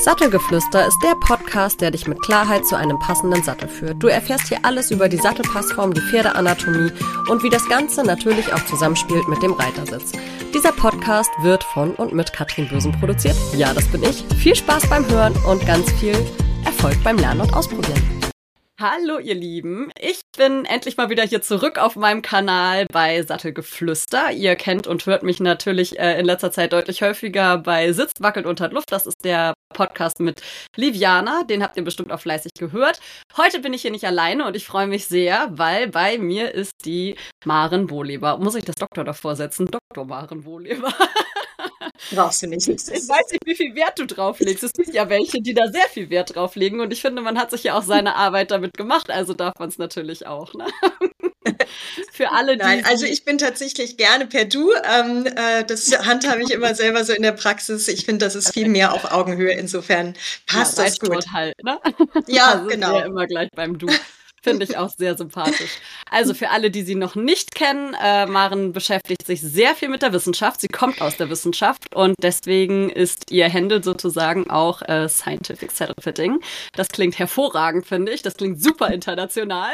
Sattelgeflüster ist der Podcast, der dich mit Klarheit zu einem passenden Sattel führt. Du erfährst hier alles über die Sattelpassform, die Pferdeanatomie und wie das Ganze natürlich auch zusammenspielt mit dem Reitersitz. Dieser Podcast wird von und mit Katrin Bösen produziert. Ja, das bin ich. Viel Spaß beim Hören und ganz viel Erfolg beim Lernen und Ausprobieren. Hallo ihr Lieben, ich bin endlich mal wieder hier zurück auf meinem Kanal bei Sattelgeflüster. Ihr kennt und hört mich natürlich in letzter Zeit deutlich häufiger bei Sitzt, wackelt und hat Luft. Das ist der Podcast mit Liviana, den habt ihr bestimmt auch fleißig gehört. Heute bin ich hier nicht alleine und ich freue mich sehr, weil bei mir ist die Maren Wohleber. Muss ich das Doktor davor setzen? Dr. Maren Wohleber. Brauchst du nicht. Ich weiß nicht, wie viel Wert du drauflegst. Es gibt ja welche, die da sehr viel Wert drauflegen und ich finde, man hat sich ja auch seine Arbeit damit gemacht, also darf man es natürlich auch, ne? Für alle, die... Nein, also ich bin tatsächlich gerne per Du. Das handhabe ich immer selber so in der Praxis. Ich finde, das ist viel mehr auf Augenhöhe. Insofern passt das gut. Halt, ne? Ja, also genau. Ja, immer gleich beim Du. Finde ich auch sehr sympathisch. Also für alle, die sie noch nicht kennen, Maren beschäftigt sich sehr viel mit der Wissenschaft. Sie kommt aus der Wissenschaft und deswegen ist ihr Handle sozusagen auch Scientific Saddle Fitting. Das klingt hervorragend, finde ich. Das klingt super international.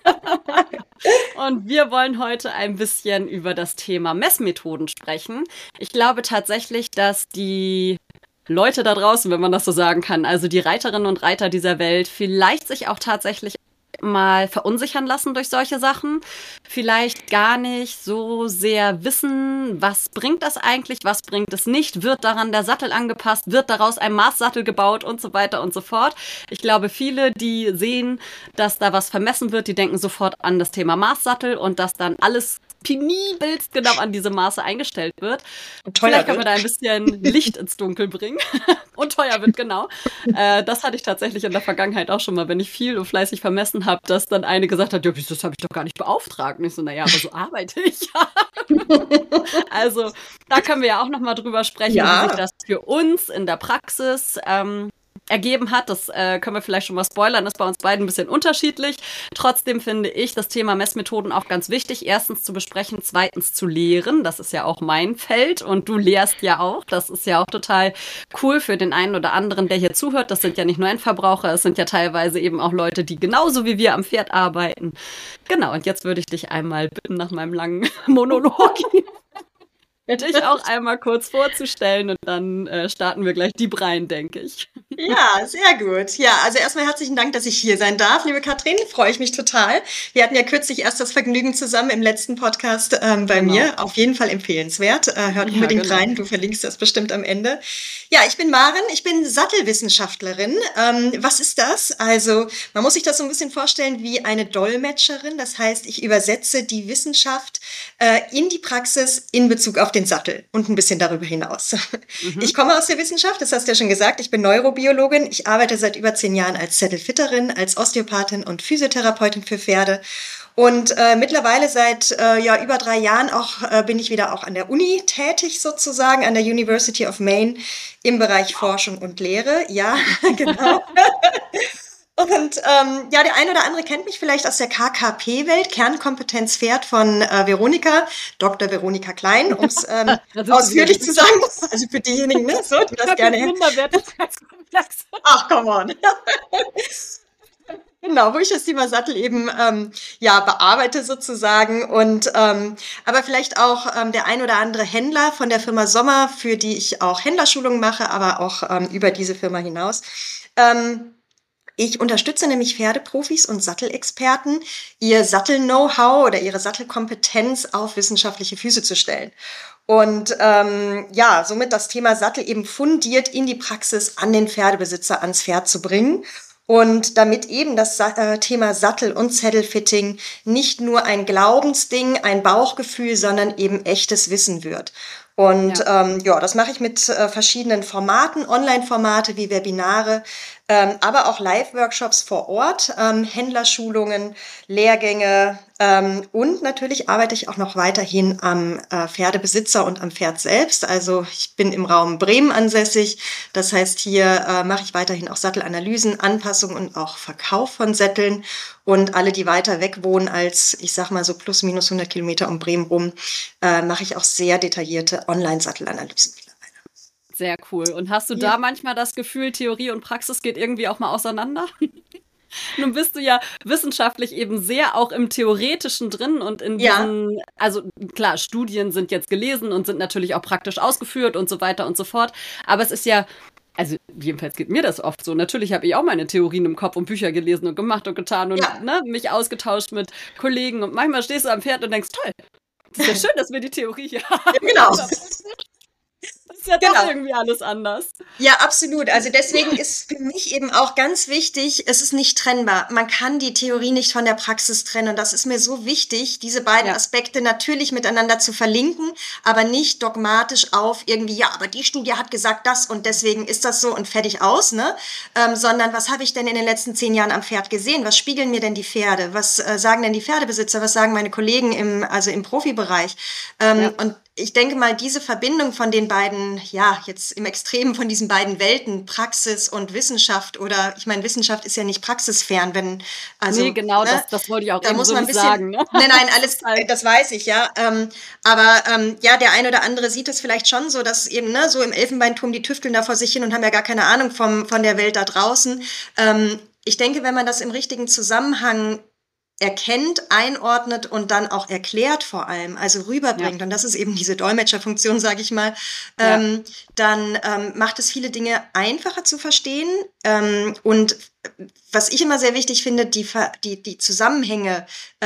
Und wir wollen heute ein bisschen über das Thema Messmethoden sprechen. Ich glaube tatsächlich, dass die Leute da draußen, wenn man das so sagen kann, also die Reiterinnen und Reiter dieser Welt, vielleicht sich auch tatsächlich mal verunsichern lassen durch solche Sachen. Vielleicht gar nicht so sehr wissen, was bringt das eigentlich, was bringt es nicht, wird daran der Sattel angepasst, wird daraus ein Maßsattel gebaut und so weiter und so fort. Ich glaube, viele, die sehen, dass da was vermessen wird, die denken sofort an das Thema Maßsattel und dass dann alles penibelst genau an diese Maße eingestellt wird. Vielleicht kann man da ein bisschen Licht ins Dunkel bringen. Und teuer wird, genau. Das hatte ich tatsächlich in der Vergangenheit auch schon mal, wenn ich viel und fleißig vermessen habe, dass dann eine gesagt hat, ja, das habe ich doch gar nicht beauftragt. Und ich so, naja, aber so arbeite ich ja. Also da können wir ja auch noch mal drüber sprechen, wie sich das für uns in der Praxis ergeben hat. Das können wir vielleicht schon mal spoilern, ist bei uns beiden ein bisschen unterschiedlich. Trotzdem finde ich das Thema Messmethoden auch ganz wichtig. Erstens zu besprechen, zweitens zu lehren. Das ist ja auch mein Feld und du lehrst ja auch. Das ist ja auch total cool für den einen oder anderen, der hier zuhört. Das sind ja nicht nur Endverbraucher, es sind ja teilweise eben auch Leute, die genauso wie wir am Pferd arbeiten. Genau, und jetzt würde ich dich einmal bitten, nach meinem langen Monolog dich auch einmal kurz vorzustellen und dann starten wir gleich deep rein, denke ich. Ja, sehr gut. Ja, also erstmal herzlichen Dank, dass ich hier sein darf, liebe Katrin. Freue ich mich total. Wir hatten ja kürzlich erst das Vergnügen zusammen im letzten Podcast bei mir. Auf jeden Fall empfehlenswert. Hört unbedingt rein. Du verlinkst das bestimmt am Ende. Ja, ich bin Maren. Ich bin Sattelwissenschaftlerin. Was ist das? Also man muss sich das so ein bisschen vorstellen wie eine Dolmetscherin. Das heißt, ich übersetze die Wissenschaft in die Praxis in Bezug auf den Sattel und ein bisschen darüber hinaus. Ich komme aus der Wissenschaft, das hast du ja schon gesagt. Ich bin Neurobiologin. Ich arbeite seit über 10 Jahren als Saddlefitterin, als Osteopathin und Physiotherapeutin für Pferde. Und mittlerweile seit über 3 Jahren bin ich wieder auch an der Uni tätig sozusagen, an der University of Maine im Bereich Forschung und Lehre. Ja, genau. Und der eine oder andere kennt mich vielleicht aus der KKP-Welt, Kernkompetenz Pferd von Veronika, Dr. Veronika Klein, um es ausführlich zu sagen. Also für diejenigen, ne, so, die das gerne hätten. Ach, come on. Genau, wo ich das Thema Sattel eben bearbeite sozusagen und aber vielleicht auch der ein oder andere Händler von der Firma Sommer, für die ich auch Händlerschulungen mache, aber auch über diese Firma hinaus. Ich unterstütze nämlich Pferdeprofis und Sattelexperten, ihr Sattel-Know-how oder ihre Sattelkompetenz auf wissenschaftliche Füße zu stellen. Und somit das Thema Sattel eben fundiert in die Praxis an den Pferdebesitzer, ans Pferd zu bringen. Und damit eben das Thema Sattel und Saddle-Fitting nicht nur ein Glaubensding, ein Bauchgefühl, sondern eben echtes Wissen wird. Und das mache ich mit verschiedenen Formaten, Online-Formate wie Webinare, aber auch Live-Workshops vor Ort, Händlerschulungen, Lehrgänge und natürlich arbeite ich auch noch weiterhin am Pferdebesitzer und am Pferd selbst. Also ich bin im Raum Bremen ansässig, das heißt hier mache ich weiterhin auch Sattelanalysen, Anpassung und auch Verkauf von Sätteln. Und alle, die weiter weg wohnen als, ich sag mal so plus minus 100 Kilometer um Bremen rum, mache ich auch sehr detaillierte Online-Sattelanalysen. Sehr cool. Und hast du Ja. da manchmal das Gefühl, Theorie und Praxis geht irgendwie auch mal auseinander? Nun bist du ja wissenschaftlich eben sehr auch im Theoretischen drin und in Ja, diesen, also klar, Studien sind jetzt gelesen und sind natürlich auch praktisch ausgeführt und so weiter und so fort. Aber es ist ja, also jedenfalls geht mir das oft so. Natürlich habe ich auch meine Theorien im Kopf und Bücher gelesen und gemacht und getan und ja, ne, mich ausgetauscht mit Kollegen. Und manchmal stehst du am Pferd und denkst, toll, das ist ja schön, dass wir die Theorie hier haben. genau. Das ist ja doch Genau. irgendwie alles anders. Ja, absolut. Also deswegen ist für mich eben auch ganz wichtig, es ist nicht trennbar. Man kann die Theorie nicht von der Praxis trennen. Und das ist mir so wichtig, diese beiden Ja. Aspekte natürlich miteinander zu verlinken, aber nicht dogmatisch auf irgendwie, ja, aber die Studie hat gesagt das und deswegen ist das so und fertig aus, ne? Sondern was habe ich denn in den letzten 10 Jahren am Pferd gesehen? Was spiegeln mir denn die Pferde? Was sagen denn die Pferdebesitzer? Was sagen meine Kollegen im Profibereich? Ja. Und ich denke mal, diese Verbindung von den beiden, ja, jetzt im Extremen von diesen beiden Welten, Praxis und Wissenschaft, oder ich meine, Wissenschaft ist ja nicht praxisfern, wenn, Nee, also, genau, ne, das wollte ich auch da eben muss so man ein nicht bisschen, sagen. Ne? nein, Das alles, ist halt, das weiß ich, ja. Aber ja, der ein oder andere sieht es vielleicht schon so, dass eben, ne, so im Elfenbeinturm, die tüfteln da vor sich hin und haben ja gar keine Ahnung von der Welt da draußen. Ich denke, wenn man das im richtigen Zusammenhang erkennt, einordnet und dann auch erklärt vor allem, also ja, rüberbringt, und das ist eben diese Dolmetscherfunktion, sage ich mal, ja, dann macht es viele Dinge einfacher zu verstehen. Und was ich immer sehr wichtig finde, die Zusammenhänge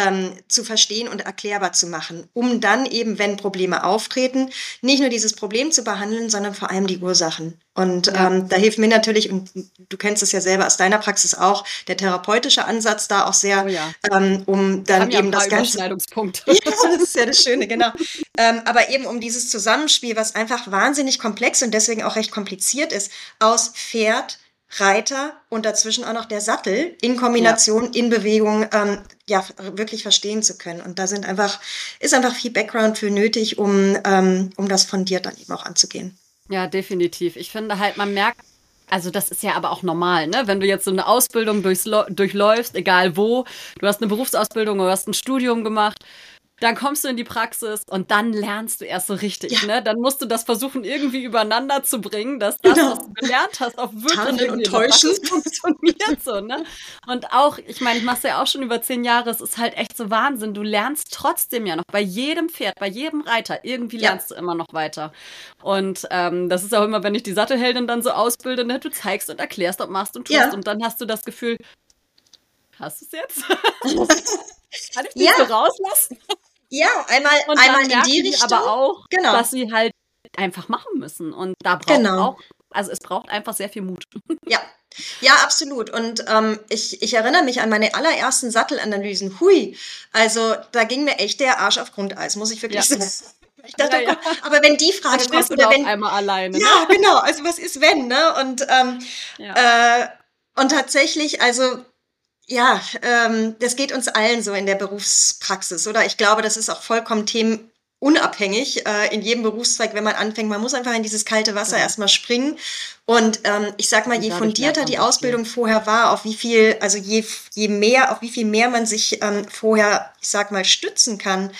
zu verstehen und erklärbar zu machen, um dann eben, wenn Probleme auftreten, nicht nur dieses Problem zu behandeln, sondern vor allem die Ursachen. Und ja. da hilft mir natürlich, und du kennst es ja selber aus deiner Praxis auch, der therapeutische Ansatz da auch sehr, Oh ja. um Wir dann haben ja ein eben paar das Ganze. Überschneidungspunkte. Ja, das ist ja das Schöne, genau. Aber eben um dieses Zusammenspiel, was einfach wahnsinnig komplex und deswegen auch recht kompliziert ist, aus Pferd, Reiter und dazwischen auch noch der Sattel in Ja. Kombination, in Bewegung, ja, wirklich verstehen zu können. Und da ist einfach viel Background für nötig, um das fundiert dann eben auch anzugehen. Ja, definitiv. Ich finde halt, man merkt, also das ist ja aber auch normal, ne? Wenn du jetzt so eine Ausbildung durchläufst, egal wo, du hast eine Berufsausbildung oder hast ein Studium gemacht, dann kommst du in die Praxis und dann lernst du erst so Ja, richtig, ne? Dann musst du das versuchen, irgendwie übereinander zu bringen, dass das, was du genau. gelernt hast, auch wirklich Tarnen irgendwie und in der täuschen. Praxis funktioniert, so, ne? Und auch, ich meine, ich mache es ja auch schon über 10 Jahre, es ist halt echt so Wahnsinn. Du lernst trotzdem ja noch bei jedem Pferd, bei jedem Reiter, irgendwie Ja, lernst du immer noch weiter. Und das ist auch immer, wenn ich die Sattelheldin dann so ausbilde, ne? Du zeigst und erklärst und machst und tust ja, und dann hast du das Gefühl, hast du es jetzt? Kann ich dich so ja, rauslassen? ja, einmal, Und einmal dann in die merken die Richtung. aber auch, Genau, dass sie halt einfach machen müssen. Und da braucht genau. auch, also es braucht einfach sehr viel Mut. Ja, ja, absolut. Und ich erinnere mich an meine allerersten Sattelanalysen. Hui, also da ging mir echt der Arsch auf Grundeis, muss ich Ja, wirklich sagen. Ich dachte, ja, oh ja. Gott, aber wenn die Dann Frage kommt stehst du oder da auf wenn, einmal alleine, ne? ja, genau, also was ist wenn, ne? Ja, Äh, und tatsächlich, also ja, das geht uns allen so in der Berufspraxis, oder? Ich glaube, das ist auch vollkommen themenunabhängig in jedem Berufszweig, wenn man anfängt. Man muss einfach in dieses kalte Wasser genau. erstmal springen. Und ich sag mal, Und je dadurch lernt fundierter man die so viel. Ausbildung vorher war, auf wie viel, also je mehr, auf wie viel mehr man sich vorher, ich sag mal, stützen kann,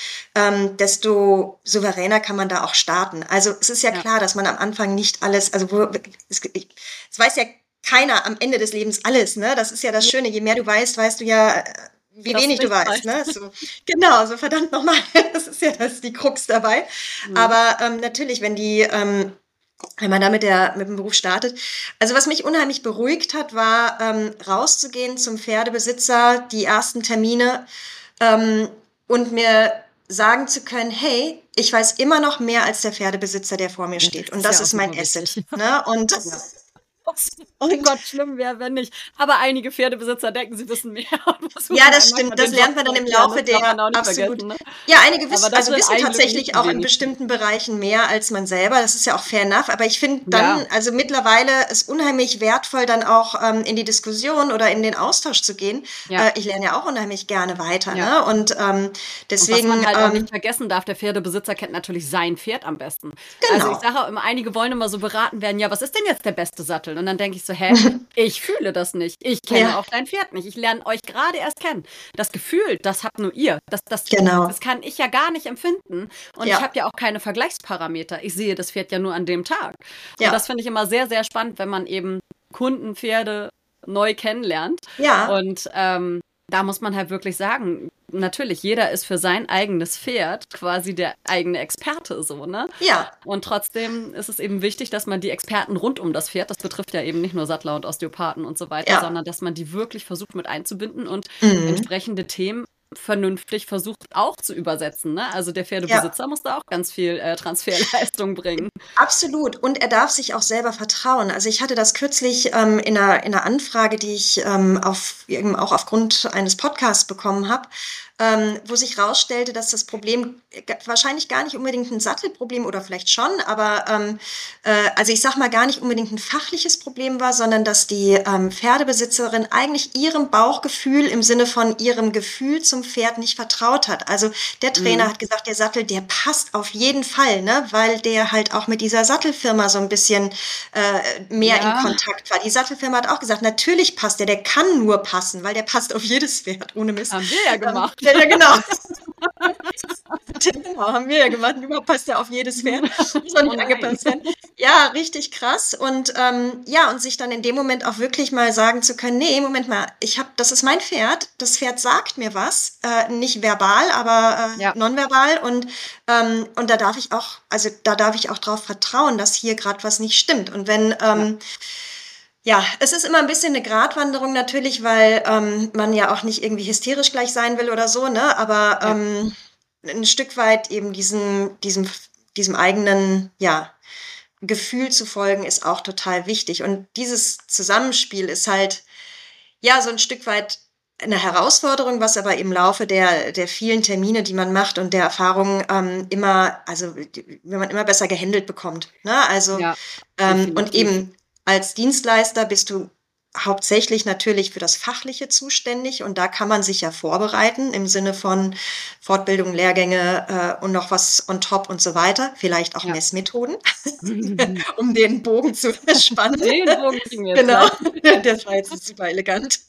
desto souveräner kann man da auch starten. Also es ist ja Ja, klar, dass man am Anfang nicht alles, also es weiß ja keiner am Ende des Lebens alles, ne? Das ist ja das nee, Schöne. Je mehr du weißt, weißt du ja, wie das wenig du nicht weißt, weiß. ne? So, genau, so verdammt nochmal. Das ist ja die Krux dabei. Mhm. Aber natürlich, wenn man da mit dem Beruf startet. Also was mich unheimlich beruhigt hat, war rauszugehen zum Pferdebesitzer, die ersten Termine ähm, und mir sagen zu können, hey, ich weiß immer noch mehr als der Pferdebesitzer, der vor mir Ja, steht. das Und ist das ja auch ist mein super Asset. wichtig. Ne? Ja. Oh Und Gott, schlimm wäre, wenn nicht. Aber einige Pferdebesitzer denken, sie wissen mehr und ja, versuchen das einem manchmal stimmt. Das den Job lernt man zu dann im erklären. Laufe Das darf man der auch nicht absolut. vergessen, ne? Ja, einige Aber das also sind wissen ein Glück nicht tatsächlich die auch in wenigsten. bestimmten Bereichen mehr als man selber. Das ist ja auch fair enough. Aber ich finde dann, Ja, also mittlerweile ist unheimlich wertvoll, dann auch in die Diskussion oder in den Austausch zu gehen. ja, Ich lerne ja auch unheimlich gerne weiter. ja. Ne? Und Und was man deswegen, halt auch nicht vergessen darf, der Pferdebesitzer kennt natürlich sein Pferd am besten. Also ich genau. sage auch immer, einige wollen immer so beraten werden, ja, was ist denn jetzt der beste Sattel? Und Und dann denke ich so, hä, ich fühle das nicht. Ich kenne auch dein Pferd nicht. Ich lerne euch gerade erst kennen. Das Gefühl, das habt nur ihr. Das kann ich ja gar nicht empfinden. Und ich habe ja auch keine Vergleichsparameter. Ich sehe das Pferd ja nur an dem Tag. Und das finde ich immer sehr, sehr spannend, wenn man eben Kundenpferde neu kennenlernt. Ja. Und da muss man halt wirklich sagen, natürlich, jeder ist für sein eigenes Pferd quasi der eigene Experte, so, ne? Ja. Und trotzdem ist es eben wichtig, dass man die Experten rund um das Pferd, das betrifft ja eben nicht nur Sattler und Osteopathen und so weiter, sondern dass man die wirklich versucht mit einzubinden und entsprechende Themen vernünftig versucht auch zu übersetzen, ne? Also der Pferdebesitzer muss da auch ganz viel Transferleistung bringen. Absolut. Und er darf sich auch selber vertrauen. Also ich hatte das kürzlich in einer Anfrage, die ich auch aufgrund eines Podcasts bekommen habe, wo sich herausstellte, dass das Problem wahrscheinlich gar nicht unbedingt ein Sattelproblem oder vielleicht schon, aber also ich sag mal gar nicht unbedingt ein fachliches Problem war, sondern dass die Pferdebesitzerin eigentlich ihrem Bauchgefühl im Sinne von ihrem Gefühl zum Pferd nicht vertraut hat. Also der Trainer hat gesagt, der Sattel, der passt auf jeden Fall, ne, weil der halt auch mit dieser Sattelfirma so ein bisschen mehr in Kontakt war. Die Sattelfirma hat auch gesagt, natürlich passt der kann nur passen, weil der passt auf jedes Pferd, ohne Mist. Haben wir ja gemacht. Ja, genau. Genau, haben wir ja gemacht. Überhaupt passt ja auf jedes Pferd. Muss auch nicht angepasst werden. Ja, richtig krass. Und und sich dann in dem Moment auch wirklich mal sagen zu können, nee, Moment mal, das ist mein Pferd. Das Pferd sagt mir was, nicht verbal, aber nonverbal. Und da darf ich auch drauf vertrauen, dass hier gerade was nicht stimmt. Und wenn es ist immer ein bisschen eine Gratwanderung natürlich, weil man ja auch nicht irgendwie hysterisch gleich sein will oder so, ne? Aber ein Stück weit eben diesem eigenen, Gefühl zu folgen, ist auch total wichtig. Und dieses Zusammenspiel ist halt, so ein Stück weit eine Herausforderung, was aber im Laufe der vielen Termine, die man macht und der Erfahrung wenn man immer besser gehandelt bekommt, ne? Also, und eben als Dienstleister bist du hauptsächlich natürlich für das Fachliche zuständig und da kann man sich ja vorbereiten im Sinne von Fortbildung, Lehrgänge und noch was on top und so weiter. Vielleicht auch Messmethoden, um den Bogen zu spannen. Den Bogen kriegen wir jetzt genau, das war jetzt super elegant.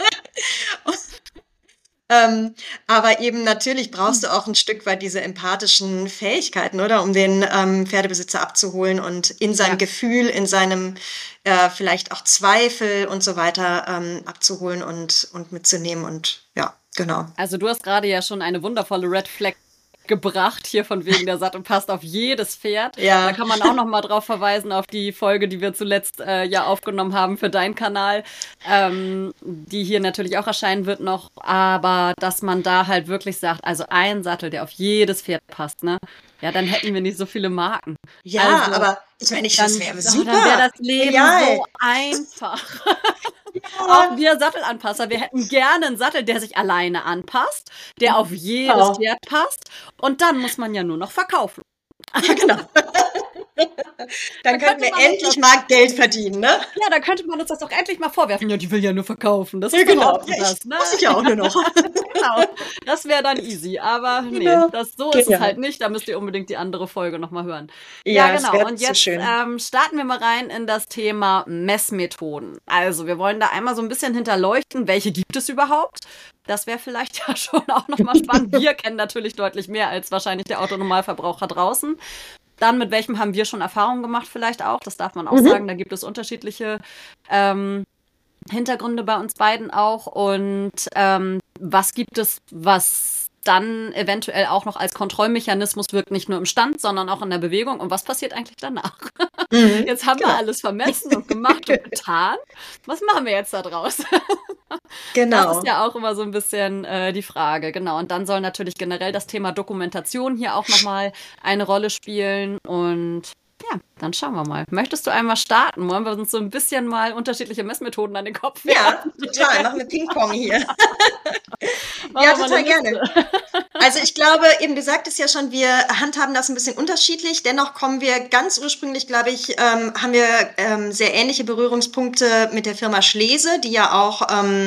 Aber eben natürlich brauchst du auch ein Stück weit diese empathischen Fähigkeiten, oder? Um den Pferdebesitzer abzuholen und in seinem Gefühl, in seinem vielleicht auch Zweifel und so weiter abzuholen und mitzunehmen. Und ja, genau. Also du hast gerade ja schon eine wundervolle Red Flag gebracht, hier von wegen der Sattel passt auf jedes Pferd. Ja. Da kann man auch noch mal drauf verweisen, auf die Folge, die wir zuletzt aufgenommen haben für deinen Kanal, die hier natürlich auch erscheinen wird noch, aber dass man da halt wirklich sagt, also ein Sattel, der auf jedes Pferd passt, ne? Ja, dann hätten wir nicht so viele Marken. Ja, also, aber ich meine, das wäre super. Dann wäre das Leben so einfach. Auch wir Sattelanpasser, wir hätten gerne einen Sattel, der sich alleine anpasst, der auf jedes Pferd passt und dann muss man ja nur noch verkaufen. Ja, genau. Dann könnten wir endlich mal Geld verdienen, ne? Ja, dann könnte man uns das doch endlich mal vorwerfen. Ja, die will ja nur verkaufen. Das ist genau. Das, ne? Muss ich ja auch nur noch. Genau, das wäre dann easy. Aber genau. Nee, so ist es halt nicht. Da müsst ihr unbedingt die andere Folge nochmal hören. Ja, genau. Und jetzt starten wir mal rein in das Thema Messmethoden. Also, wir wollen da einmal so ein bisschen hinterleuchten, welche gibt es überhaupt? Das wäre vielleicht ja schon auch nochmal spannend. Wir kennen natürlich deutlich mehr als wahrscheinlich der Autonormalverbraucher draußen. Dann, mit welchem haben wir schon Erfahrungen gemacht vielleicht auch. Das darf man auch sagen. Da gibt es unterschiedliche Hintergründe bei uns beiden auch. Und was gibt es, was dann eventuell auch noch als Kontrollmechanismus wirkt, nicht nur im Stand, sondern auch in der Bewegung. Und was passiert eigentlich danach? Jetzt haben wir alles vermessen und gemacht und getan. Was machen wir jetzt da draus? Genau. Das ist ja auch immer so ein bisschen die Frage. Genau. Und dann soll natürlich generell das Thema Dokumentation hier auch nochmal eine Rolle spielen. Und ja, dann schauen wir mal. Möchtest du einmal starten? Wollen wir uns so ein bisschen mal unterschiedliche Messmethoden an den Kopf werfen? Ja, total. Machen wir Ping-Pong hier. Ja, total gerne. Also ich glaube, eben du sagtest ja schon, wir handhaben das ein bisschen unterschiedlich. Dennoch kommen wir ganz ursprünglich, glaube ich, haben wir sehr ähnliche Berührungspunkte mit der Firma Schlese, die ja auch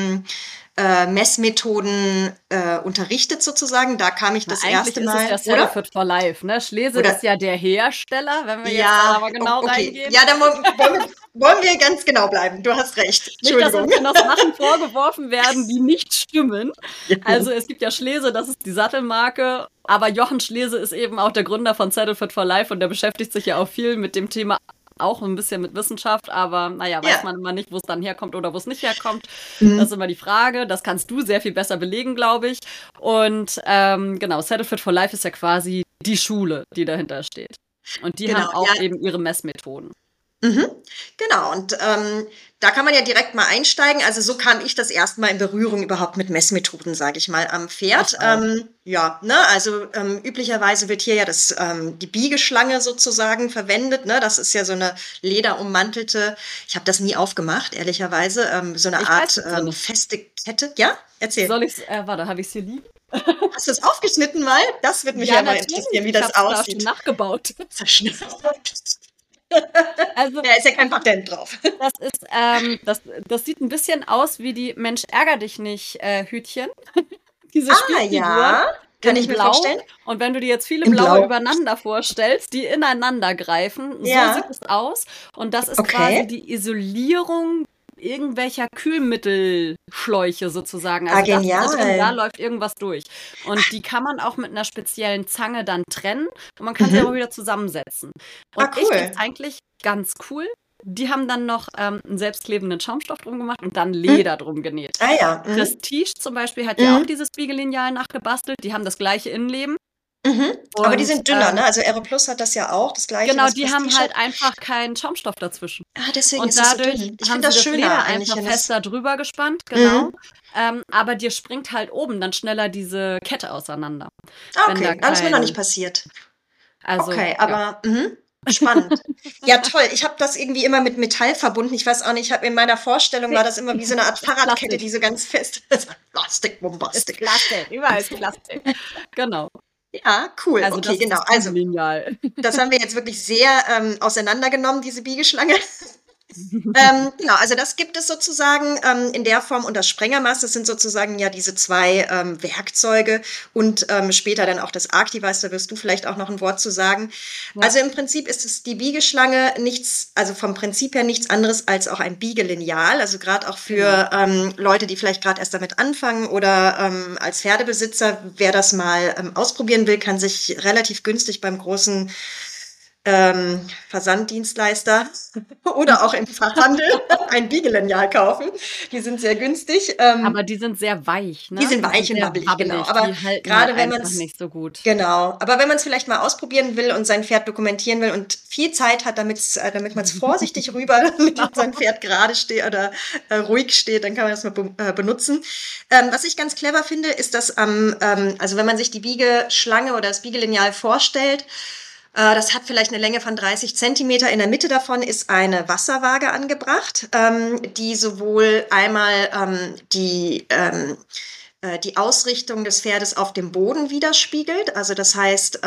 Messmethoden unterrichtet sozusagen. Da kam ich das erste Mal. Eigentlich ist es ja Certified for Life, ne? Schlese ist ja der Hersteller, wenn wir jetzt aber genau reingehen. Ja, dann wollen wollen wir ganz genau bleiben. Du hast recht. Nicht, dass Entschuldigung. uns noch Sachen vorgeworfen werden, die nicht stimmen. Ja. Also es gibt ja Schlese, das ist die Sattelmarke, aber Jochen Schlese ist eben auch der Gründer von Saddle Fit for Life und der beschäftigt sich ja auch viel mit dem Thema, auch ein bisschen mit Wissenschaft, aber naja, weiß man immer nicht, wo es dann herkommt oder wo es nicht herkommt. Das ist immer die Frage. Das kannst du sehr viel besser belegen, glaube ich. Und genau, Saddle Fit for Life ist ja quasi die Schule, die dahinter steht. Und die haben auch eben ihre Messmethoden. Genau, und da kann man ja direkt mal einsteigen. Also so kam ich das erste Mal in Berührung überhaupt mit Messmethoden, sage ich mal, am Pferd. Ja, ne, also üblicherweise wird hier ja die Biegeschlange sozusagen verwendet. Ne? Das ist ja so eine lederummantelte, ich habe das nie aufgemacht, ehrlicherweise, so eine Art feste Kette. Ja, erzähl. Soll ich's, warte, habe ich es hier liegen? Hast du es aufgeschnitten mal? Das wird mich ja mal interessieren, wie das aussieht. Ich habe nachgebaut. Also, da ist ja kein Patent drauf. Das ist, das sieht ein bisschen aus wie die Mensch ärger dich nicht Hütchen. Diese Spielfiguren. Ja. Kann ich mir vorstellen. Und wenn du dir jetzt viele blaue übereinander vorstellst, die ineinander greifen, so sieht es aus. Und das ist quasi die Isolierung irgendwelcher Kühlmittelschläuche sozusagen. Also genial. Da läuft irgendwas durch. Und die kann man auch mit einer speziellen Zange dann trennen und man kann sie auch wieder zusammensetzen. Und ich finde es eigentlich ganz cool. Die haben dann noch einen selbstklebenden Schaumstoff drum gemacht und dann Leder drum genäht. Prestige zum Beispiel hat ja auch dieses Biegelineal nachgebastelt. Die haben das gleiche Innenleben. Aber die sind dünner, ne? Also Aero Plus hat das ja auch, das gleiche. Genau, die haben halt einfach keinen Schaumstoff dazwischen. Deswegen und ist es so dadurch dünn. Ich haben finde sie das schöner Leder eigentlich. einfach fester drüber gespannt, genau. Aber dir springt halt oben dann schneller diese Kette auseinander. Okay, das ist mir noch nicht passiert. Also, okay, aber spannend. Ja, toll. Ich habe das irgendwie immer mit Metall verbunden. Ich weiß auch nicht, in meiner Vorstellung war das immer wie so eine Art Fahrradkette, die so ganz fest ist. Plastik, Bombastik. Plastik, überall ist Plastik. Genau. Ja, cool. Also okay, genau. Also, das haben wir jetzt wirklich sehr auseinandergenommen, diese Biegeschlange. Genau, also das gibt es sozusagen in der Form und das Sprengermaß, das sind sozusagen ja diese zwei Werkzeuge und später dann auch das Arctivice, da wirst du vielleicht auch noch ein Wort zu sagen. Ja. Also im Prinzip ist es die Biegeschlange also vom Prinzip her nichts anderes als auch ein Biegelineal, also gerade auch für Leute, die vielleicht gerade erst damit anfangen oder als Pferdebesitzer, wer das mal ausprobieren will, kann sich relativ günstig beim großen Versanddienstleister oder auch im Fachhandel ein Biegelineal kaufen. Die sind sehr günstig. Aber die sind sehr weich, ne? Die sind weich und wabbelig, genau. Aber gerade wenn man es nicht so gut. Genau. Aber wenn man es vielleicht mal ausprobieren will und sein Pferd dokumentieren will und viel Zeit hat, damit man es vorsichtig rüber, damit sein Pferd gerade steht oder ruhig steht, dann kann man das mal benutzen. Was ich ganz clever finde, ist, dass also wenn man sich die Biegeschlange oder das Biegelineal vorstellt, das hat vielleicht eine Länge von 30 Zentimeter. In der Mitte davon ist eine Wasserwaage angebracht, die sowohl einmal die Ausrichtung des Pferdes auf dem Boden widerspiegelt. Also das heißt,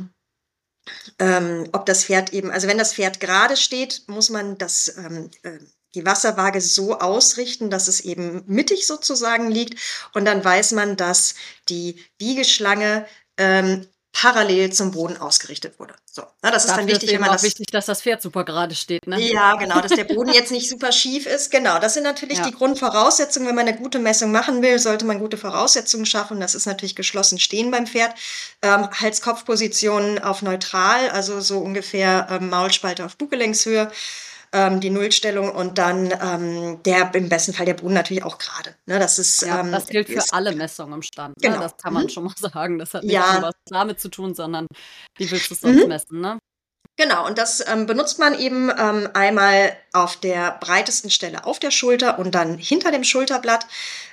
ob das Pferd eben, also wenn das Pferd gerade steht, muss man die Wasserwaage so ausrichten, dass es eben mittig sozusagen liegt. Und dann weiß man, dass die Biegeschlange parallel zum Boden ausgerichtet wurde. So, na, das ist dann wichtig, wenn man das wichtig, dass das Pferd super gerade steht, ne? Ja, genau, dass der Boden jetzt nicht super schief ist. Genau, das sind natürlich die Grundvoraussetzungen. Wenn man eine gute Messung machen will, sollte man gute Voraussetzungen schaffen. Das ist natürlich geschlossen stehen beim Pferd. Hals-Kopf-Position auf neutral, also so ungefähr Maulspalte auf Bugelenkshöhe. Die Nullstellung und dann im besten Fall der Boden natürlich auch gerade. Ne, das ist, das gilt für alle Messungen im Stand. Genau. Ne? Das kann man schon mal sagen. Das hat nicht nur was damit zu tun, sondern wie willst du es sonst messen, ne? Genau, und das benutzt man eben einmal auf der breitesten Stelle auf der Schulter und dann hinter dem Schulterblatt.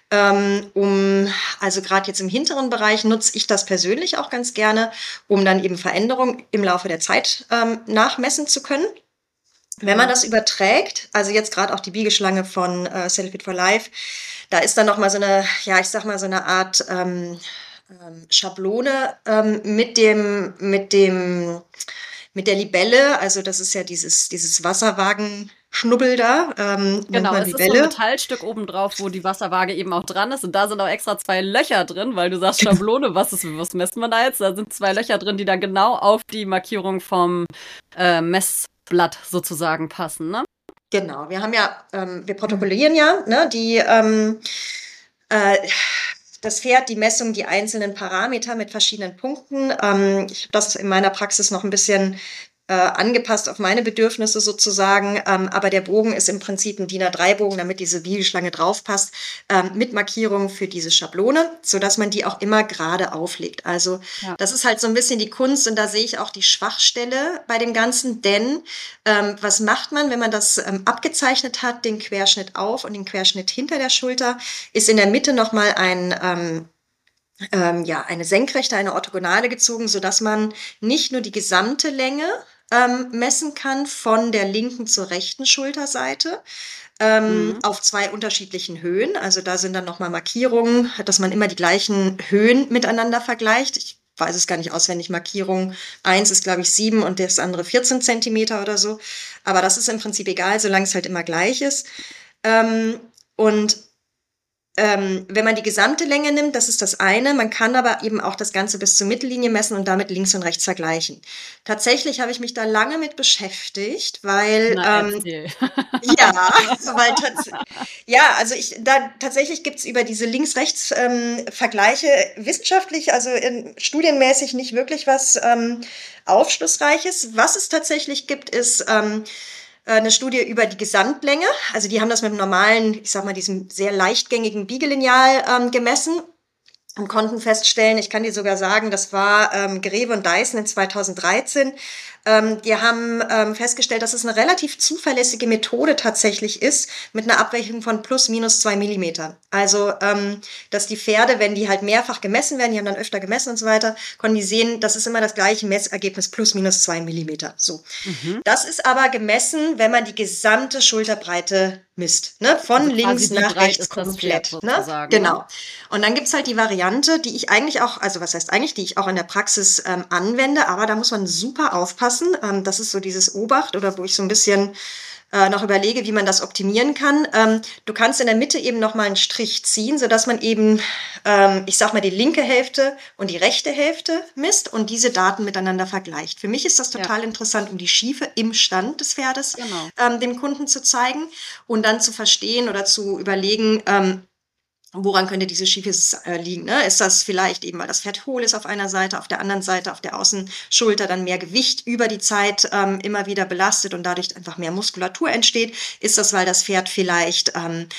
Also gerade jetzt im hinteren Bereich nutze ich das persönlich auch ganz gerne, um dann eben Veränderungen im Laufe der Zeit nachmessen zu können. Wenn man das überträgt, also jetzt gerade auch die Biegeschlange von Saddle Fit for Life, da ist dann nochmal so eine, ja, ich sag mal so eine Art Schablone mit der Libelle, also das ist ja dieses Wasserwagen-Schnubbel da. Genau, es ist so ein Metallstück obendrauf, wo die Wasserwaage eben auch dran ist und da sind auch extra 2 Löcher drin, weil du sagst Schablone, was messen wir da jetzt? Da sind 2 Löcher drin, die dann genau auf die Markierung vom Messblatt sozusagen passen, ne? Genau, wir haben ja, wir protokollieren ja, ne, äh, das Pferd, die Messung, die einzelnen Parameter mit verschiedenen Punkten. Ich habe das in meiner Praxis noch ein bisschen angepasst auf meine Bedürfnisse sozusagen. Aber der Bogen ist im Prinzip ein DIN A3-Bogen, damit diese Wiegelschlange draufpasst, mit Markierungen für diese Schablone, sodass man die auch immer gerade auflegt. Also Ja. das ist halt so ein bisschen die Kunst und da sehe ich auch die Schwachstelle bei dem Ganzen, denn was macht man, wenn man das abgezeichnet hat, den Querschnitt auf und den Querschnitt hinter der Schulter, ist in der Mitte nochmal ja, eine Senkrechte, eine Orthogonale gezogen, sodass man nicht nur die gesamte Länge messen kann von der linken zur rechten Schulterseite Mhm. auf zwei unterschiedlichen Höhen. Also da sind dann nochmal Markierungen, dass man immer die gleichen Höhen miteinander vergleicht. Ich weiß es gar nicht auswendig. Markierung 1 ist, glaube ich, 7 und das andere 14 Zentimeter oder so. Aber das ist im Prinzip egal, solange es halt immer gleich ist. Und wenn man die gesamte Länge nimmt, das ist das eine. Man kann aber eben auch das Ganze bis zur Mittellinie messen und damit links und rechts vergleichen. Tatsächlich habe ich mich da lange mit beschäftigt, weil Na, erzähl. ja, ja, also tatsächlich gibt's über diese Links-Rechts-Vergleiche wissenschaftlich, also studienmäßig nicht wirklich was Aufschlussreiches. Was es tatsächlich gibt, ist eine Studie über die Gesamtlänge. Also die haben das mit dem normalen, ich sag mal, diesem sehr leichtgängigen Biegelineal gemessen und konnten feststellen, ich kann dir sogar sagen, das war Greve und Dyson in 2013. Die haben festgestellt, dass es eine relativ zuverlässige Methode tatsächlich ist, mit einer Abweichung von plus minus 2 Millimeter. Also, dass die Pferde, wenn die halt mehrfach gemessen werden, die haben dann öfter gemessen und so weiter, konnten die sehen, das ist immer das gleiche Messergebnis, plus minus 2 Millimeter. So. Mhm. Das ist aber gemessen, wenn man die gesamte Schulterbreite misst, ne? Von Also quasi, links wie nach breit rechts ist das Pferd komplett, ne? sozusagen, ne? Genau. Und dann gibt's halt die Variante, die ich eigentlich auch, also was heißt eigentlich, die ich auch in der Praxis anwende, aber da muss man super aufpassen. Das ist so dieses Obacht oder wo ich so ein bisschen noch überlege, wie man das optimieren kann. Du kannst in der Mitte eben noch mal einen Strich ziehen, sodass man eben, ich sag mal, die linke Hälfte und die rechte Hälfte misst und diese Daten miteinander vergleicht. Für mich ist das Ja, total interessant, um die Schiefe im Stand des Pferdes genau. dem Kunden zu zeigen und dann zu verstehen oder zu überlegen, woran könnte diese Schiefe liegen? Ne? Ist das vielleicht eben, weil das Pferd hohl ist auf einer Seite, auf der anderen Seite, auf der Außenschulter dann mehr Gewicht über die Zeit immer wieder belastet und dadurch einfach mehr Muskulatur entsteht? Ist das, weil das Pferd vielleicht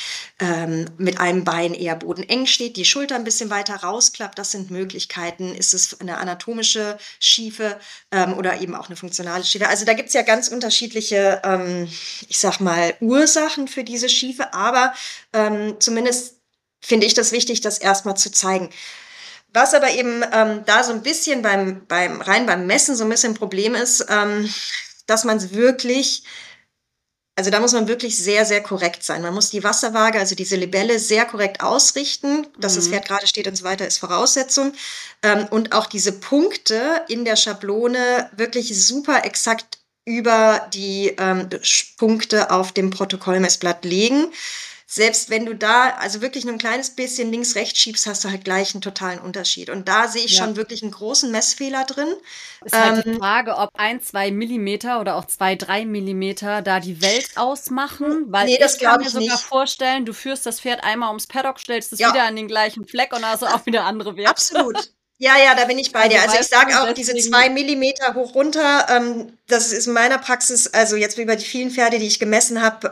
mit einem Bein eher bodeneng steht, die Schulter ein bisschen weiter rausklappt? Das sind Möglichkeiten. Ist es eine anatomische Schiefe oder eben auch eine funktionale Schiefe? Also da gibt's ja ganz unterschiedliche, ich sag mal, Ursachen für diese Schiefe, aber zumindest finde ich das wichtig, das erstmal zu zeigen. Was aber eben da so ein bisschen beim Messen so ein bisschen ein Problem ist, dass man es wirklich, also da muss man wirklich sehr, sehr korrekt sein. Man muss die Wasserwaage, also diese Libelle, sehr korrekt ausrichten. Dass das Mhm. Pferd gerade steht und so weiter, ist Voraussetzung. Und auch diese Punkte in der Schablone wirklich super exakt über die Punkte auf dem Protokollmessblatt legen. Selbst wenn du da also wirklich nur ein kleines bisschen links, rechts schiebst, hast du halt gleich einen totalen Unterschied. Und da sehe ich Ja. schon wirklich einen großen Messfehler drin. Ist halt die Ähm, Frage, ob 1, 2 Millimeter oder auch 2, 3 Millimeter da die Welt ausmachen, weil ne, das ich kann glaube mir ich sogar nicht. vorstellen, du führst das Pferd einmal ums Paddock, stellst es wieder Ja, an den gleichen Fleck und hast auch wieder andere Werte. absolut. Ja, ja, da bin ich bei dir. Also Also ich weißt sage du, auch, diese deswegen, 2 Millimeter hoch runter, das ist in meiner Praxis, also jetzt über die vielen Pferde, die ich gemessen habe,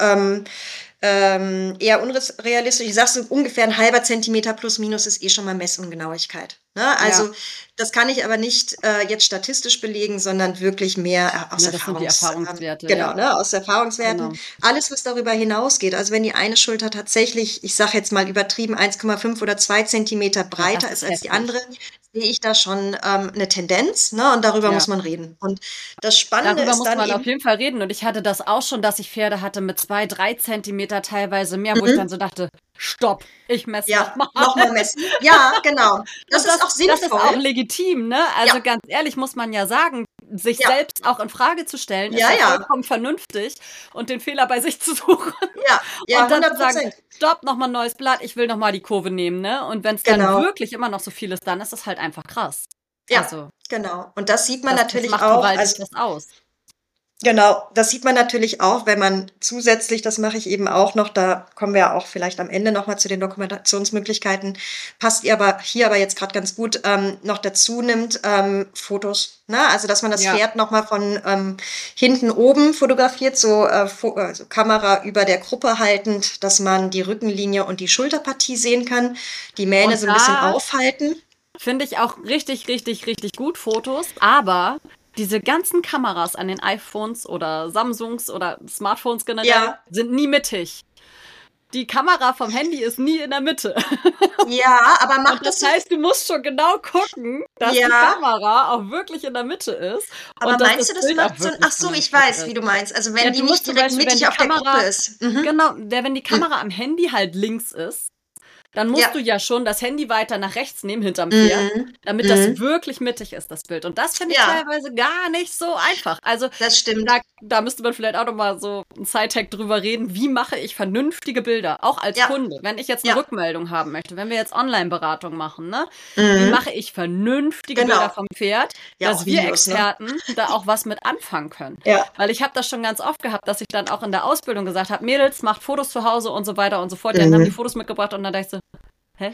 eher unrealistisch. Ich sage so ungefähr ein halber Zentimeter plus minus ist eh schon mal Messungenauigkeit. Ne? ja, Also das kann ich aber nicht jetzt statistisch belegen, sondern wirklich mehr aus ne, das sind die Erfahrungswerte, genau, ja, ne, aus Erfahrungswerten. genau. Alles, was darüber hinausgeht, also wenn die eine Schulter tatsächlich, ich sage jetzt mal übertrieben, 1,5 oder 2 Zentimeter Ja, das breiter ist ist als die heftig. andere, sehe ich da schon eine Tendenz, ne? Und darüber Ja. muss man reden. Und das Spannende Darüber ist muss dann man auf eben, jeden Fall reden. Und ich hatte das auch schon, dass ich Pferde hatte mit 2, 3 Zentimeter teilweise mehr, wo ich dann mhm, so dachte, stopp, ich messe ja, nochmal. nochmal messen. Ja, genau. Das Und ist auch das ist auch sinnvoll. legitim, ne? Also Ja, ganz ehrlich muss man ja sagen, sich ja, selbst auch in Frage zu stellen, ist ja, ja ja, vollkommen vernünftig und den Fehler bei sich zu suchen ja, ja, und dann zu sagen, 100%. stopp, nochmal neues Blatt, ich will nochmal die Kurve nehmen, ne? Und wenn es dann Genau. wirklich immer noch so viel ist, dann ist das halt einfach krass. Ja, Also, genau. Und das sieht man das natürlich macht auch. gewaltig Also was aus. Genau, das sieht man natürlich auch, wenn man zusätzlich, das mache ich eben auch noch, da kommen wir auch vielleicht am Ende nochmal zu den Dokumentationsmöglichkeiten, passt ihr aber hier aber jetzt gerade ganz gut, noch dazu nimmt, Fotos. Ne? Also, dass man das Ja. Pferd nochmal von hinten oben fotografiert, so also Kamera über der Gruppe haltend, dass man die Rückenlinie und die Schulterpartie sehen kann, die Mähne Und so ein bisschen da aufhalten. finde ich auch richtig, richtig, richtig gut Fotos, aber diese ganzen Kameras an den iPhones oder Samsungs oder Smartphones generell Ja, sind nie mittig. Die Kamera vom Handy ist nie in der Mitte. ja, aber Und macht das das so, heißt, du musst schon genau gucken, dass die ja. Kamera auch wirklich in der Mitte ist Aber und dass meinst das du, das Bild auch macht so 'n wirklich ach so, ich vernünftig weiß, ist. wie du meinst. Also, Ja, wenn die du musst nicht zum direkt Beispiel, wenn mittig die auf der Gruppe Kamera, ist. Mhm. genau, wenn die Kamera am Handy halt links ist, dann Ja. musst du ja schon das Handy weiter nach rechts nehmen hinterm Pferd, Mhm. damit das Mhm. wirklich mittig ist, das Bild. Und das finde ich Ja, teilweise gar nicht so einfach. Also das stimmt. da müsste man vielleicht auch noch mal so ein Side-Hack drüber reden. Wie mache ich vernünftige Bilder? Auch als Ja, Kunde. Wenn ich jetzt eine ja. Rückmeldung haben möchte, wenn wir jetzt Online-Beratung machen, ne? Wie Mhm. mache ich vernünftige Bilder Genau. vom Pferd, Ja, auch dass wir Videos, ne? Experten da auch was mit anfangen können? Ja. Weil ich habe das schon ganz oft gehabt, dass ich dann auch in der Ausbildung gesagt habe, Mädels, macht Fotos zu Hause und so weiter und so fort. Ja, dann haben die Mhm. Fotos mitgebracht und dann dachte ich so, hä?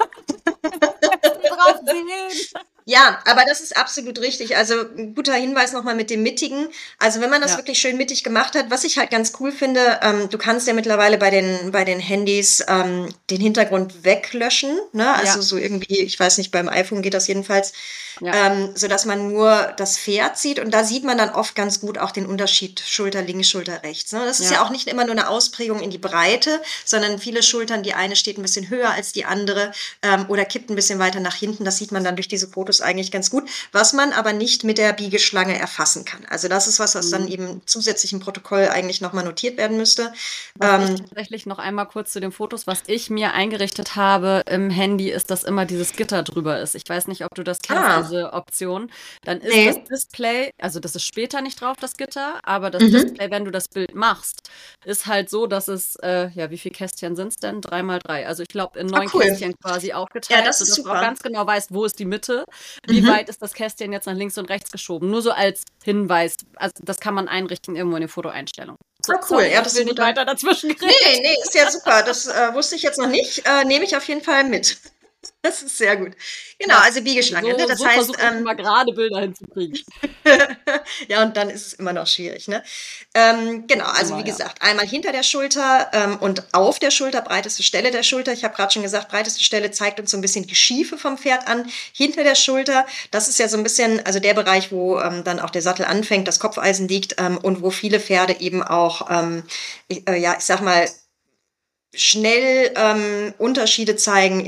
Was ist drauf sehen? Ja, aber das ist absolut richtig. Also ein guter Hinweis nochmal mit dem Mittigen. Also wenn man das Ja, wirklich schön mittig gemacht hat, was ich halt ganz cool finde, du kannst ja mittlerweile bei den Handys den Hintergrund weglöschen. Ne? ja, Also so irgendwie, ich weiß nicht, beim iPhone geht das jedenfalls, ja. so dass man nur das Pferd sieht. Und da sieht man dann oft ganz gut auch den Unterschied Schulter links, Schulter rechts. Ne? Das ist Ja. ja auch nicht immer nur eine Ausprägung in die Breite, sondern viele Schultern, die eine steht ein bisschen höher als die andere oder kippt ein bisschen weiter nach hinten. Das sieht man dann durch diese Fotos eigentlich ganz gut, was man aber nicht mit der Biegeschlange erfassen kann. Also das ist was, was dann Mhm. eben zusätzlich im Protokoll eigentlich nochmal notiert werden müsste. Was ich tatsächlich noch einmal kurz zu den Fotos, was ich mir eingerichtet habe im Handy, ist, dass immer dieses Gitter drüber ist. Ich weiß nicht, ob du das kennst, Ah, diese Option. Dann ist das nee. Display, also das ist später nicht drauf, das Gitter, aber das Mhm. Display, wenn du das Bild machst, ist halt so, dass es, ja, wie viele Kästchen sind es denn? 3 mal 3. Also ich glaube, in Ah, 9 cool. Kästchen quasi Ja, aufgeteilt, das ist sodass du auch super. ganz genau weißt, wo ist die Mitte, wie Mhm. weit ist das Kästchen jetzt nach links und rechts geschoben. Nur so als Hinweis. Also das kann man einrichten irgendwo in den Fotoeinstellungen. So, Ah, cool. sorry, Ja, ich das ist will ein nicht guter. weiter dazwischen Nee, geredet. nee, ist ja super. Das wusste ich jetzt noch nicht. Nehme ich auf jeden Fall mit. Das ist sehr gut. Genau, Ja, also Biegeschlange. Ne? Das so heißt, versuche ich immer gerade Bilder hinzukriegen. ja, und dann ist es immer noch schwierig. Ne? Genau, also wie Immer, ja. gesagt, einmal hinter der Schulter und auf der Schulter, breiteste Stelle der Schulter. Ich habe gerade schon gesagt, breiteste Stelle zeigt uns so ein bisschen die Schiefe vom Pferd an. Hinter der Schulter, das ist ja so ein bisschen, also der Bereich, wo dann auch der Sattel anfängt, das Kopfeisen liegt und wo viele Pferde eben auch, ja, ich sag mal, schnell Unterschiede zeigen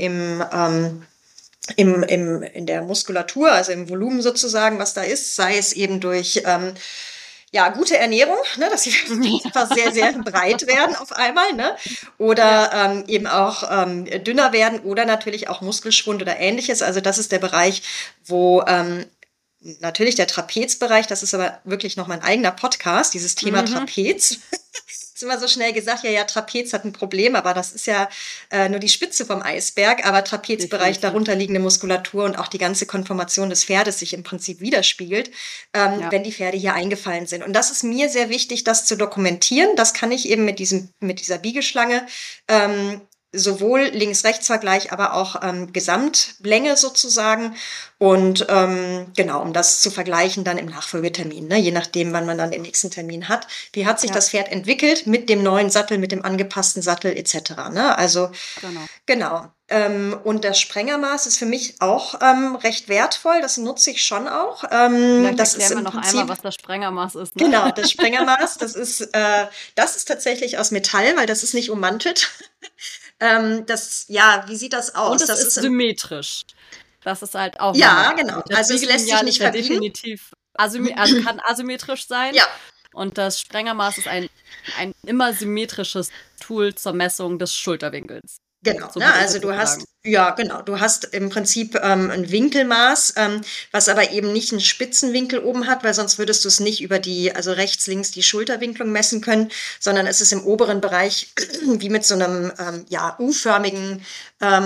in der Muskulatur, also im Volumen sozusagen, was da ist, sei es eben durch ja, gute Ernährung, ne, dass sie einfach sehr, sehr breit werden auf einmal, ne? Ja, Oder eben auch dünner werden oder natürlich auch Muskelschwund oder ähnliches. Also das ist der Bereich, wo natürlich der Trapezbereich, das ist aber wirklich noch mein eigener Podcast, dieses Thema mhm. Trapez. Ist immer so schnell gesagt, ja, ja, Trapez hat ein Problem, aber das ist ja nur die Spitze vom Eisberg, aber Trapezbereich, Definitiv. darunter liegende Muskulatur und auch die ganze Konformation des Pferdes sich im Prinzip widerspiegelt, Ja, wenn die Pferde hier eingefallen sind. Und das ist mir sehr wichtig, das zu dokumentieren. Das kann ich eben mit dieser Biegeschlange sowohl Links-Rechts-Vergleich, aber auch Gesamtlänge sozusagen. Und genau, um das zu vergleichen dann im Nachfolgetermin, ne? Je nachdem, wann man dann den nächsten Termin hat. Wie hat sich ja, das Pferd entwickelt mit dem neuen Sattel, mit dem angepassten Sattel etc. Ne? Also genau. genau. Und das Sprengermaß ist für mich auch recht wertvoll. Das nutze ich schon auch. Vielleicht Das ist erklären wir im noch einmal, Prinzip was das Sprengermaß ist, ne? genau das Sprengermaß. Das ist tatsächlich aus Metall, weil das ist nicht ummantelt. Das, ja, wie sieht das Und aus? es Das ist ist im, symmetrisch. Das ist halt auch nochmal ja, genau. wichtig. Das Also es lässt sich Biegellineal nicht ist ja verbiegen. definitiv also kann asymmetrisch sein. Ja, Und das Sprengermaß ist ein immer symmetrisches Tool zur Messung des Schulterwinkels. genau. So Ne? würde ich Also das jetzt du sagen. hast, ja, genau. Du hast im Prinzip ein Winkelmaß, was aber eben nicht einen Spitzenwinkel oben hat, weil sonst würdest du es nicht über die, also rechts, links die Schulterwinklung messen können, sondern es ist im oberen Bereich wie mit so einem ja, U-förmigen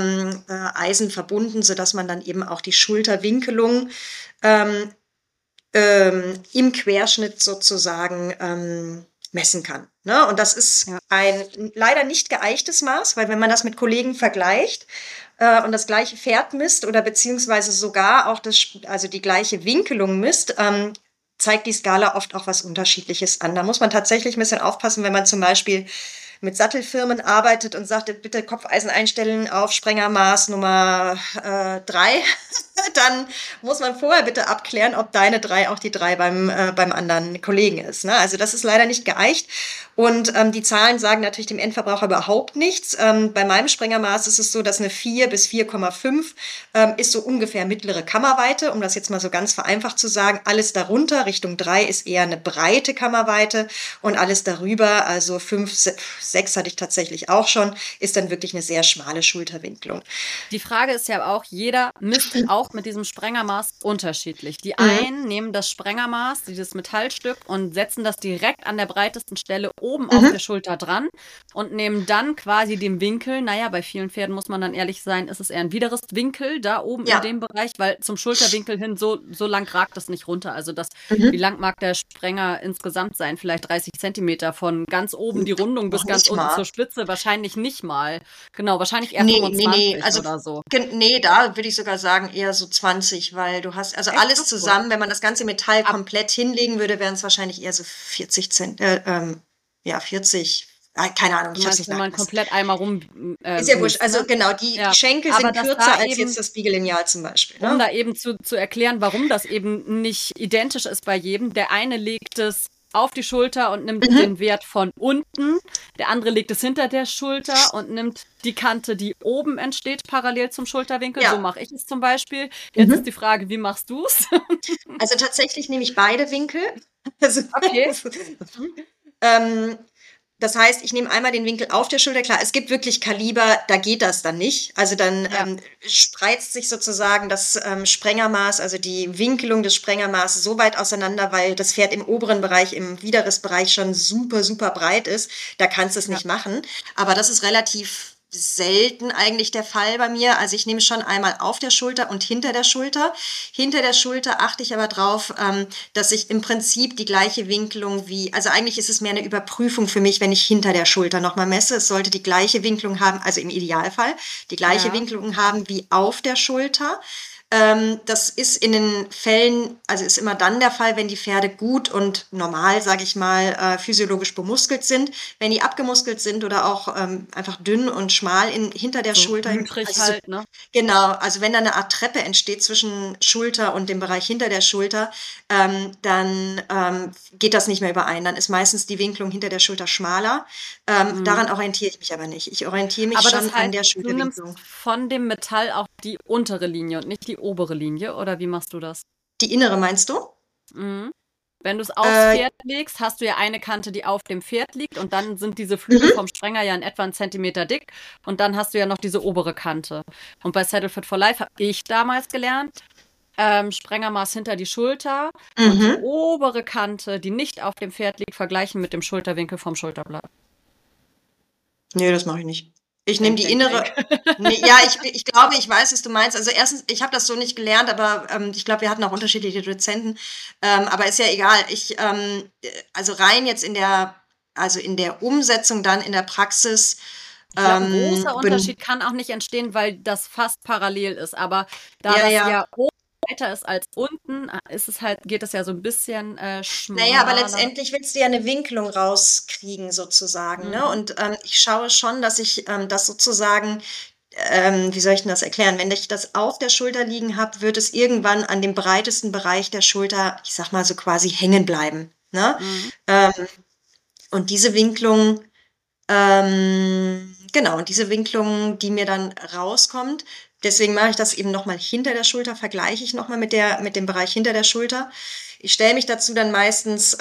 Eisen verbunden, sodass man dann eben auch die Schulterwinkelung ähm, im Querschnitt sozusagen messen kann. Ne? Und das ist ein leider nicht geeichtes Maß, weil wenn man das mit Kollegen vergleicht und das gleiche Pferd misst oder beziehungsweise sogar auch also die gleiche Winkelung misst, zeigt die Skala oft auch was Unterschiedliches an. Da muss man tatsächlich ein bisschen aufpassen, wenn man zum Beispiel mit Sattelfirmen arbeitet und sagt, bitte Kopfeisen einstellen auf Sprengermaß Nummer 3, dann muss man vorher bitte abklären, ob deine 3 auch die 3 beim anderen Kollegen ist. Ne? Also das ist leider nicht geeicht. Und die Zahlen sagen natürlich dem Endverbraucher überhaupt nichts. Bei meinem Sprengermaß ist es so, dass eine 4 bis 4,5 ist so ungefähr mittlere Kammerweite, um das jetzt mal so ganz vereinfacht zu sagen. Alles darunter, Richtung 3, ist eher eine breite Kammerweite und alles darüber, also 5, 6 hatte ich tatsächlich auch schon, ist dann wirklich eine sehr schmale Schulterwinklung. Die Frage ist ja auch, jeder misst auch mit diesem Sprengermaß unterschiedlich. Die einen nehmen das Sprengermaß, dieses Metallstück, und setzen das direkt an der breitesten Stelle oben auf der Schulter dran und nehmen dann quasi den Winkel. Naja, bei vielen Pferden muss man dann ehrlich sein, ist es eher ein Widerristwinkel da oben in dem Bereich, weil zum Schulterwinkel hin so lang ragt das nicht runter. Also wie lang mag der Sprenger insgesamt sein? Vielleicht 30 Zentimeter von ganz oben die Rundung bis ganz unten zur Spitze? Wahrscheinlich nicht mal. Genau, wahrscheinlich eher 25 also, oder so. Nee, da würde ich sogar sagen eher so 20, weil du hast, also alles zusammen, wenn man das ganze Metall komplett hinlegen würde, wären es wahrscheinlich eher so 40 40, keine Ahnung, ich hab's nicht wenn man komplett einmal rum. Ist ja wurscht. Also genau, die Schenkel sind kürzer als jetzt das Biegellineal zum Beispiel. Ne? Um da eben zu erklären, warum das eben nicht identisch ist bei jedem. Der eine legt es auf die Schulter und nimmt den Wert von unten. Der andere legt es hinter der Schulter und nimmt die Kante, die oben entsteht, parallel zum Schulterwinkel. Ja. So mache ich es zum Beispiel. Jetzt ist die Frage, wie machst du es? Also tatsächlich nehme ich beide Winkel. Also, okay. Das heißt, ich nehme einmal den Winkel auf der Schulter. Klar, es gibt wirklich Kaliber, da geht das dann nicht. Also dann spreizt sich sozusagen das Sprengermaß, also die Winkelung des Sprengermaßes so weit auseinander, weil das Pferd im oberen Bereich, im Widerristbereich schon super, super breit ist. Da kannst du es nicht machen. Aber das ist relativ selten eigentlich der Fall bei mir. Also ich nehme schon einmal auf der Schulter und hinter der Schulter. Hinter der Schulter achte ich aber drauf, dass ich im Prinzip die gleiche Winkelung also eigentlich ist es mehr eine Überprüfung für mich, wenn ich hinter der Schulter nochmal messe. Es sollte die gleiche Winkelung haben, also im Idealfall, die gleiche Winkelung haben wie auf der Schulter. Das ist in den Fällen, also ist immer dann der Fall, wenn die Pferde gut und normal, sage ich mal, physiologisch bemuskelt sind. Wenn die abgemuskelt sind oder auch einfach dünn und schmal hinter der Schulter. Also halt, ne? Genau, also wenn da eine Art Treppe entsteht zwischen Schulter und dem Bereich hinter der Schulter, dann geht das nicht mehr überein. Dann ist meistens die Winklung hinter der Schulter schmaler. Daran orientiere ich mich aber nicht. Ich orientiere mich schon an der Schulterwinklung. Du nimmst von dem Metall auch die untere Linie und nicht die obere Linie, oder wie machst du das? Die innere meinst du? Mhm. Wenn du es aufs Pferd legst, hast du ja eine Kante, die auf dem Pferd liegt, und dann sind diese Flügel vom Sprenger ja in etwa 1 Zentimeter dick, und dann hast du ja noch diese obere Kante. Und bei Saddle Fit for Life habe ich damals gelernt, Sprengermaß hinter die Schulter und die obere Kante, die nicht auf dem Pferd liegt, vergleichen mit dem Schulterwinkel vom Schulterblatt. Nee, das mache ich nicht. Ich nehme die innere. Nee, ja, ich glaube, ich weiß, was du meinst. Also erstens, ich habe das so nicht gelernt, aber ich glaube, wir hatten auch unterschiedliche Dozenten. Aber ist ja egal. Also rein jetzt in der Umsetzung dann in der Praxis. Ich glaube, ein großer Unterschied kann auch nicht entstehen, weil das fast parallel ist. Aber da das ja oben weiter ist als unten, geht es ja so ein bisschen schmaler. Naja, aber letztendlich willst du ja eine Winkelung rauskriegen sozusagen. Ne? Und ich schaue schon, dass ich das sozusagen, wie soll ich denn das erklären? Wenn ich das auf der Schulter liegen habe, wird es irgendwann an dem breitesten Bereich der Schulter, ich sag mal so quasi hängen bleiben. Ne? Und diese Winklung, und diese Winklung, die mir dann rauskommt, deswegen mache ich das eben nochmal hinter der Schulter, vergleiche ich nochmal mit dem Bereich hinter der Schulter. Ich stelle mich dazu dann meistens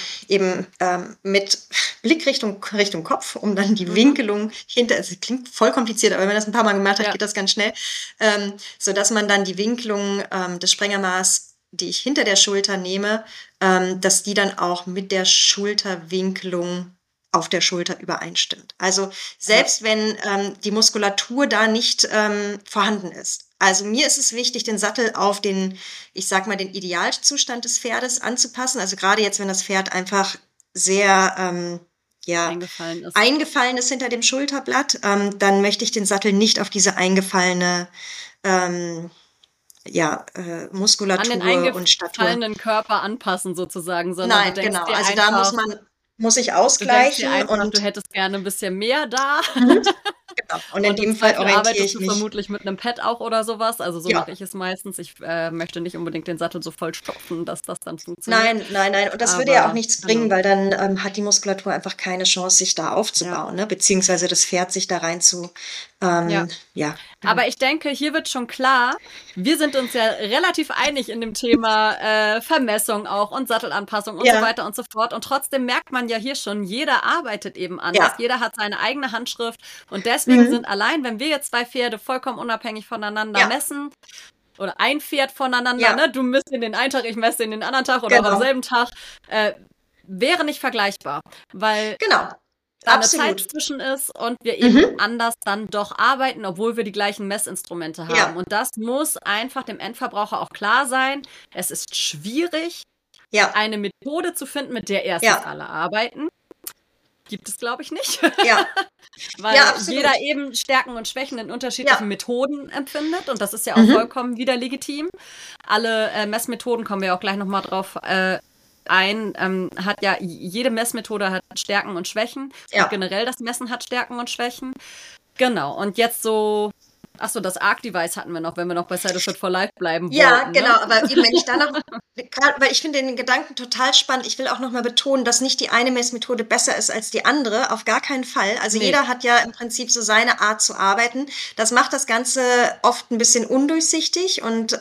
mit Blickrichtung Richtung Kopf, um dann die Winkelung also klingt voll kompliziert, aber wenn man das ein paar Mal gemacht hat, geht das ganz schnell, sodass man dann die Winkelung des Sprengermaß, die ich hinter der Schulter nehme, dass die dann auch mit der Schulterwinkelung auf der Schulter übereinstimmt. Also selbst wenn die Muskulatur da nicht vorhanden ist, Also mir ist es wichtig, den Sattel auf den, ich sag mal, den Idealzustand des Pferdes anzupassen. Also gerade jetzt, wenn das Pferd einfach sehr, ja, Eingefallen ist. eingefallen ist hinter dem Schulterblatt, dann möchte ich den Sattel nicht auf diese eingefallene, ähm, ja, An den Muskulatur und Statur. eingefallenen Körper anpassen sozusagen, sondern Nein, genau. Also muss ich du denkst dir ausgleichen einfach, du und hättest gerne ein bisschen mehr da. mhm, genau. Und in Und im dem Fall Zweifel orientiere arbeitest ich du mich. vermutlich mit einem Pad auch oder sowas. Also so Ja. mache ich es meistens. Ich möchte nicht unbedingt den Sattel so voll stopfen, dass das dann funktioniert. Nein, nein, nein. Und das würde ja auch Aber nichts bringen, genau, weil dann hat die Muskulatur einfach keine Chance, sich da ja. aufzubauen, ne? Beziehungsweise das Pferd sich da rein zu, Ja. ja, genau. Aber ich denke, hier wird schon klar, wir sind uns ja relativ einig in dem Thema Vermessung auch und Sattelanpassung und so Ja, weiter und so fort. Und trotzdem merkt man ja hier schon, jeder arbeitet eben anders, ja. jeder hat seine eigene Handschrift. Und deswegen Mhm. sind allein, wenn wir jetzt zwei Pferde vollkommen unabhängig voneinander Ja, messen, oder ein Pferd voneinander, ja, ne? Du misst in den einen Tag, ich messe in den anderen Tag oder auch am genau. selben Tag, äh, wäre nicht vergleichbar, weil Genau. da eine Zeit Absolut. zwischen ist und wir eben Mhm. anders dann doch arbeiten, obwohl wir die gleichen Messinstrumente haben. Ja, Und das muss einfach dem Endverbraucher auch klar sein. Es ist schwierig, ja, eine Methode zu finden, mit der erstens ja, alle arbeiten. Gibt es, glaube ich, nicht. ja, ja, Weil jeder absolut. eben Stärken und Schwächen in unterschiedlichen Ja. Methoden empfindet. Und das ist ja auch Mhm. vollkommen wieder legitim. Alle Messmethoden, kommen wir auch gleich nochmal drauf ein, hat ja, jede Messmethode hat Stärken und Schwächen. Und Ja. generell das Messen hat Stärken und Schwächen. Genau. Und jetzt so, achso, das Arc-Device hatten wir noch, wenn wir noch bei Cytoshoot for Life bleiben Ja, wollten, ne? genau, aber eben wenn ich da noch, gerade, weil ich finde den Gedanken total spannend. Ich will auch noch mal betonen, dass nicht die eine Messmethode besser ist als die andere, auf gar keinen Fall. Also Nee, jeder hat ja im Prinzip so seine Art zu arbeiten. Das macht das Ganze oft ein bisschen undurchsichtig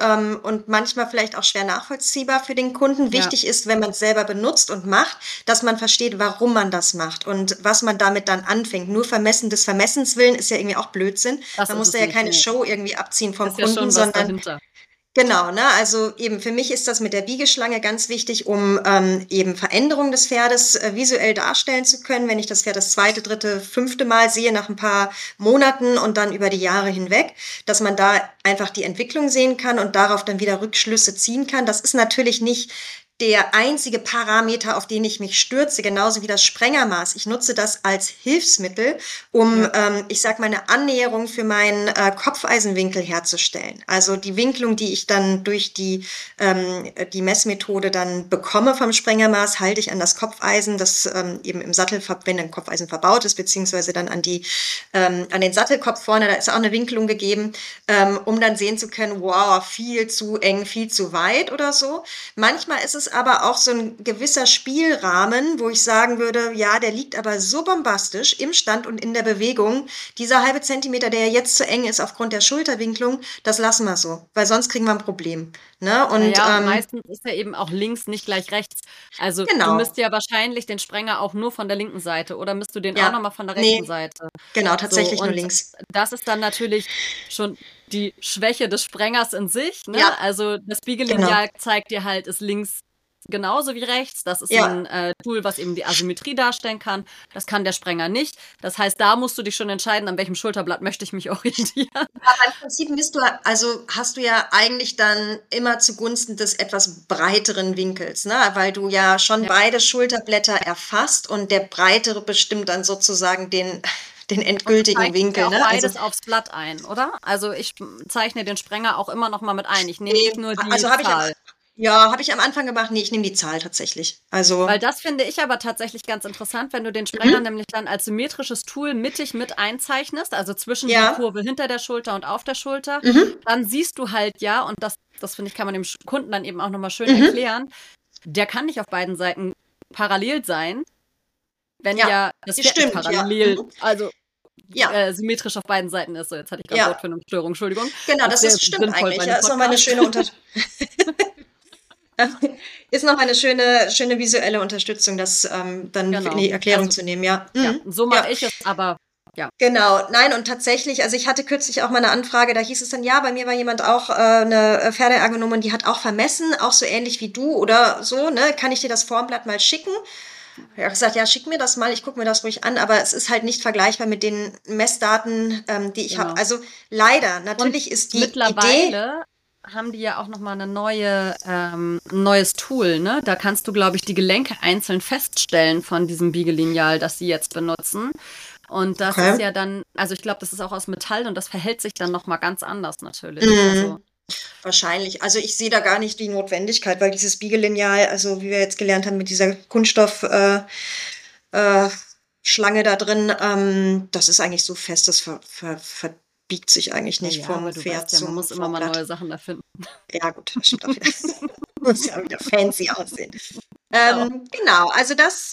und manchmal vielleicht auch schwer nachvollziehbar für den Kunden. ja, Wichtig ist, wenn man es selber benutzt und macht, dass man versteht, warum man das macht und was man damit dann anfängt. Nur Vermessen des Vermessens willen ist ja irgendwie auch Blödsinn. das Man ist muss da es ja nicht. keine Nee. Show irgendwie abziehen vom Ist ja Kunden, schon was sondern dahinter. genau, ne? Also eben für mich ist das mit der Biegeschlange ganz wichtig, um eben Veränderungen des Pferdes visuell darstellen zu können, wenn ich das Pferd das zweite, dritte, fünfte Mal sehe nach ein paar Monaten und dann über die Jahre hinweg, dass man da einfach die Entwicklung sehen kann und darauf dann wieder Rückschlüsse ziehen kann. Das ist natürlich nicht der einzige Parameter, auf den ich mich stürze, genauso wie das Sprengermaß. Ich nutze das als Hilfsmittel, um, Ja. ich sag mal, eine Annäherung für meinen Kopfeisenwinkel herzustellen. Also die Winkelung, die ich dann durch die Messmethode dann bekomme vom Sprengermaß, halte ich an das Kopfeisen, das eben im Sattel, wenn ein Kopfeisen verbaut ist, beziehungsweise dann an an den Sattelkopf vorne, da ist auch eine Winkelung gegeben, um dann sehen zu können, wow, viel zu eng, viel zu weit oder so. Manchmal ist es aber auch so ein gewisser Spielrahmen, wo ich sagen würde, ja, der liegt aber so bombastisch im Stand und in der Bewegung. Dieser halbe Zentimeter, der jetzt zu eng ist aufgrund der Schulterwinklung, das lassen wir so, weil sonst kriegen wir ein Problem. Ne? Und Naja, und meistens ist ja eben auch links nicht gleich rechts. Also du genau, misst ja wahrscheinlich den Sprenger auch nur von der linken Seite oder misst du den auch ja, nochmal von der rechten nee, Seite? genau, So, tatsächlich nur und links. das ist dann natürlich schon die Schwäche des Sprengers in sich, ne? Ja, Also das genau, Spiegellineal zeigt dir halt, ist links genauso wie rechts. Das ist ja. ein Tool, was eben die Asymmetrie darstellen kann. Das kann der Sprenger nicht. Das heißt, da musst du dich schon entscheiden, an welchem Schulterblatt möchte ich mich orientieren. Aber im Prinzip also hast du ja eigentlich dann immer zugunsten des etwas breiteren Winkels, ne? Weil du ja schon Ja. beide Schulterblätter erfasst und der breitere bestimmt dann sozusagen den Und du endgültigen zeichnest ja Winkel, auch ne? Also, beides aufs Blatt ein, oder? Also ich zeichne den Sprenger auch immer noch mal mit ein. Ich nehme nicht nee, nur die also Zahl. ja, habe ich am Anfang gemacht. Nee, ich nehme die Zahl tatsächlich. Weil Also, das finde ich aber tatsächlich ganz interessant, wenn du den Sprenger mhm, nämlich dann als symmetrisches Tool mittig mit einzeichnest, also zwischen die ja, Kurve hinter der Schulter und auf der Schulter, mhm, dann siehst du halt ja, und das finde ich, kann man dem Kunden dann eben auch nochmal schön mhm, erklären, der kann nicht auf beiden Seiten parallel sein, wenn ja, ja das das Pferd nicht stimmt, ja, parallel, mhm, also ja, symmetrisch auf beiden Seiten ist. So, jetzt hatte ich gerade ja, Wortfindungsstörung, Entschuldigung. genau, Das ist das sehr ist stimmt sinnvoll bei eigentlich. Ja, einem ist nochmal eine Podcast. schöne ist noch mal eine schöne visuelle Unterstützung, das dann in Genau. die Erklärung Also zu nehmen, ja. ja, Mhm. so Ja, mache ich es, aber ja. genau. Nein, und tatsächlich, also ich hatte kürzlich auch mal eine Anfrage, da hieß es dann, ja, bei mir war jemand auch eine Pferdeergonomin, die hat auch vermessen, auch so ähnlich wie du oder so, ne? Kann ich dir das Formblatt mal schicken? Ich habe gesagt, ja, schick mir das mal, ich gucke mir das ruhig an, aber es ist halt nicht vergleichbar mit den Messdaten, die ich habe. Genau. Also leider, Und natürlich ist die Idee, mittlerweile haben die ja auch noch mal ein neues Tool, ne? Da kannst du, glaube ich, die Gelenke einzeln feststellen von diesem Biegelineal, das sie jetzt benutzen. Und das ist okay. ja dann, also ich glaube, das ist auch aus Metall und das verhält sich dann noch mal ganz anders natürlich. Also Mhm. Wahrscheinlich. Also ich sehe da gar nicht die Notwendigkeit, weil dieses Biegelineal, also wie wir jetzt gelernt haben mit dieser Kunststoff, äh, Schlange da drin, das ist eigentlich so fest, das verbiegt sich eigentlich ja, nicht ja, aber vom du Pferd weißt ja, man muss immer vom mal Blatt. neue Sachen erfinden. Ja gut, das stimmt auch wieder. Muss ja wieder fancy aussehen. Genau. Genau, also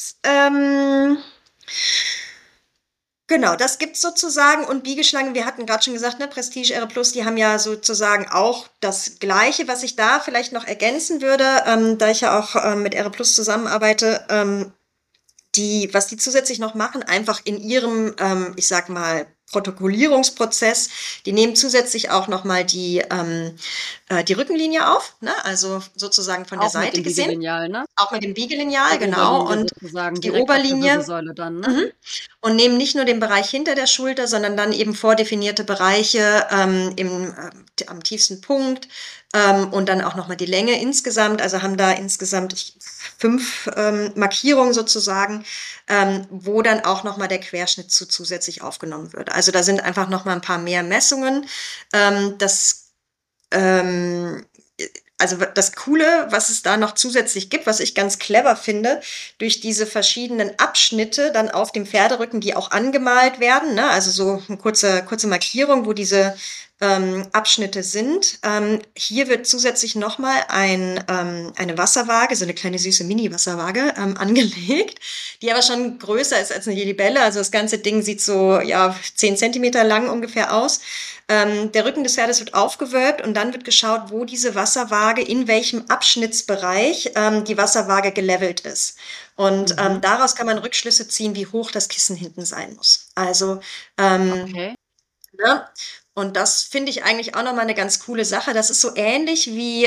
genau, das gibt's sozusagen. Und Biegeschlangen, wir hatten gerade schon gesagt, ne, Prestige R Plus, die haben ja sozusagen auch das Gleiche. Was ich da vielleicht noch ergänzen würde, da ich ja auch mit R Plus zusammenarbeite, was die zusätzlich noch machen, einfach in ihrem, ich sag mal, Protokollierungsprozess, die nehmen zusätzlich auch nochmal die Rückenlinie auf, ne? Also sozusagen von der Auch mit Seite dem gesehen, Biegelineal, ne? auch mit dem Biegelineal, Die genau, Oberlinie und sozusagen die direkt auf der Oberlinie. Wirbelsäule dann, ne? Mhm. Und nehmen nicht nur den Bereich hinter der Schulter, sondern dann eben vordefinierte Bereiche am tiefsten Punkt und dann auch nochmal die Länge insgesamt. Also haben da insgesamt 5 Markierungen sozusagen, wo dann auch nochmal der Querschnitt zusätzlich aufgenommen wird. Also da sind einfach nochmal ein paar mehr Messungen. Das ähm, also das Coole, was es da noch zusätzlich gibt, was ich ganz clever finde, durch diese verschiedenen Abschnitte dann auf dem Pferderücken, die auch angemalt werden, ne? Also so eine kurze Markierung, wo diese Abschnitte sind. Hier wird zusätzlich nochmal eine Wasserwaage, so eine kleine süße Mini-Wasserwaage angelegt, die aber schon größer ist als eine Libelle. Also das ganze Ding sieht so, ja, 10 Zentimeter lang ungefähr aus. Der Rücken des Pferdes wird aufgewölbt und dann wird geschaut, wo diese Wasserwaage, in welchem Abschnittsbereich die Wasserwaage gelevelt ist. Und Mhm. daraus kann man Rückschlüsse ziehen, wie hoch das Kissen hinten sein muss. Also, Okay. ne? Und das finde ich eigentlich auch nochmal eine ganz coole Sache. Das ist so ähnlich wie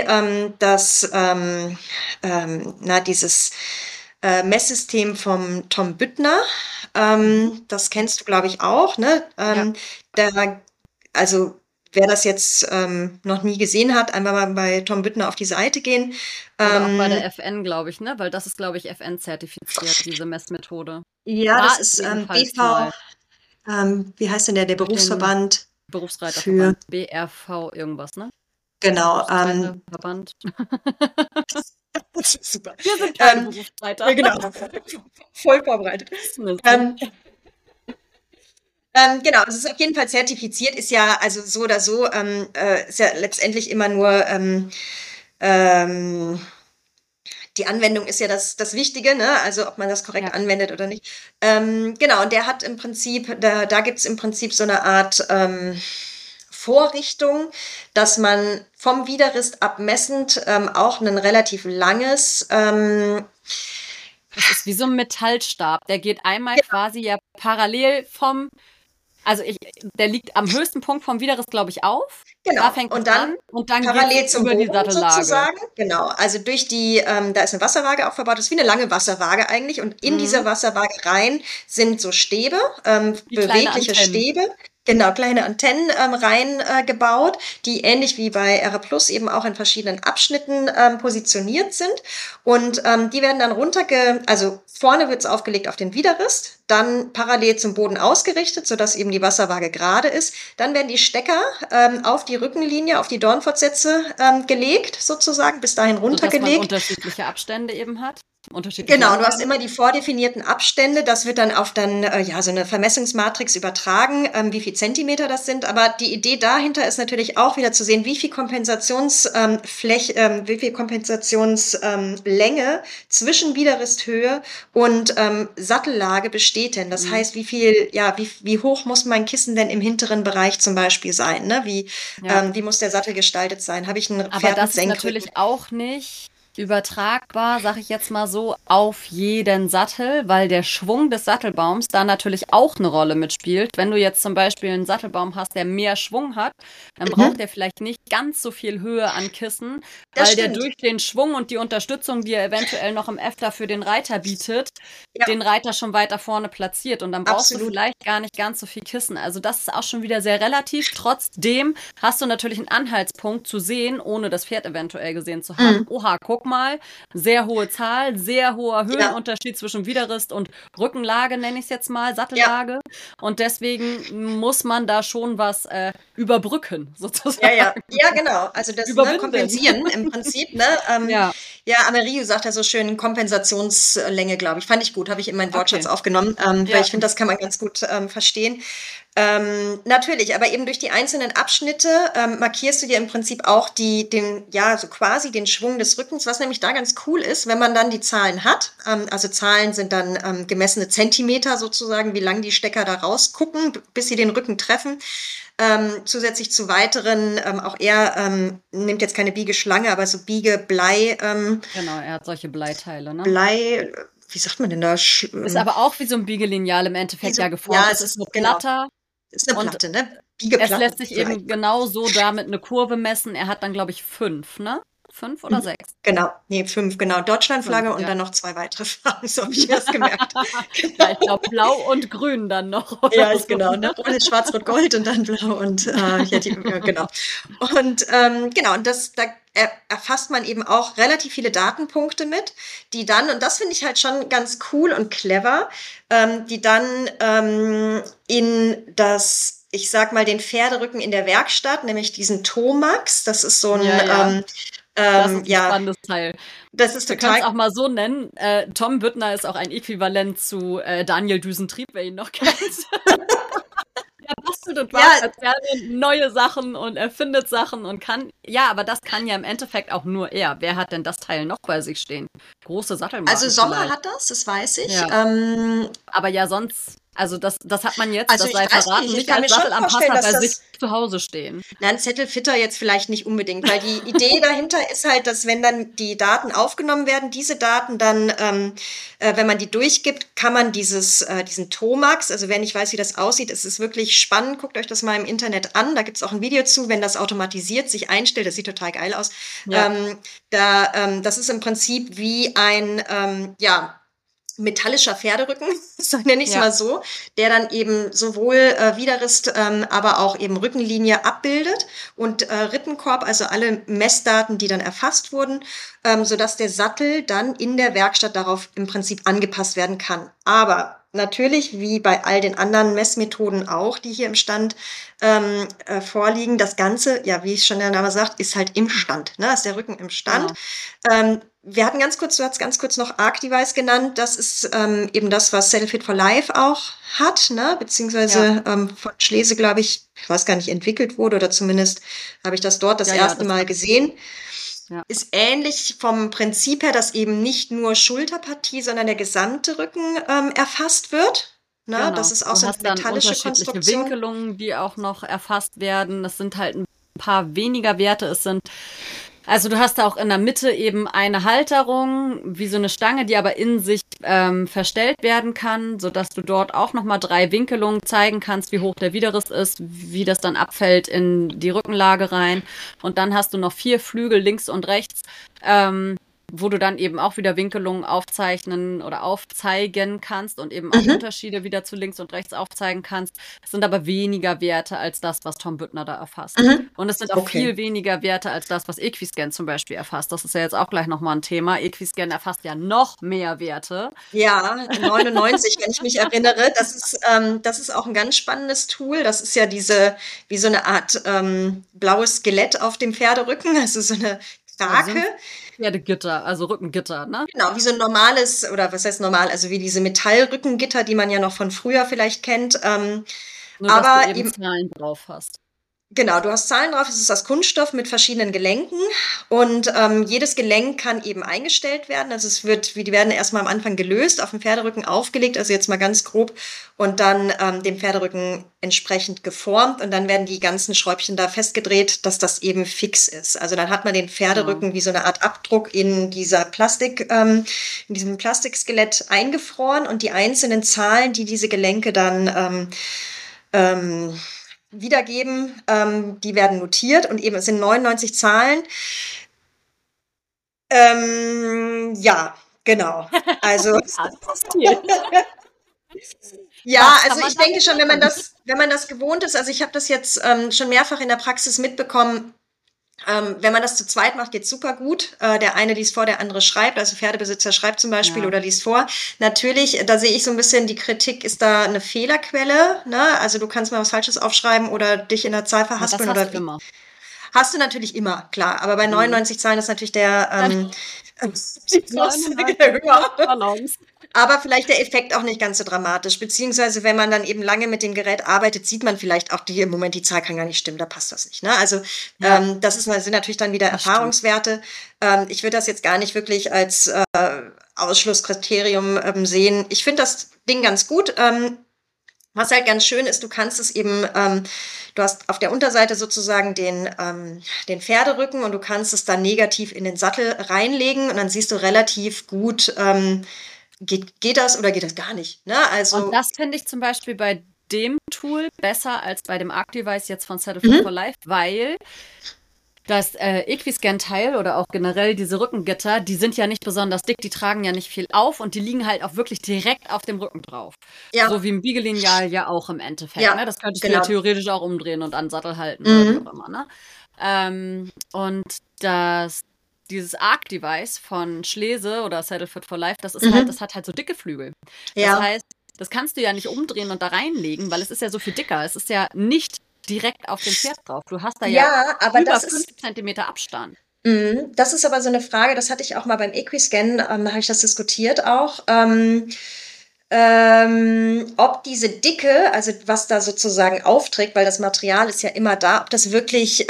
dieses Messsystem vom Tom Büttner. Mhm. Das kennst du, glaube ich, auch, ne? Ja. Da, also wer das jetzt noch nie gesehen hat, einfach mal bei Tom Büttner auf die Seite gehen. Oder auch bei Ähm, der FN, glaube ich, ne? Weil das ist, glaube ich, FN-zertifiziert, diese Messmethode. ja, das War es ist jedenfalls BV, mal wie heißt denn der durch den Berufsverband für, Berufsreiterverband, BRV irgendwas, ne? genau, Berufsreiterverband. super. Wir sind keine Ähm, Berufsreiter. ja, genau, voll vorbereitet. Wissen es nicht. Ähm, genau, es ist auf jeden Fall zertifiziert, ist ja also so oder so, ist ja letztendlich immer nur ähm, die Anwendung ist ja das Wichtige, ne? Also ob man das korrekt Ja. anwendet oder nicht. Genau, und der hat im Prinzip, da gibt es im Prinzip so eine Art Vorrichtung, dass man vom Widerrist abmessend auch ein relativ langes Das ist wie so ein Metallstab. Der geht einmal quasi ja parallel also der liegt am höchsten Punkt vom Widerrist, glaube ich, auf. Da genau. fängt es Und dann an und dann geht's parallel zum über die Boden Sattellage. sozusagen. Genau. Also da ist eine Wasserwaage auch verbaut. Das ist wie eine lange Wasserwaage eigentlich. Und in dieser Mhm. Wasserwaage rein sind so Stäbe, Wie kleine bewegliche Antennen. Stäbe. Genau, kleine Antennen rein gebaut, die ähnlich wie bei R Plus eben auch in verschiedenen Abschnitten positioniert sind. Und die werden dann also vorne wird es aufgelegt auf den Widerrist, dann parallel zum Boden ausgerichtet, sodass eben die Wasserwaage gerade ist. Dann werden die Stecker auf die Rückenlinie, auf die Dornfortsätze gelegt, sozusagen, bis dahin Sodass man runtergelegt. unterschiedliche Abstände eben hat. Unterschiedliche Genau, du hast Langweiten. immer die vordefinierten Abstände. Das wird dann auf ja, so eine Vermessungsmatrix übertragen, wie viel Zentimeter das sind. Aber die Idee dahinter ist natürlich auch wieder zu sehen, wie viel wie viel Kompensationslänge zwischen Widerristhöhe und Sattellage besteht denn. Das Mhm. heißt, wie hoch muss mein Kissen denn im hinteren Bereich zum Beispiel sein? Ne? Ja. Wie muss der Sattel gestaltet sein? Habe ich ein Aber Pferd mit das ist Senkrücken? natürlich auch nicht Übertragbar, sag ich jetzt mal so, auf jeden Sattel, weil der Schwung des Sattelbaums da natürlich auch eine Rolle mitspielt. Wenn du jetzt zum Beispiel einen Sattelbaum hast, der mehr Schwung hat, dann braucht Mhm. der vielleicht nicht ganz so viel Höhe an Kissen, Das weil der stimmt. durch den Schwung und die Unterstützung, die er eventuell noch im Efter für den Reiter bietet, Ja, den Reiter schon weiter vorne platziert. Und dann brauchst du absolut. vielleicht gar nicht ganz so viel Kissen. Also das ist auch schon wieder sehr relativ. Trotzdem hast du natürlich einen Anhaltspunkt zu sehen, ohne das Pferd eventuell gesehen zu haben. Mhm. Oha, guck mal, sehr hohe Zahl, sehr hoher Ja, Höhenunterschied zwischen Widerrist und Rückenlage, nenne ich es jetzt mal, ja. Sattellage. Und deswegen muss man da schon was überbrücken, Ja, sozusagen. ja. Ja, genau. Also das, ne, Überwinden. kompensieren im Prinzip, ne? Ja, Ja, Amerio sagt ja so schön Kompensationslänge, glaube ich. Fand ich gut, habe ich in meinen Wortschatz okay. aufgenommen, weil Ja, ich finde, das kann man ganz gut verstehen. Natürlich, aber eben durch die einzelnen Abschnitte markierst du dir im Prinzip auch ja, so quasi den Schwung des Rückens, was nämlich da ganz cool ist, wenn man dann die Zahlen hat. Also Zahlen sind dann gemessene Zentimeter sozusagen, wie lang die Stecker da rausgucken, bis sie den Rücken treffen. Zusätzlich zu weiteren, auch er nimmt jetzt keine Biegeschlange, aber so Biegeblei, genau, er hat solche Bleiteile, ne? Blei, wie sagt man denn da? Ist aber auch wie so ein Biegelineal im Endeffekt ja geformt. Ja, Es es ist nur ist, genau, platter ist eine und Platte, ne? es Biegeplatte lässt sich vielleicht. eben genau so damit eine Kurve messen. Er hat dann, glaube ich, 5, ne? 5 oder Mhm. 6? Genau, nee, 5, genau. 5, Deutschlandflagge und ja. dann noch 2 weitere Farben, so habe ich mir das gemerkt. Ja, ich Genau. glaube, blau und grün dann noch Ja, oder ist so, genau, ne? ne? Rot, Schwarz, Rot, Gold und dann Blau und ja, genau. Und genau, und da erfasst man eben auch relativ viele Datenpunkte mit, die dann, und das finde ich halt schon ganz cool und clever, die dann in das, ich sag mal, den Pferderücken in der Werkstatt, nämlich diesen Tomax, das ist so ein, Ja, ja, das ist ein ja, spannendes Teil. das ist Wir können es total. auch mal so nennen. Tom Büttner ist auch ein Äquivalent zu Daniel Düsentrieb, wer ihn noch kennt. Er bastelt und Ja, bastelt gerne neue Sachen und erfindet Sachen und kann. Ja, aber das kann ja im Endeffekt auch nur er. Wer hat denn das Teil noch bei sich stehen? Große also Sattelmarken Sommer vielleicht. hat das weiß ich. Ja. Aber ja, sonst, also das hat man jetzt, Also das ich sei weiß verraten, nicht, ich nicht kann als mir schon vorstellen, Sattelanpasser dass bei sich das, zu Hause stehen. na, ein Zettelfitter jetzt vielleicht nicht unbedingt, weil die Idee dahinter ist halt, dass wenn dann die Daten aufgenommen werden, diese Daten dann, wenn man die durchgibt, kann man diesen Tomax, also wer nicht weiß, wie das aussieht, es ist wirklich spannend, guckt euch das mal im Internet an, da gibt es auch ein Video zu, wenn das automatisiert sich einstellt, das sieht total geil aus. Ja, Das ist im Prinzip wie ein, ja, metallischer Pferderücken, so nenne ich es ja. mal so, der dann eben sowohl Widerrist, aber auch eben Rückenlinie abbildet und Rittenkorb, also alle Messdaten, die dann erfasst wurden, sodass der Sattel dann in der Werkstatt darauf im Prinzip angepasst werden kann. Aber natürlich, wie bei all den anderen Messmethoden auch, die hier im Stand vorliegen, das Ganze, ja, wie schon der Name sagt, ist halt im Stand. Ne? Ist der Rücken im Stand. Genau. Wir hatten du hast ganz kurz noch Arc-Device genannt. Das ist eben das, was Saddle Fit for Life auch hat, ne? Ja, Beziehungsweise von Schlese, glaube ich weiß gar nicht, entwickelt wurde oder zumindest habe ich das dort das ja, ja, erste das Mal hat, gesehen. ja, Ist ähnlich vom Prinzip her, dass eben nicht nur Schulterpartie, sondern der gesamte Rücken erfasst wird. Ne? genau. Das ist auch Du so eine hast dann metallische unterschiedliche Konstruktion. Winkelungen, die auch noch erfasst werden. Das sind halt ein paar weniger Werte. Also du hast da auch in der Mitte eben eine Halterung, wie so eine Stange, die aber in sich verstellt werden kann, sodass du dort auch nochmal 3 Winkelungen zeigen kannst, wie hoch der Widerriss ist, wie das dann abfällt in die Rückenlage rein. Und dann hast du noch 4 Flügel links und rechts, wo du dann eben auch wieder Winkelungen aufzeichnen oder aufzeigen kannst und eben auch Mhm. Unterschiede wieder zu links und rechts aufzeigen kannst. Es sind aber weniger Werte als das, was Tom Büttner da erfasst. Mhm. Und es sind auch Okay. viel weniger Werte als das, was Equiscan zum Beispiel erfasst. Das ist ja jetzt auch gleich nochmal ein Thema. Equiscan erfasst ja noch mehr Werte. Ja, 99, wenn ich mich erinnere. Das ist auch ein ganz spannendes Tool. Das ist ja wie so eine Art blaues Skelett auf dem Pferderücken, also so eine Ja, wie so Krake. ein Pferdegitter, also Rückengitter, ne? Genau, wie so ein normales, oder was heißt normal, also wie diese Metallrückengitter, die man ja noch von früher vielleicht kennt. Nur, dass du Aber eben eben Zahlen drauf hast. Genau, du hast Zahlen drauf, es ist aus Kunststoff mit verschiedenen Gelenken und jedes Gelenk kann eben eingestellt werden. Also die werden erstmal am Anfang gelöst, auf dem Pferderücken aufgelegt, also jetzt mal ganz grob, und dann dem Pferderücken entsprechend geformt und dann werden die ganzen Schräubchen da festgedreht, dass das eben fix ist. Also dann hat man den Genau. Pferderücken wie so eine Art Abdruck in in diesem Plastikskelett eingefroren und die einzelnen Zahlen, die diese Gelenke dann ähm, wiedergeben, die werden notiert und eben es sind 99 Zahlen. Ja, genau. Also Ja, das ist viel. ja, Was kann also man ich denke damit schon, machen? wenn man das gewohnt ist, also ich habe das jetzt schon mehrfach in der Praxis mitbekommen, wenn man das zu zweit macht, geht's super gut. Der eine liest vor, der andere schreibt. Also Pferdebesitzer schreibt zum Beispiel Ja, oder liest vor. Natürlich, da sehe ich so ein bisschen die Kritik, ist da eine Fehlerquelle? Ne? Also du kannst mal was Falsches aufschreiben oder dich in der Zahl aber das verhaspeln hast du oder wie. immer. Hast du natürlich immer, klar. Aber bei Mhm. 99 Zahlen ist natürlich der die Aussage 99 plus höher. Ballons. Aber vielleicht der Effekt auch nicht ganz so dramatisch. Beziehungsweise, wenn man dann eben lange mit dem Gerät arbeitet, sieht man vielleicht auch, im Moment, die Zahl kann gar nicht stimmen, da passt das nicht. Ne? Also Ja, sind natürlich dann wieder das stimmt. Erfahrungswerte. Ich würde das jetzt gar nicht wirklich als Ausschlusskriterium sehen. Ich finde das Ding ganz gut. Was halt ganz schön ist, du kannst es eben, du hast auf der Unterseite sozusagen den Pferderücken und du kannst es dann negativ in den Sattel reinlegen und dann siehst du relativ gut, geht das oder geht das gar nicht. Ne? Und Also, das finde ich zum Beispiel bei dem Tool besser als bei dem Arc-Device jetzt von Saddle Fit for mhm. Life, weil das Equiscan-Teil oder auch generell diese Rückengitter, die sind ja nicht besonders dick, die tragen ja nicht viel auf und die liegen halt auch wirklich direkt auf dem Rücken drauf. So Ja, wie ein Biegelineal ja auch im Endeffekt. Ne? ja, Das könntest du ja genau. theoretisch auch umdrehen und an den Sattel halten oder wie auch Mhm. immer. Ne? Und dieses Arc-Device von Schlese oder Saddle Fit for Life, Mhm. das hat halt so dicke Flügel. Das Ja, heißt, das kannst du ja nicht umdrehen und da reinlegen, weil es ist ja so viel dicker. Es ist ja nicht direkt auf dem Pferd drauf. Du hast da ja ja, aber über 5 Zentimeter Abstand. das ist aber so eine Frage, das hatte ich auch mal beim Equiscan, habe ich das diskutiert auch. Ob diese Dicke, also was da sozusagen aufträgt, weil das Material ist ja immer da, ob das wirklich,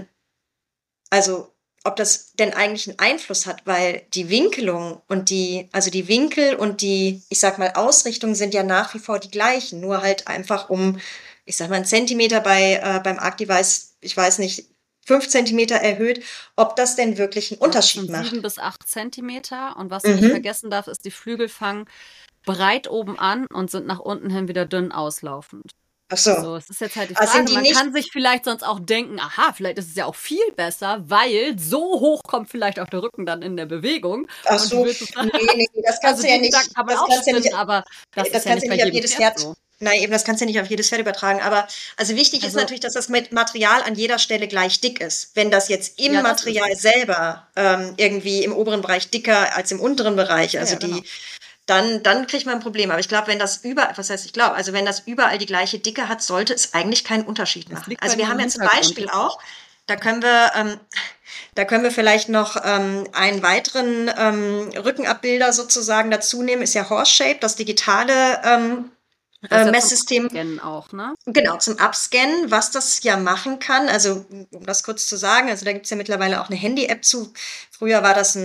also ob das denn eigentlich einen Einfluss hat, weil die Winkelung und also die Winkel und die, ich sag mal, Ausrichtung sind ja nach wie vor die gleichen, nur halt einfach ich sag mal, einen Zentimeter beim Arc-Device, ich weiß nicht, 5 Zentimeter erhöht, ob das denn wirklich einen Ich glaube, das Unterschied sind macht. 7 bis 8 Zentimeter. Und was du nicht Mhm. vergessen darfst, ist, die Flügel fangen breit oben an und sind nach unten hin wieder dünn auslaufend. Ach so. So, es ist jetzt halt die Ah, sind Frage, die man nicht kann sich vielleicht sonst auch denken, aha, vielleicht ist es ja auch viel besser, weil so hoch kommt vielleicht auch der Rücken dann in der Bewegung Ach und du so, willst es dann, nee, das also kannst du ja den nicht Gedanken kann man das auch kannst du ja nicht spinnen, aber das ist das ja kannst nicht du bei nicht auf jedem jedes Pferd Pferd so. nein, eben, das kannst du nicht auf jedes Pferd übertragen. Aber also wichtig ist Also, natürlich, dass das mit Material an jeder Stelle gleich dick ist. Wenn das jetzt im ja, das ist Material es. selber irgendwie im oberen Bereich dicker als im unteren Bereich, Ja, also ja, genau. dann kriegt man ein Problem. Aber ich glaube, was heißt ich glaube, also wenn das überall die gleiche Dicke hat, sollte es eigentlich keinen Unterschied Es machen. liegt bei Also wir mir im haben ja zum Hintergrund. Beispiel auch, da können wir, ähm, da können wir vielleicht noch einen weiteren Rückenabbilder sozusagen dazu nehmen, ist ja Horse Shape, das digitale Das ist ja zum Messsystem. Abscannen auch, ne? Genau, zum Abscannen, was das ja machen kann. Also, um das kurz zu sagen, also da gibt's ja mittlerweile auch eine Handy-App zu. Früher war das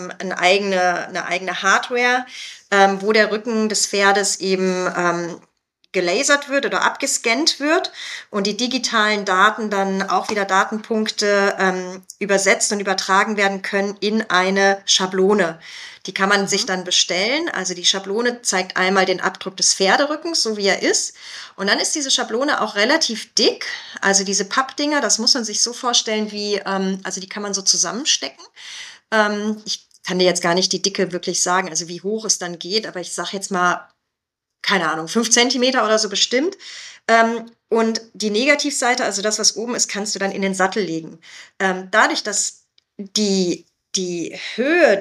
eine eigene Hardware, wo der Rücken des Pferdes eben gelasert wird oder abgescannt wird und die digitalen Daten dann auch wieder Datenpunkte übersetzt und übertragen werden können in eine Schablone. Die kann man sich Mhm. dann bestellen. Also die Schablone zeigt einmal den Abdruck des Pferderückens, so wie er ist. Und dann ist diese Schablone auch relativ dick. Also diese Pappdinger, das muss man sich so vorstellen also die kann man so zusammenstecken. Ich kann dir jetzt gar nicht die Dicke wirklich sagen, also wie hoch es dann geht, aber ich sage jetzt mal, keine Ahnung, 5 Zentimeter oder so bestimmt. Und die Negativseite, also das, was oben ist, kannst du dann in den Sattel legen. Dadurch, dass die Höhe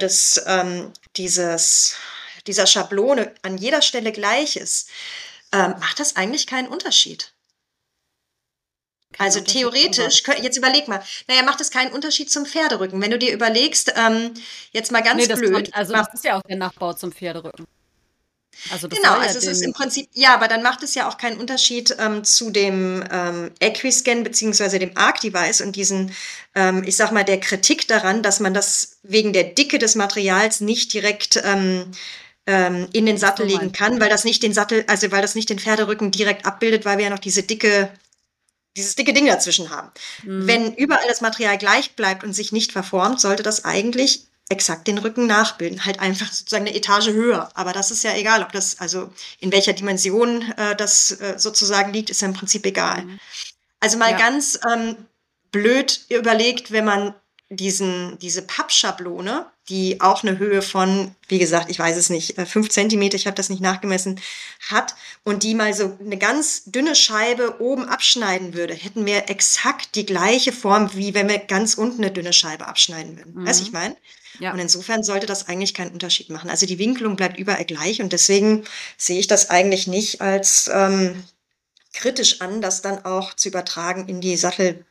dieser Schablone an jeder Stelle gleich ist, macht das eigentlich keinen Unterschied. Kein Also Unterschied zu was. theoretisch, jetzt überleg mal, naja, macht es keinen Unterschied zum Pferderücken. Wenn du dir überlegst, jetzt mal Nee, ganz blöd, also das ist ja auch der Nachbau zum Pferderücken. Also das Genau, soll ja also es ist im den, Prinzip, ja, aber dann macht es ja auch keinen Unterschied zu dem Equiscan beziehungsweise dem Arc-Device und diesen, ich sag mal, der Kritik daran, dass man das wegen der Dicke des Materials nicht direkt in den ach Sattel so legen meinst du. kann, weil das nicht den Sattel, also weil das nicht den Pferderücken direkt abbildet, weil wir ja noch dieses dicke Ding dazwischen haben. Mhm. Wenn überall das Material gleich bleibt und sich nicht verformt, sollte das eigentlich exakt den Rücken nachbilden. Halt einfach sozusagen eine Etage höher. Aber das ist ja egal, ob das, also in welcher Dimension das sozusagen liegt, ist ja im Prinzip egal. Mhm. Also mal Ja, ganz blöd überlegt, wenn man diese Pappschablone, die auch eine Höhe von, wie gesagt, ich weiß es nicht, 5 Zentimeter, ich habe das nicht nachgemessen, hat und die mal so eine ganz dünne Scheibe oben abschneiden würde, hätten wir exakt die gleiche Form, wie wenn wir ganz unten eine dünne Scheibe abschneiden würden. Weißt du, ich mhm. meine? Ja. Und insofern sollte das eigentlich keinen Unterschied machen. Also die Winkelung bleibt überall gleich und deswegen sehe ich das eigentlich nicht als kritisch an, das dann auch zu übertragen in die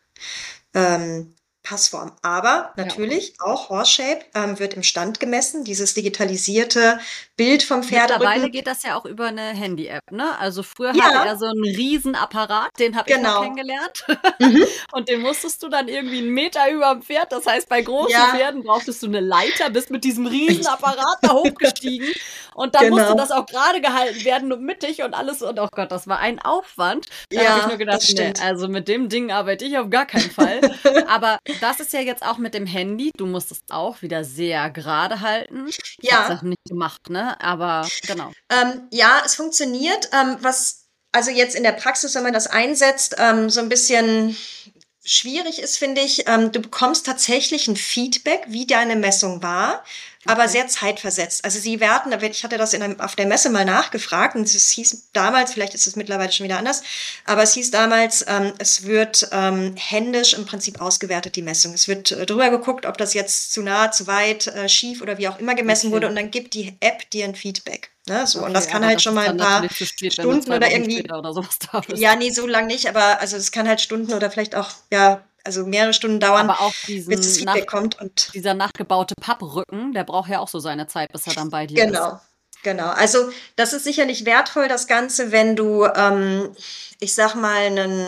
Passform. Aber Ja, okay. natürlich auch Horse Shape wird im Stand gemessen. Dieses digitalisierte Bild vom Mittlerweile Pferderücken. geht das ja auch über eine Handy-App, ne? Also früher hatte er Ja, so einen Riesenapparat, den habe ich noch genau. kennengelernt. Mhm. Und den musstest du dann irgendwie 'n Meter überm Pferd. Das heißt, bei großen Ja, Pferden brauchtest du eine Leiter, bist mit diesem Riesenapparat da hochgestiegen und dann musste das genau. auch gerade gehalten werden und mittig und alles und oh Gott, das war ein Aufwand. Da habe ich nur Ja, gedacht: das „Ne, stimmt. also mit dem Ding arbeite ich auf gar keinen Fall.“ Aber das ist ja jetzt auch mit dem Handy. Du musst es auch wieder sehr gerade halten. Ich habe es noch Ja, nicht gemacht, ne? Aber genau. ja, es funktioniert. Also jetzt in der Praxis, wenn man das einsetzt, so ein bisschen schwierig ist, finde ich, du bekommst tatsächlich ein Feedback, wie deine Messung war, aber Okay. sehr zeitversetzt. Also sie werten, ich hatte das auf der Messe mal nachgefragt und es hieß damals, vielleicht ist es mittlerweile schon wieder anders, aber es hieß damals, es wird händisch im Prinzip ausgewertet, die Messung. Es wird drüber geguckt, ob das jetzt zu nah, zu weit, schief oder wie auch immer gemessen wurde Okay. und dann gibt die App dir ein Feedback. Ne? So, und das Okay, kann aber halt das schon ist mal dann ein paar natürlich zu spät, wenn du Stunden 2 oder Wochen irgendwie später oder so was da ja, bist. nee, so lang nicht, aber also es kann halt Stunden oder vielleicht auch, ja, also mehrere Stunden dauern, Aber auch bis das Feedback kommt und dieser nachgebaute Papprücken, der braucht ja auch so seine Zeit, bis er dann bei dir ist. genau, genau. Also das ist sicherlich wertvoll, das Ganze, wenn du, ich sag mal,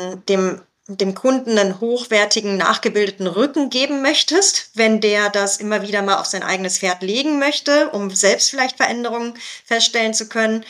dem Kunden einen hochwertigen, nachgebildeten Rücken geben möchtest, wenn der das immer wieder mal auf sein eigenes Pferd legen möchte, um selbst vielleicht Veränderungen feststellen zu können.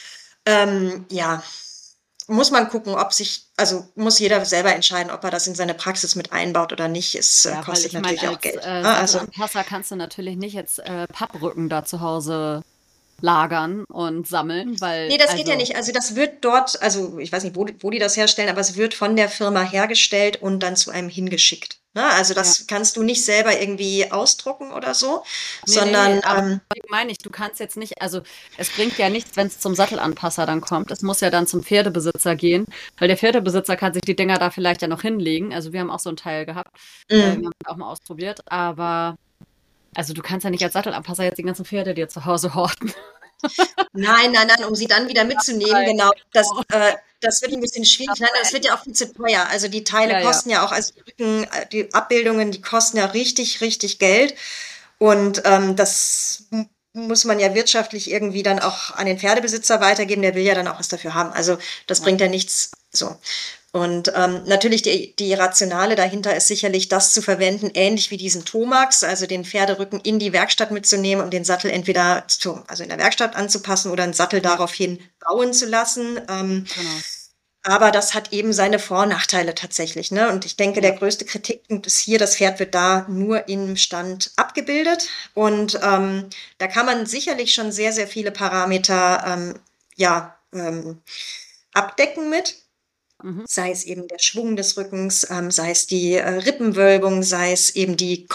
Ja, muss man gucken, also muss jeder selber entscheiden, ob er das in seine Praxis mit einbaut oder nicht. Es Ja, weil kostet ich meine, natürlich auch als Geld. Also, Sattelanpasser kannst du natürlich nicht jetzt Papprücken da zu Hause lagern und sammeln, weil, nee, das geht ja also, nicht. Also das wird dort, also ich weiß nicht, wo die das herstellen, aber es wird von der Firma hergestellt und dann zu einem hingeschickt. Ne? Also ja. das kannst du nicht selber irgendwie ausdrucken oder so, Nee, nee, nee, sondern aber meine ich, du kannst jetzt nicht, also es bringt ja nichts, wenn es zum Sattelanpasser dann kommt. Es muss ja dann zum Pferdebesitzer gehen, weil der Pferdebesitzer kann sich die Dinger da vielleicht ja noch hinlegen. Also wir haben auch so ein Teil gehabt, wir mm, haben es auch mal ausprobiert, aber also du kannst ja nicht als Sattelanpasser jetzt die ganzen Pferde dir zu Hause horten. nein, nein, nein, um sie dann wieder mitzunehmen, genau. Genau. Das wird ein bisschen schwierig. Nein, das wird ja auch viel zu teuer. Also die Teile Ja, ja. kosten ja auch, also die Rücken, die Abbildungen, die kosten ja richtig, richtig Geld. Und das muss man ja wirtschaftlich irgendwie dann auch an den Pferdebesitzer weitergeben. Der will ja dann auch was dafür haben. Also das Ja. bringt ja nichts so. Und natürlich die Rationale dahinter ist sicherlich, das zu verwenden, ähnlich wie diesen Tomax, also den Pferderücken in die Werkstatt mitzunehmen und den Sattel entweder also in der Werkstatt anzupassen oder einen Sattel Ja, daraufhin bauen zu lassen. genau. Aber das hat eben seine Vor- und Nachteile tatsächlich. Ne? Und ich denke, der Ja. größte Kritikpunkt ist hier, das Pferd wird da nur im Stand abgebildet. Und da kann man sicherlich schon sehr, sehr viele Parameter ja, abdecken mit. Mhm. Sei es eben der Schwung des Rückens, sei es die Rippenwölbung, sei es eben die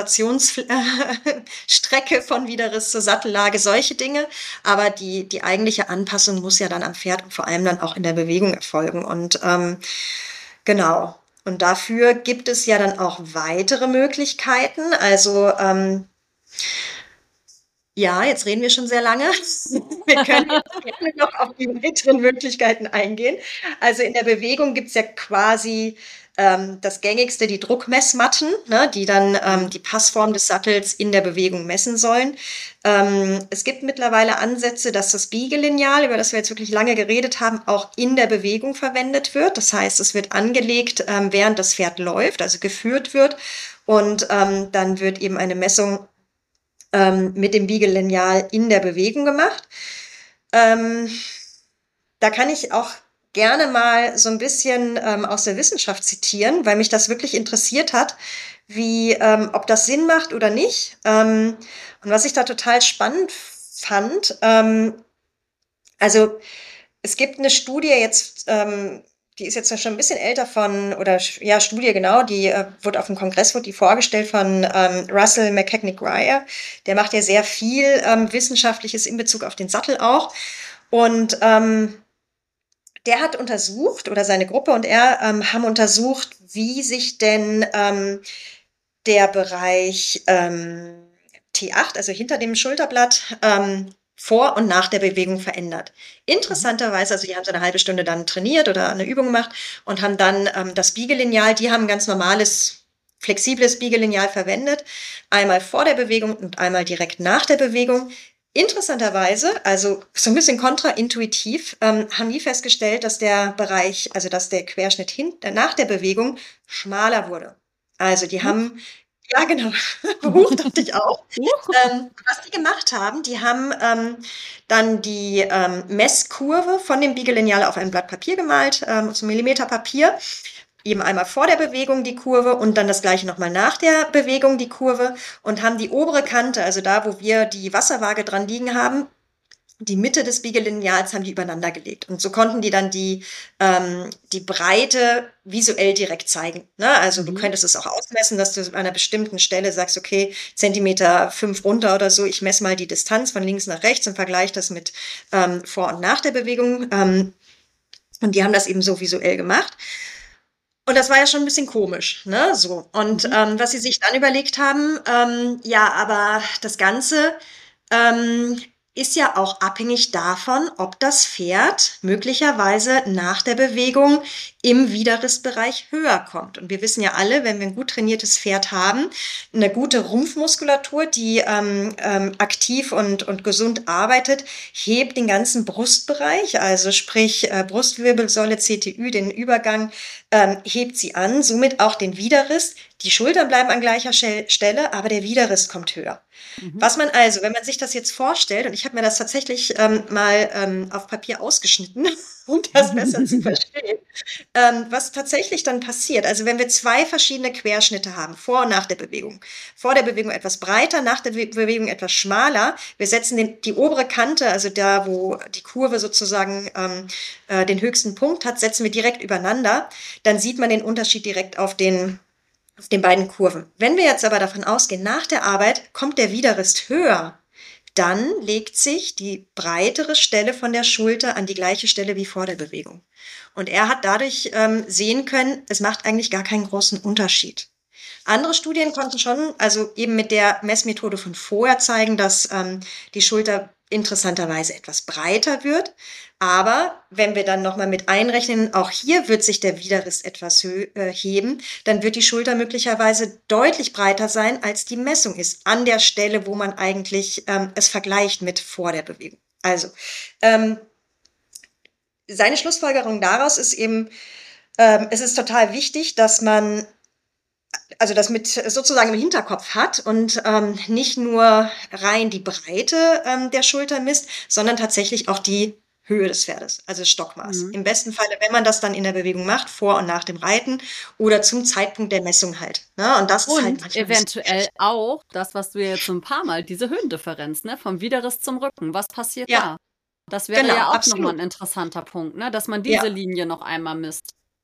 Kompensationsstrecke von Widerriss zur Sattellage, solche Dinge. Aber die eigentliche Anpassung muss ja dann am Pferd und vor allem dann auch in der Bewegung erfolgen. Und genau. Und dafür gibt es ja dann auch weitere Möglichkeiten. Also Ja, jetzt reden wir schon sehr lange. Wir können jetzt gerne noch auf die weiteren Möglichkeiten eingehen. Also in der Bewegung gibt's ja quasi das Gängigste, die Druckmessmatten, ne, die dann die Passform des Sattels in der Bewegung messen sollen. Es gibt mittlerweile Ansätze, dass das Biegelineal, über das wir jetzt wirklich lange geredet haben, auch in der Bewegung verwendet wird. Das heißt, es wird angelegt, während das Pferd läuft, also geführt wird. Und dann wird eben eine Messung mit dem Biegelineal in der Bewegung gemacht. Da kann ich auch gerne mal so ein bisschen aus der Wissenschaft zitieren, weil mich das wirklich interessiert hat, ob das Sinn macht oder nicht. Und was ich da total spannend fand, also es gibt eine Studie jetzt, die ist jetzt schon ein bisschen älter Studie genau, die wurde auf dem Kongress, wurde die vorgestellt von Russell McKechnie-Grier. Der macht ja sehr viel Wissenschaftliches in Bezug auf den Sattel auch. Und der hat untersucht, oder seine Gruppe und er haben untersucht, wie sich denn der Bereich T8, also hinter dem Schulterblatt, vor und nach der Bewegung verändert. Interessanterweise, also die haben so eine halbe Stunde dann trainiert oder eine Übung gemacht und haben dann das Biegelineal, die haben ganz normales, flexibles Biegelineal verwendet, einmal vor der Bewegung und einmal direkt nach der Bewegung. Interessanterweise, also so ein bisschen kontraintuitiv, haben die festgestellt, dass der Bereich, also dass der Querschnitt nach der Bewegung schmaler wurde. Also die haben, ja genau, Huch, dachte ich auch. Was die gemacht haben, die haben dann die Messkurve von dem Biegelineal auf ein Blatt Papier gemalt, so Millimeter Papier, eben einmal vor der Bewegung die Kurve und dann das gleiche nochmal nach der Bewegung die Kurve und haben die obere Kante, also da, wo wir die Wasserwaage dran liegen haben, die Mitte des Biegelineals haben die übereinander gelegt. Und so konnten die dann die Breite visuell direkt zeigen. Ne? Also du könntest es auch ausmessen, dass du an einer bestimmten Stelle sagst, okay, Zentimeter 5 runter oder so, ich messe mal die Distanz von links nach rechts und vergleiche das mit vor und nach der Bewegung. Und die haben das eben so visuell gemacht. Und das war ja schon ein bisschen komisch, ne? So. Und was sie sich dann überlegt haben, ja, aber das Ganze ist ja auch abhängig davon, ob das Pferd möglicherweise nach der Bewegung im Widerristbereich höher kommt. Und wir wissen ja alle, wenn wir ein gut trainiertes Pferd haben, eine gute Rumpfmuskulatur, die aktiv und gesund arbeitet, hebt den ganzen Brustbereich, also sprich Brustwirbelsäule, CTÜ, den Übergang, hebt sie an, somit auch den Widerrist. Die Schultern bleiben an gleicher Stelle, aber der Widerrist kommt höher. Was man also, wenn man sich das jetzt vorstellt, und ich habe mir das tatsächlich mal auf Papier ausgeschnitten, um das besser zu verstehen, was tatsächlich dann passiert. Also wenn wir zwei verschiedene Querschnitte haben, vor und nach der Bewegung. Vor der Bewegung etwas breiter, nach der Bewegung etwas schmaler. Wir setzen die obere Kante, also da, wo die Kurve sozusagen den höchsten Punkt hat, setzen wir direkt übereinander. Dann sieht man den Unterschied direkt auf den beiden Kurven. Wenn wir jetzt aber davon ausgehen, nach der Arbeit kommt der Widerrist höher, dann legt sich die breitere Stelle von der Schulter an die gleiche Stelle wie vor der Bewegung. Und er hat dadurch sehen können, es macht eigentlich gar keinen großen Unterschied. Andere Studien konnten schon, also eben mit der Messmethode von vorher zeigen, dass die Schulter interessanterweise etwas breiter wird. Aber wenn wir dann nochmal mit einrechnen, auch hier wird sich der Widerrist etwas heben, dann wird die Schulter möglicherweise deutlich breiter sein, als die Messung ist, an der Stelle, wo man eigentlich es vergleicht mit vor der Bewegung. Also seine Schlussfolgerung daraus ist eben, es ist total wichtig, dass man also das mit sozusagen im Hinterkopf hat und nicht nur rein die Breite der Schulter misst, sondern tatsächlich auch die Höhe des Pferdes, also das Stockmaß. Im besten Falle, wenn man das dann in der Bewegung macht, vor und nach dem Reiten oder zum Zeitpunkt der Messung halt. Ne? Und das ist halt manchmal eventuell auch das, was du jetzt so ein paar Mal, diese Höhendifferenz, ne, vom Widerrist zum Rücken. Was passiert da? Das wäre ja auch nochmal ein interessanter Punkt, ne, dass man diese Linie noch einmal misst.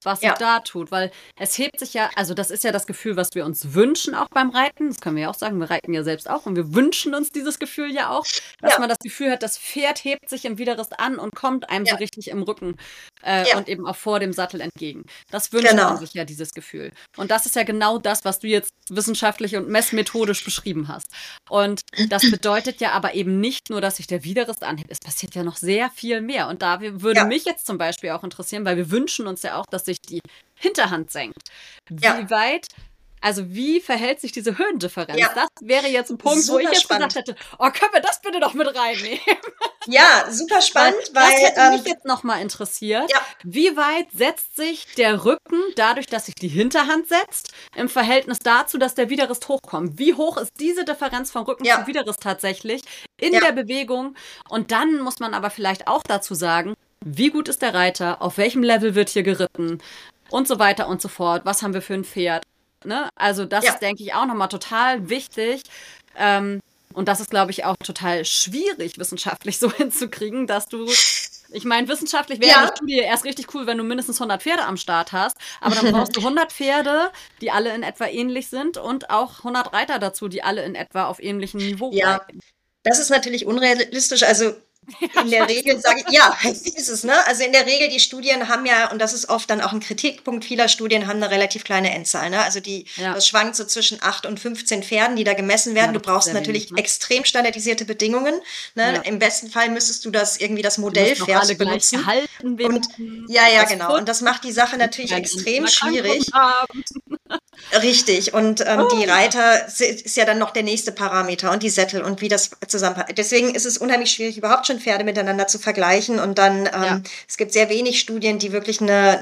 was sich Ja, da tut, weil es hebt sich ja, also das ist ja das Gefühl, was wir uns wünschen, auch beim Reiten. Das können wir ja auch sagen, wir reiten ja selbst auch und wir wünschen uns dieses Gefühl ja auch, dass ja, man das Gefühl hat, das Pferd hebt sich im Widerrist an und kommt einem so ja, richtig im Rücken ja, und eben auch vor dem Sattel entgegen. Das wünscht man genau. sich ja, dieses Gefühl. Und das ist ja genau das, was du jetzt wissenschaftlich und messmethodisch beschrieben hast. Und das bedeutet ja aber eben nicht nur, dass sich der Widerrist anhebt. Es passiert ja noch sehr viel mehr. Und da würde Ja, mich jetzt zum Beispiel auch interessieren, weil wir wünschen uns ja auch, dass sich die Hinterhand senkt. ja, Wie weit, also wie verhält sich diese Höhendifferenz? ja, Das wäre jetzt ein Punkt, wo ich super jetzt gesagt spannend. hätte, oh, können wir das bitte doch mit reinnehmen? Ja, super Weil spannend, das weil, hätte mich jetzt nochmal interessiert. ja, Wie weit setzt sich der Rücken dadurch, dass sich die Hinterhand setzt, im Verhältnis dazu, dass der Widerrist hochkommt? Wie hoch ist diese Differenz vom Rücken zum ja, Widerrist tatsächlich in der ja, Bewegung? Und dann muss man aber vielleicht auch dazu sagen, wie gut ist der Reiter, auf welchem Level wird hier geritten und so weiter und so fort. Was haben wir für ein Pferd? Ne? Also das ist, ja, denke ich, auch nochmal total wichtig. Ähm, und das ist, glaube ich, auch total schwierig, wissenschaftlich so hinzukriegen, dass du, ich meine, wissenschaftlich wäre eine ja. Studie erst richtig cool, wenn du mindestens 100 Pferde am Start hast, aber dann brauchst du 100 Pferde, die alle in etwa ähnlich sind und auch 100 Reiter dazu, die alle in etwa auf ähnlichem Niveau Ja, reiten. das ist natürlich unrealistisch. Also Ja, in ich der weiß. Regel sage ich, ja, ist es, ne? Also in der Regel, die Studien haben ja, und das ist oft dann auch ein Kritikpunkt vieler Studien, haben eine relativ kleine Endzahl, ne? Also Ja, das schwankt so zwischen 8 und 15 Pferden, die da gemessen ja, werden. Du das ist brauchst sehr wenig, natürlich ne? extrem standardisierte Bedingungen, ne? Ja. Im besten Fall müsstest du das irgendwie das Die müssen auch alle Modellpferd gleich benutzen. gehalten Und werden. ja, ja, Das genau. Futter Und das macht die Sache muss natürlich kein Ende extrem einer Krankheiten schwierig. haben. Richtig, und die Oh, ja. Reiter ist ja dann noch der nächste Parameter und die Sättel und wie das zusammenpasst. Deswegen ist es unheimlich schwierig, überhaupt schon Pferde miteinander zu vergleichen. Und dann, Ja. es gibt sehr wenig Studien, die wirklich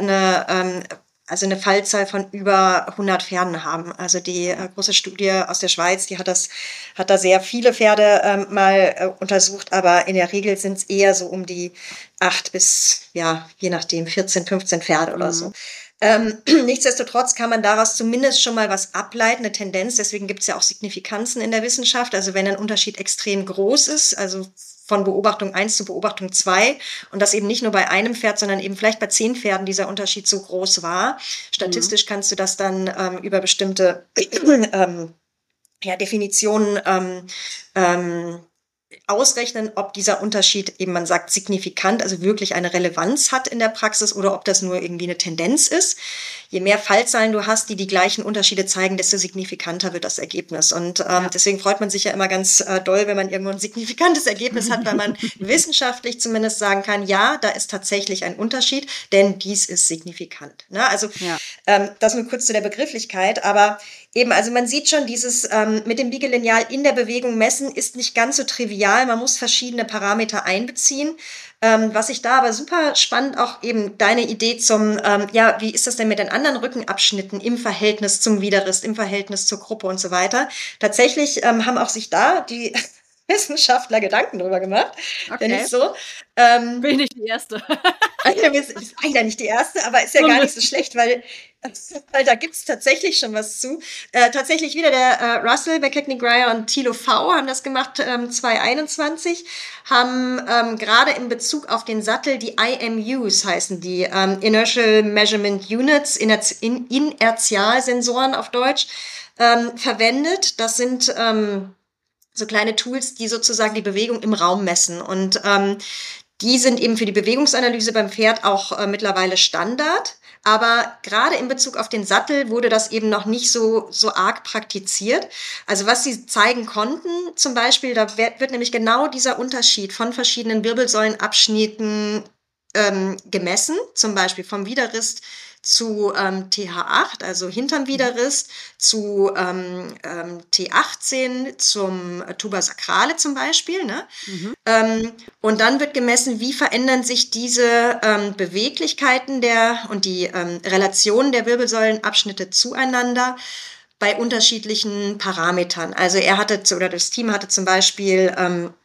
also eine Fallzahl von über 100 Pferden haben. Also die große Studie aus der Schweiz, die hat da sehr viele Pferde mal untersucht, aber in der Regel sind es eher so um die 8 bis, ja, je nachdem, 14, 15 Pferde oder so. Mhm. Nichtsdestotrotz kann man daraus zumindest schon mal was ableiten, eine Tendenz. Deswegen gibt es ja auch Signifikanzen in der Wissenschaft. Also wenn ein Unterschied extrem groß ist, also von Beobachtung 1 zu Beobachtung 2 und das eben nicht nur bei einem Pferd, sondern eben vielleicht bei 10 Pferden dieser Unterschied so groß war. Mhm. Statistisch kannst du das dann über bestimmte ja, Definitionen ausrechnen, ob dieser Unterschied eben, man sagt, signifikant, also wirklich eine Relevanz hat in der Praxis oder ob das nur irgendwie eine Tendenz ist. Je mehr Fallzahlen du hast, die die gleichen Unterschiede zeigen, desto signifikanter wird das Ergebnis. Und Ja. deswegen freut man sich ja immer ganz doll, wenn man irgendwo ein signifikantes Ergebnis hat, weil man wissenschaftlich zumindest sagen kann, ja, da ist tatsächlich ein Unterschied, denn dies ist signifikant. Ne? Also Ja. das nur kurz zu der Begrifflichkeit, aber eben, also man sieht schon, dieses mit dem Bigelineal in der Bewegung messen ist nicht ganz so trivial. Man muss verschiedene Parameter einbeziehen. Was ich da aber super spannend auch eben deine Idee zum, ja, wie ist das denn mit den anderen Rückenabschnitten im Verhältnis zum Widerrist, im Verhältnis zur Gruppe und so weiter. Tatsächlich haben auch sich da die Wissenschaftler Gedanken drüber gemacht, denn Okay. ich so. Bin ich nicht die Erste. Ist leider nicht die erste, aber ist ja So ein gar nicht so bisschen. schlecht, weil da gibt's tatsächlich schon was zu. Tatsächlich wieder der Russell, McKechnie Greyer und Thilo V. haben das gemacht 2021, haben gerade in Bezug auf den Sattel die IMUs heißen die, Inertial Measurement Units, Inertialsensoren auf Deutsch, verwendet. Das sind so kleine Tools, die sozusagen die Bewegung im Raum messen. Und die sind eben für die Bewegungsanalyse beim Pferd auch mittlerweile Standard. Aber gerade in Bezug auf den Sattel wurde das eben noch nicht so arg praktiziert. Also was sie zeigen konnten, zum Beispiel, da wird nämlich genau dieser Unterschied von verschiedenen Wirbelsäulenabschnitten gemessen, zum Beispiel vom Widerrist zu TH8, also hinterm Widerrist, zu T18, zum Tuba sacrale zum Beispiel. Ne? Mhm. Und dann wird gemessen, wie verändern sich diese Beweglichkeiten und die Relationen der Wirbelsäulenabschnitte zueinander bei unterschiedlichen Parametern. Also das Team hatte zum Beispiel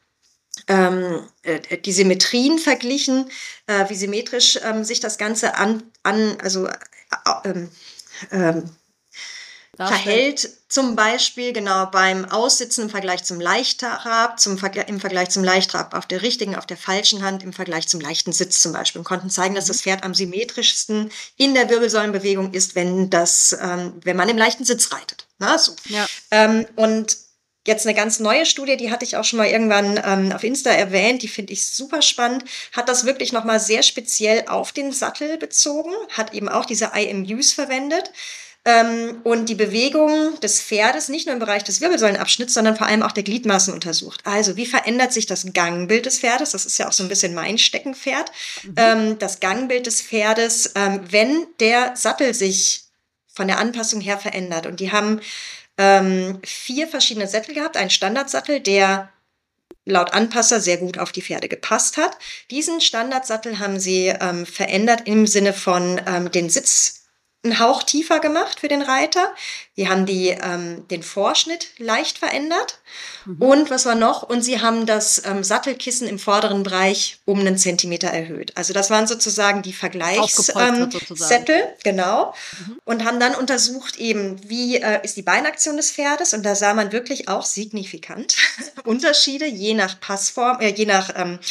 die Symmetrien verglichen, wie symmetrisch sich das Ganze verhält zum Beispiel genau beim Aussitzen im Vergleich zum Leichttrab, im Vergleich zum Leichttrab auf der richtigen, auf der falschen Hand, im Vergleich zum leichten Sitz zum Beispiel. Und konnten zeigen, dass das Pferd am symmetrischsten in der Wirbelsäulenbewegung ist, wenn man im leichten Sitz reitet. Na, so. Ja. Und jetzt eine ganz neue Studie, die hatte ich auch schon mal irgendwann auf Insta erwähnt, die finde ich super spannend, hat das wirklich nochmal sehr speziell auf den Sattel bezogen, hat eben auch diese IMUs verwendet. Und die Bewegung des Pferdes nicht nur im Bereich des Wirbelsäulenabschnitts, sondern vor allem auch der Gliedmaßen untersucht. Also wie verändert sich das Gangbild des Pferdes? Das ist ja auch so ein bisschen mein Steckenpferd. Das Gangbild des Pferdes, wenn der Sattel sich von der Anpassung her verändert. Und die haben 4 verschiedene Sättel gehabt. Einen Standardsattel, der laut Anpasser sehr gut auf die Pferde gepasst hat. Diesen Standardsattel haben sie verändert im Sinne von den Sitz einen Hauch tiefer gemacht für den Reiter. Die haben den Vorschnitt leicht verändert. Und was war noch? Und sie haben das Sattelkissen im vorderen Bereich um 1 Zentimeter erhöht. Also das waren sozusagen die Vergleichssättel, genau. Und haben dann untersucht eben, wie ist die Beinaktion des Pferdes. Und da sah man wirklich auch signifikant Unterschiede, je nach Passform, je nach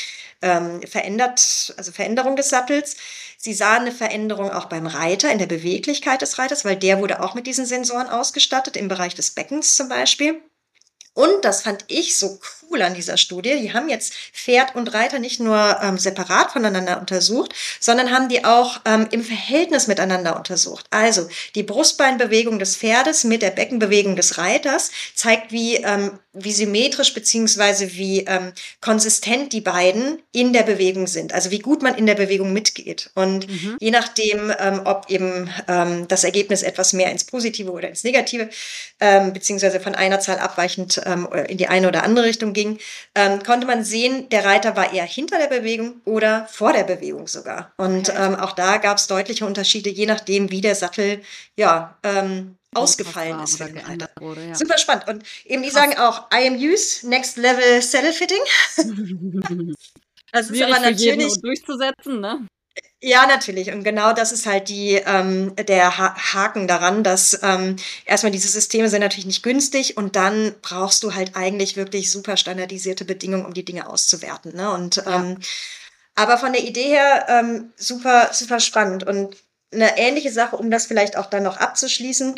Veränderung des Sattels. Sie sahen eine Veränderung auch beim Reiter, in der Beweglichkeit des Reiters, weil der wurde auch mit diesen Sensoren ausgestattet, im Bereich des Beckens zum Beispiel. Und das fand ich so cool an dieser Studie. Die haben jetzt Pferd und Reiter nicht nur separat voneinander untersucht, sondern haben die auch im Verhältnis miteinander untersucht. Also die Brustbeinbewegung des Pferdes mit der Beckenbewegung des Reiters zeigt, wie symmetrisch beziehungsweise wie konsistent die beiden in der Bewegung sind. Also wie gut man in der Bewegung mitgeht. Und je nachdem, ob eben das Ergebnis etwas mehr ins Positive oder ins Negative, beziehungsweise von einer Zahl abweichend in die eine oder andere Richtung ging, konnte man sehen, der Reiter war eher hinter der Bewegung oder vor der Bewegung sogar. Und auch da gab es deutliche Unterschiede, je nachdem, wie der Sattel ausgefallen ist für den Reiter. Ja. Super spannend. Und eben die sagen auch, IMUs, Next Level Saddle Fitting. Das ist aber natürlich durchzusetzen, ne? Ja, natürlich. Und genau das ist halt der Haken daran, dass erstmal diese Systeme sind natürlich nicht günstig und dann brauchst du halt eigentlich wirklich super standardisierte Bedingungen, um die Dinge auszuwerten. Ne? Und aber von der Idee her super, super spannend. Und eine ähnliche Sache, um das vielleicht auch dann noch abzuschließen,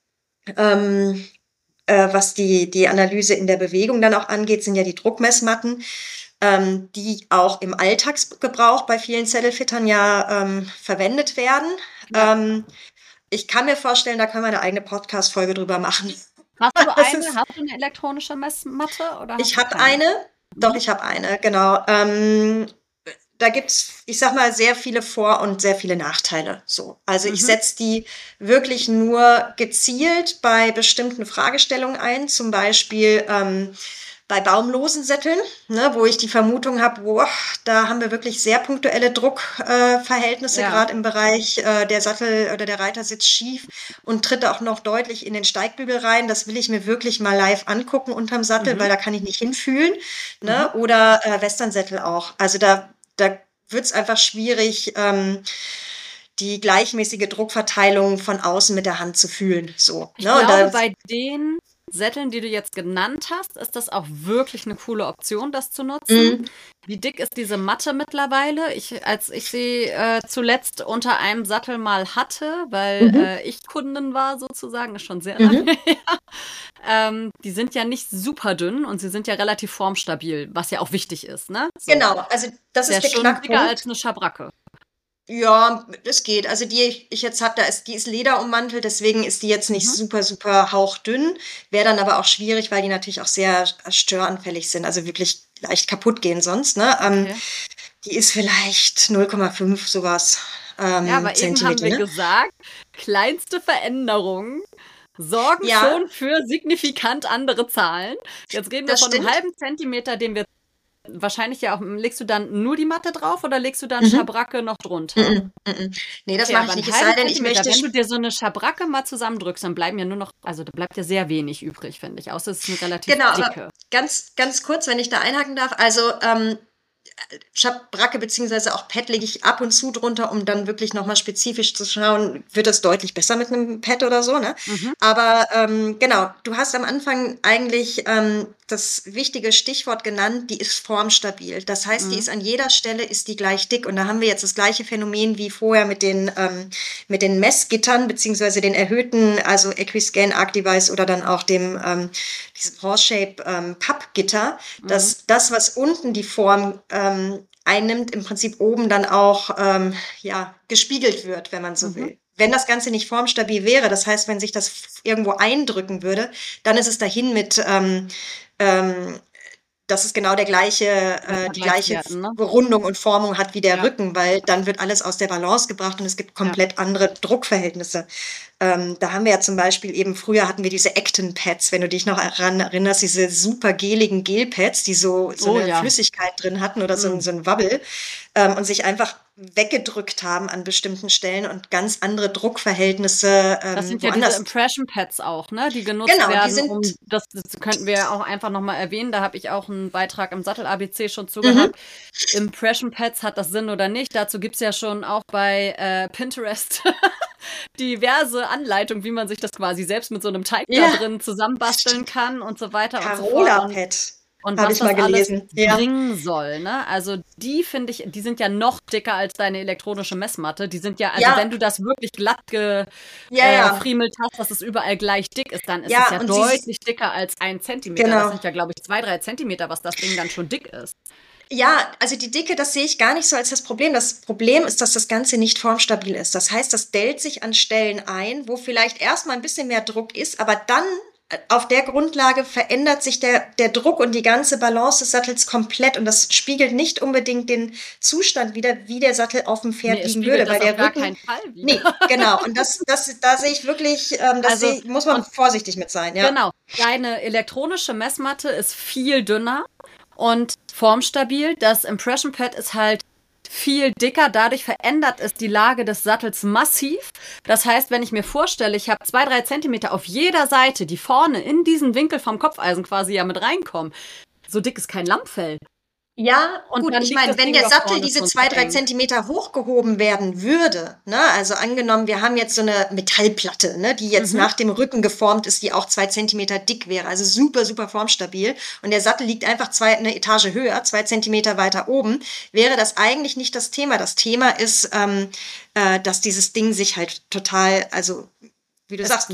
was die Analyse in der Bewegung dann auch angeht, sind ja die Druckmessmatten, die auch im Alltagsgebrauch bei vielen Saddlefittern verwendet werden. Ja. Ich kann mir vorstellen, da können wir eine eigene Podcast-Folge drüber machen. Hast du eine elektronische Messmatte? Oder ich habe eine. Doch, ich habe eine, genau. Da gibt's, ich sag mal, sehr viele Vor- und sehr viele Nachteile. So. Also ich setze die wirklich nur gezielt bei bestimmten Fragestellungen ein, zum Beispiel bei baumlosen Sätteln, ne, wo ich die Vermutung habe, da haben wir wirklich sehr punktuelle Druckverhältnisse, gerade im Bereich der Sattel oder der Reiter sitzt schief und tritt auch noch deutlich in den Steigbügel rein. Das will ich mir wirklich mal live angucken unterm Sattel, weil da kann ich nicht hinfühlen. Ne? Oder Westernsättel auch. Also da wird es einfach schwierig, die gleichmäßige Druckverteilung von außen mit der Hand zu fühlen. So, ich glaube, bei den Sätteln, die du jetzt genannt hast, ist das auch wirklich eine coole Option, das zu nutzen. Wie dick ist diese Matte mittlerweile? Als ich sie zuletzt unter einem Sattel mal hatte, weil ich Kundin war sozusagen, ist schon sehr lange her. Die sind ja nicht super dünn und sie sind ja relativ formstabil, was ja auch wichtig ist, ne? So. Genau, also das ist der Knackpunkt. Dicker als eine Schabracke. Ja, das geht. Also die ich jetzt habe, die ist lederummantelt, deswegen ist die jetzt nicht super, super hauchdünn. Wäre dann aber auch schwierig, weil die natürlich auch sehr störanfällig sind, also wirklich leicht kaputt gehen sonst. Ne? Die ist vielleicht 0,5 sowas aber eben haben wir gesagt, kleinste Veränderungen sorgen schon für signifikant andere Zahlen. Jetzt reden wir von einem halben Zentimeter, den wir wahrscheinlich ja auch, legst du dann nur die Matte drauf oder legst du dann Schabracke noch drunter? Nee, das mache ich nicht. Es sei denn, ich möchte. Wenn du dir so eine Schabracke mal zusammendrückst, dann bleiben ja nur noch, also da bleibt ja sehr wenig übrig, finde ich. Außer es ist eine relativ dicke. Ganz, ganz kurz, wenn ich da einhaken darf. Also Schabracke beziehungsweise auch Pad lege ich ab und zu drunter, um dann wirklich nochmal spezifisch zu schauen, wird das deutlich besser mit einem Pad oder so, ne? Mhm. Aber genau, du hast am Anfang eigentlich das wichtige Stichwort genannt, die ist formstabil. Das heißt, die ist an jeder Stelle ist die gleich dick. Und da haben wir jetzt das gleiche Phänomen wie vorher mit den Messgittern beziehungsweise den erhöhten, also Equiscan, Arc-Device oder dann auch dem diesem Horse-Shape Pappgitter, dass das, was unten die Form einnimmt, im Prinzip oben dann auch gespiegelt wird, wenn man so will. Wenn das Ganze nicht formstabil wäre, das heißt, wenn sich das irgendwo eindrücken würde, dann ist es dahin mit dass es genau die gleiche Vergleichswerten, ne? Rundung und Formung hat wie der Ja. Rücken, weil dann wird alles aus der Balance gebracht und es gibt komplett andere Druckverhältnisse. Da haben wir ja zum Beispiel eben, früher hatten wir diese Acton-Pads, wenn du dich noch daran erinnerst, diese super geligen Gel-Pads, die so eine Flüssigkeit drin hatten oder so ein Wabbel und sich einfach weggedrückt haben an bestimmten Stellen und ganz andere Druckverhältnisse Das sind ja woanders. diese Impression Pads auch, ne? Die genutzt Genau, die werden, sind das könnten wir auch einfach nochmal erwähnen. Da habe ich auch einen Beitrag im Sattel-ABC schon zugehabt. Impression Pads, hat das Sinn oder nicht? Dazu gibt's ja schon auch bei Pinterest diverse Anleitungen, wie man sich das quasi selbst mit so einem Teig da drin zusammenbasteln kann und so weiter und so fort. Carola-Pad. Und Hab was ich mal das alles gelesen. Ja. bringen soll, ne? Also die finde ich, die sind ja noch dicker als deine elektronische Messmatte. Die sind ja, also wenn du das wirklich glatt gefriemelt hast, dass es überall gleich dick ist, dann ist es ja und deutlich dicker als 1 Zentimeter. Genau. Das sind ja, glaube ich, 2-3 Zentimeter, was das Ding dann schon dick ist. Ja, also die Dicke, das sehe ich gar nicht so als das Problem. Das Problem ist, dass das Ganze nicht formstabil ist. Das heißt, das dellt sich an Stellen ein, wo vielleicht erstmal ein bisschen mehr Druck ist, aber dann auf der Grundlage verändert sich der Druck und die ganze Balance des Sattels komplett und das spiegelt nicht unbedingt den Zustand wider, wie der Sattel auf dem Pferd liegen würde, weil der Rücken. Keinen Fall wieder. Nee, genau. Und da sehe ich wirklich, muss man vorsichtig mit sein. Ja. Genau. Deine elektronische Messmatte ist viel dünner und formstabil. Das Impression Pad ist halt viel dicker, dadurch verändert es die Lage des Sattels massiv. Das heißt, wenn ich mir vorstelle, ich habe 2-3 Zentimeter auf jeder Seite, die vorne in diesen Winkel vom Kopfeisen quasi ja mit reinkommen, so dick ist kein Lammfell. Ja, und gut, ich meine, wenn der Sattel diese 2-3 Zentimeter hochgehoben werden würde, ne, also angenommen, wir haben jetzt so eine Metallplatte, ne, die jetzt nach dem Rücken geformt ist, die auch 2 Zentimeter dick wäre, also super, super formstabil, und der Sattel liegt einfach eine Etage höher, 2 Zentimeter weiter oben, wäre das eigentlich nicht das Thema. Das Thema ist, dass dieses Ding sich halt total, also wie du sagst,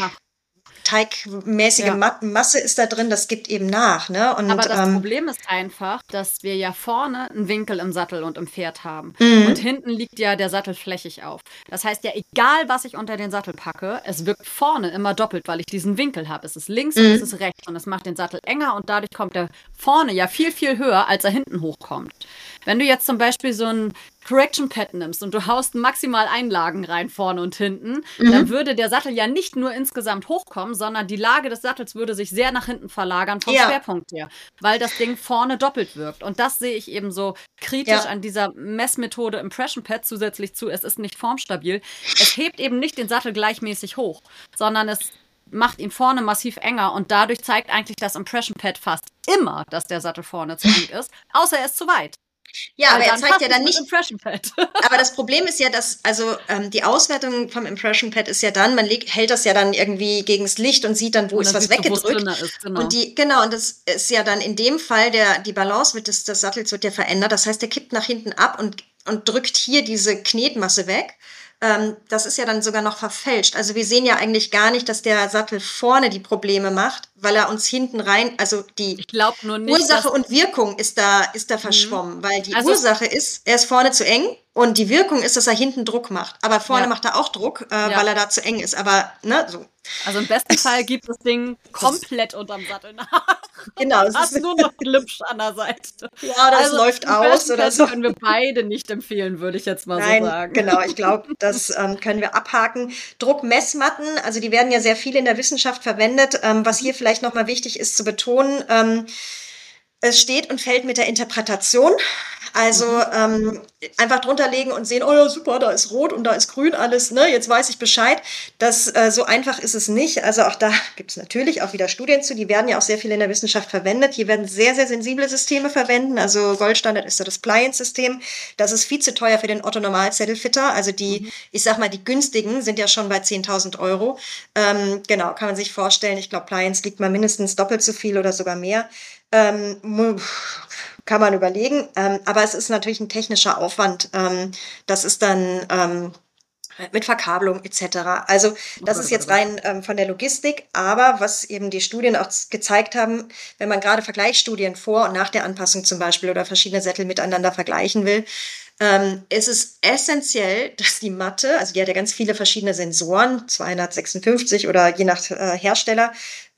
teigmäßige Masse ist da drin, das gibt eben nach. Ne? Und, aber das Problem ist einfach, dass wir ja vorne einen Winkel im Sattel und im Pferd haben. Und hinten liegt ja der Sattel flächig auf. Das heißt ja, egal was ich unter den Sattel packe, es wirkt vorne immer doppelt, weil ich diesen Winkel habe. Es ist links und es ist rechts und es macht den Sattel enger und dadurch kommt er vorne ja viel, viel höher, als er hinten hochkommt. Wenn du jetzt zum Beispiel so ein Correction Pad nimmst und du haust maximal Einlagen rein, vorne und hinten, dann würde der Sattel ja nicht nur insgesamt hochkommen, sondern die Lage des Sattels würde sich sehr nach hinten verlagern vom Schwerpunkt her, weil das Ding vorne doppelt wirkt. Und das sehe ich eben so kritisch an dieser Messmethode Impression Pad zusätzlich zu, es ist nicht formstabil. Es hebt eben nicht den Sattel gleichmäßig hoch, sondern es macht ihn vorne massiv enger und dadurch zeigt eigentlich das Impression Pad fast immer, dass der Sattel vorne zu eng ist, außer er ist zu weit. Ja, aber er zeigt ja dann nicht. Impression Pad. Aber das Problem ist ja, dass, die Auswertung vom Impression Pad ist ja dann, man hält das ja dann irgendwie gegens Licht und sieht dann, wo ist was weggedrückt. Genau. Und das ist ja dann in dem Fall, die Balance des Sattels wird ja verändert. Das heißt, der kippt nach hinten ab und drückt hier diese Knetmasse weg. Das ist ja dann sogar noch verfälscht. Also wir sehen ja eigentlich gar nicht, dass der Sattel vorne die Probleme macht, weil er uns hinten rein, also die Ursache und Wirkung ist da verschwommen, weil die Ursache ist, er ist vorne zu eng und die Wirkung ist, dass er hinten Druck macht. Aber vorne macht er auch Druck, weil er da zu eng ist. Aber, ne, so. Also im besten Fall gibt das Ding komplett unterm Sattel nach. Genau. Es ist nur noch glitsch an der Seite. Ja, das läuft aus oder so. Das können wir beide nicht empfehlen, würde ich jetzt mal so sagen. Genau, ich glaube, das können wir abhaken. Druckmessmatten, also die werden ja sehr viel in der Wissenschaft verwendet. Was hier vielleicht nochmal wichtig ist zu betonen, Es steht und fällt mit der Interpretation. Also einfach drunter legen und sehen, oh ja, super, da ist rot und da ist grün, alles, ne, jetzt weiß ich Bescheid. Das, so einfach ist es nicht. Also auch da gibt es natürlich auch wieder Studien zu, die werden ja auch sehr viel in der Wissenschaft verwendet. Hier werden sehr, sehr sensible Systeme verwenden. Also Goldstandard ist da das Pliance-System. Das ist viel zu teuer für den Otto-Normal-Zettelfitter. Also die, ich sag mal, die günstigen sind ja schon bei 10.000 Euro. Genau, kann man sich vorstellen. Ich glaube, Pliance liegt mal mindestens doppelt so viel oder sogar mehr. Kann man überlegen, aber es ist natürlich ein technischer Aufwand. Das ist dann mit Verkabelung etc. Also das ist jetzt rein von der Logistik, aber was eben die Studien auch gezeigt haben, wenn man gerade Vergleichsstudien vor und nach der Anpassung zum Beispiel oder verschiedene Sättel miteinander vergleichen will, ist es essentiell, dass die Matte, also die hat ja ganz viele verschiedene Sensoren, 256 oder je nach Hersteller,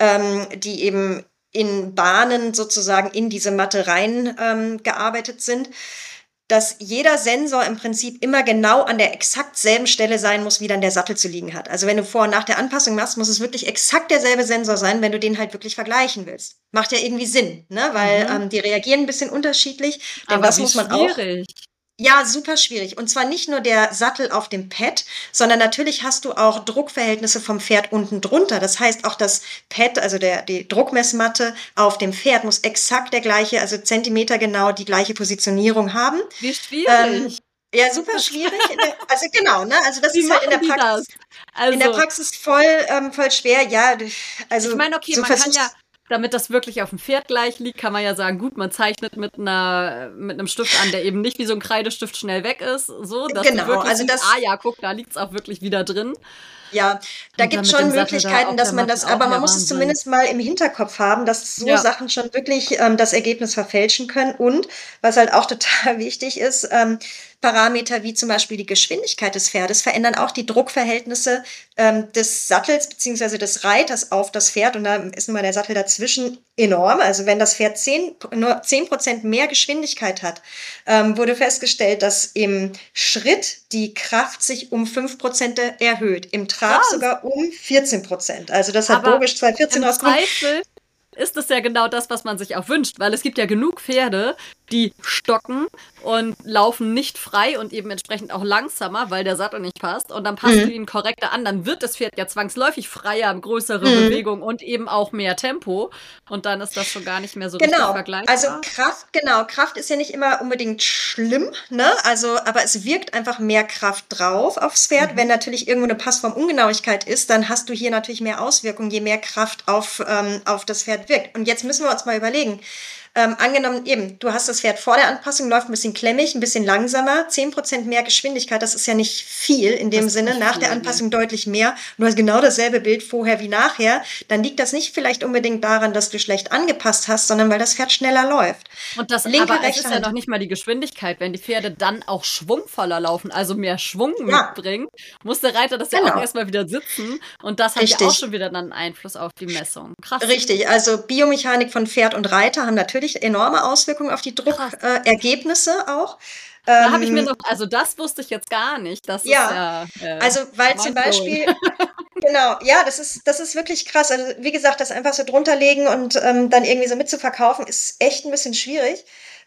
die eben in Bahnen sozusagen in diese Matte rein gearbeitet sind, dass jeder Sensor im Prinzip immer genau an der exakt selben Stelle sein muss, wie dann der Sattel zu liegen hat. Also wenn du vor und nach der Anpassung machst, muss es wirklich exakt derselbe Sensor sein, wenn du den halt wirklich vergleichen willst. Macht ja irgendwie Sinn, ne? Weil die reagieren ein bisschen unterschiedlich. Denn Aber das wie muss man auch. schwierig. Ja, super schwierig. Und zwar nicht nur der Sattel auf dem Pad, sondern natürlich hast du auch Druckverhältnisse vom Pferd unten drunter. Das heißt, auch das Pad, also die Druckmessmatte auf dem Pferd muss exakt der gleiche, also Zentimeter genau die gleiche Positionierung haben. Wie schwierig. Ja, super schwierig. Also genau, ne? Also das Wie ist halt in der machen die Praxis, das? in der Also, Praxis voll schwer. Ja, also ich meine, okay, so man kann versuchst. ja, damit das wirklich auf dem Pferd gleich liegt, kann man ja sagen, gut, man zeichnet mit einem Stift an, der eben nicht wie so ein Kreidestift schnell weg ist, so, dass du Genau, wirklich also siehst, das. ah ja, guck, da liegt's auch wirklich wieder drin. Ja, da Und dann gibt's mit schon dem Sattel da Möglichkeiten, auf dass der man Matte das, auch, aber man ja, muss es Wahnsinn. zumindest mal im Hinterkopf haben, dass so Ja, Sachen schon wirklich das Ergebnis verfälschen können. Und was halt auch total wichtig ist, Parameter wie zum Beispiel die Geschwindigkeit des Pferdes verändern auch die Druckverhältnisse des Sattels beziehungsweise des Reiters auf das Pferd. Und da ist nun mal der Sattel dazwischen enorm. Also wenn das Pferd nur 10% mehr Geschwindigkeit hat, wurde festgestellt, dass im Schritt die Kraft sich um 5% erhöht, im Trab krass. sogar um 14%. Also das hat Aber Bobisch 2014 im rausgefunden. Zweifel ist es ja genau das, was man sich auch wünscht, weil es gibt ja genug Pferde, die stocken und laufen nicht frei und eben entsprechend auch langsamer, weil der Sattel nicht passt. Und dann passt du ihn korrekter an, dann wird das Pferd ja zwangsläufig freier, größere Bewegung und eben auch mehr Tempo. Und dann ist das schon gar nicht mehr so richtig Genau, also vergleichbar. Kraft ist ja nicht immer unbedingt schlimm, ne? Also, aber es wirkt einfach mehr Kraft drauf aufs Pferd. Wenn natürlich irgendwo eine Passformungenauigkeit ist, dann hast du hier natürlich mehr Auswirkungen, je mehr Kraft auf das Pferd wirkt. Und jetzt müssen wir uns mal überlegen, angenommen eben, du hast das Pferd vor der Anpassung, läuft ein bisschen klemmig, ein bisschen langsamer, 10% mehr Geschwindigkeit, das ist ja nicht viel in dem Das ist Sinne, nicht nach viel, der nee. Anpassung deutlich mehr. Und du hast genau dasselbe Bild vorher wie nachher, dann liegt das nicht vielleicht unbedingt daran, dass du schlecht angepasst hast, sondern weil das Pferd schneller läuft. Und das, Linke, aber es rechte ist ja noch Hand. nicht mal die Geschwindigkeit. Wenn die Pferde dann auch schwungvoller laufen, also mehr Schwung Ja, mitbringen, muss der Reiter das ja auch genau. erstmal wieder sitzen. Und das hat ja auch Richtig. schon wieder dann Einfluss auf die Messung. Krass. Richtig, also Biomechanik von Pferd und Reiter haben natürlich enorme Auswirkungen auf die Krass. Druckergebnisse auch. Da habe ich mir noch, also das wusste ich jetzt gar nicht. Das ist Ja, ja also weil zum mindblowing. Beispiel, genau, ja, das ist wirklich krass. Also wie gesagt, das einfach so drunter legen und dann irgendwie so mitzuverkaufen, ist echt ein bisschen schwierig.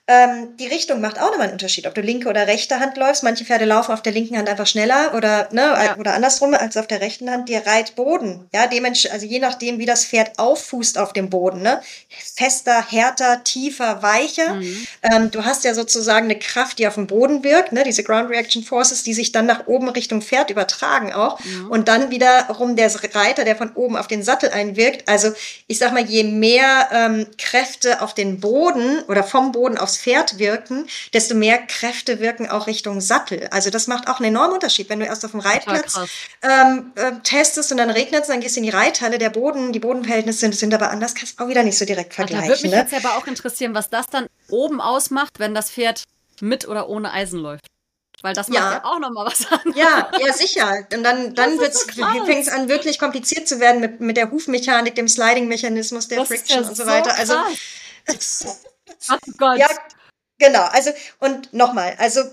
Die Richtung macht auch nochmal einen Unterschied, ob du linke oder rechte Hand läufst. Manche Pferde laufen auf der linken Hand einfach schneller oder, ne, Ja. oder andersrum als auf der rechten Hand. Der Reitboden, ja, also je nachdem, wie das Pferd auffußt auf dem Boden, ne, fester, härter, tiefer, weicher. Du hast ja sozusagen eine Kraft, die auf dem Boden wirkt, ne, diese Ground Reaction Forces, die sich dann nach oben Richtung Pferd übertragen auch. Und dann wiederum der Reiter, der von oben auf den Sattel einwirkt. Also ich sag mal, je mehr Kräfte auf den Boden oder vom Boden aufs Pferd wirken, desto mehr Kräfte wirken auch Richtung Sattel. Also das macht auch einen enormen Unterschied. Wenn du erst auf dem Reitplatz testest und dann regnet es, dann gehst du in die Reithalle, die Bodenverhältnisse sind aber anders, kannst du auch wieder nicht so direkt Da würde vergleichen. mich Ne? jetzt aber auch interessieren, was das dann oben ausmacht, wenn das Pferd mit oder ohne Eisen läuft. Weil das macht ja Ja, auch nochmal was anderes. ja, sicher. Und dann Das ist so krass. fängt es an, wirklich kompliziert zu werden mit der Hufmechanik, dem Sliding-Mechanismus, der Das ist Friction ja und so so weiter. Also, krass. Oh Gott. ja, genau. Also, und nochmal, also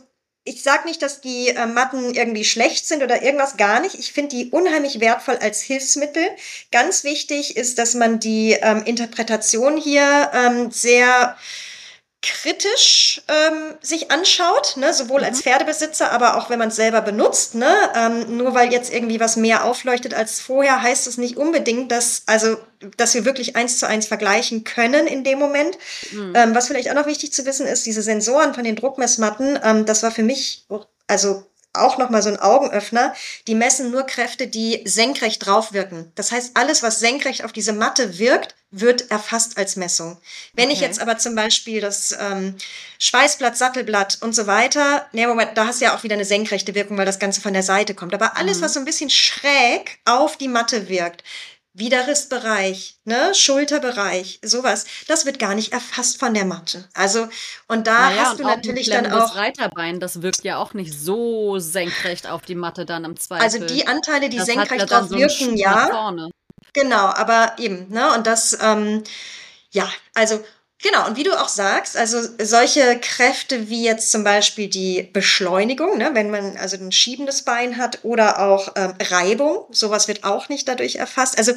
ich sage nicht, dass die Matten irgendwie schlecht sind oder irgendwas, gar nicht. Ich finde die unheimlich wertvoll als Hilfsmittel. Ganz wichtig ist, dass man die Interpretation hier sehr kritisch sich anschaut, ne? Sowohl als Pferdebesitzer, aber auch wenn man es selber benutzt. Ne? Nur weil jetzt irgendwie was mehr aufleuchtet als vorher, heißt es nicht unbedingt, dass wir wirklich 1:1 vergleichen können in dem Moment. Was vielleicht auch noch wichtig zu wissen ist, diese Sensoren von den Druckmessmatten, das war für mich also auch nochmal so ein Augenöffner. Die messen nur Kräfte, die senkrecht drauf wirken. Das heißt, alles, was senkrecht auf diese Matte wirkt, wird erfasst als Messung. Wenn ich jetzt aber zum Beispiel das Schweißblatt, Sattelblatt und so weiter, Moment, da hast du ja auch wieder eine senkrechte Wirkung, weil das Ganze von der Seite kommt. Aber alles, was so ein bisschen schräg auf die Matte wirkt, Widerrissbereich, ne, Schulterbereich, sowas, das wird gar nicht erfasst von der Matte. Also, und da hast du natürlich dann auch. Das Reiterbein, das wirkt ja auch nicht so senkrecht auf die Matte dann im Zweifel. Also die Anteile, die senkrecht drauf wirken, ja. Genau, aber eben, ne, und das, ja, also, genau, und wie du auch sagst, also solche Kräfte wie jetzt zum Beispiel die Beschleunigung, ne, wenn man also ein schiebendes Bein hat oder auch Reibung, sowas wird auch nicht dadurch erfasst. Also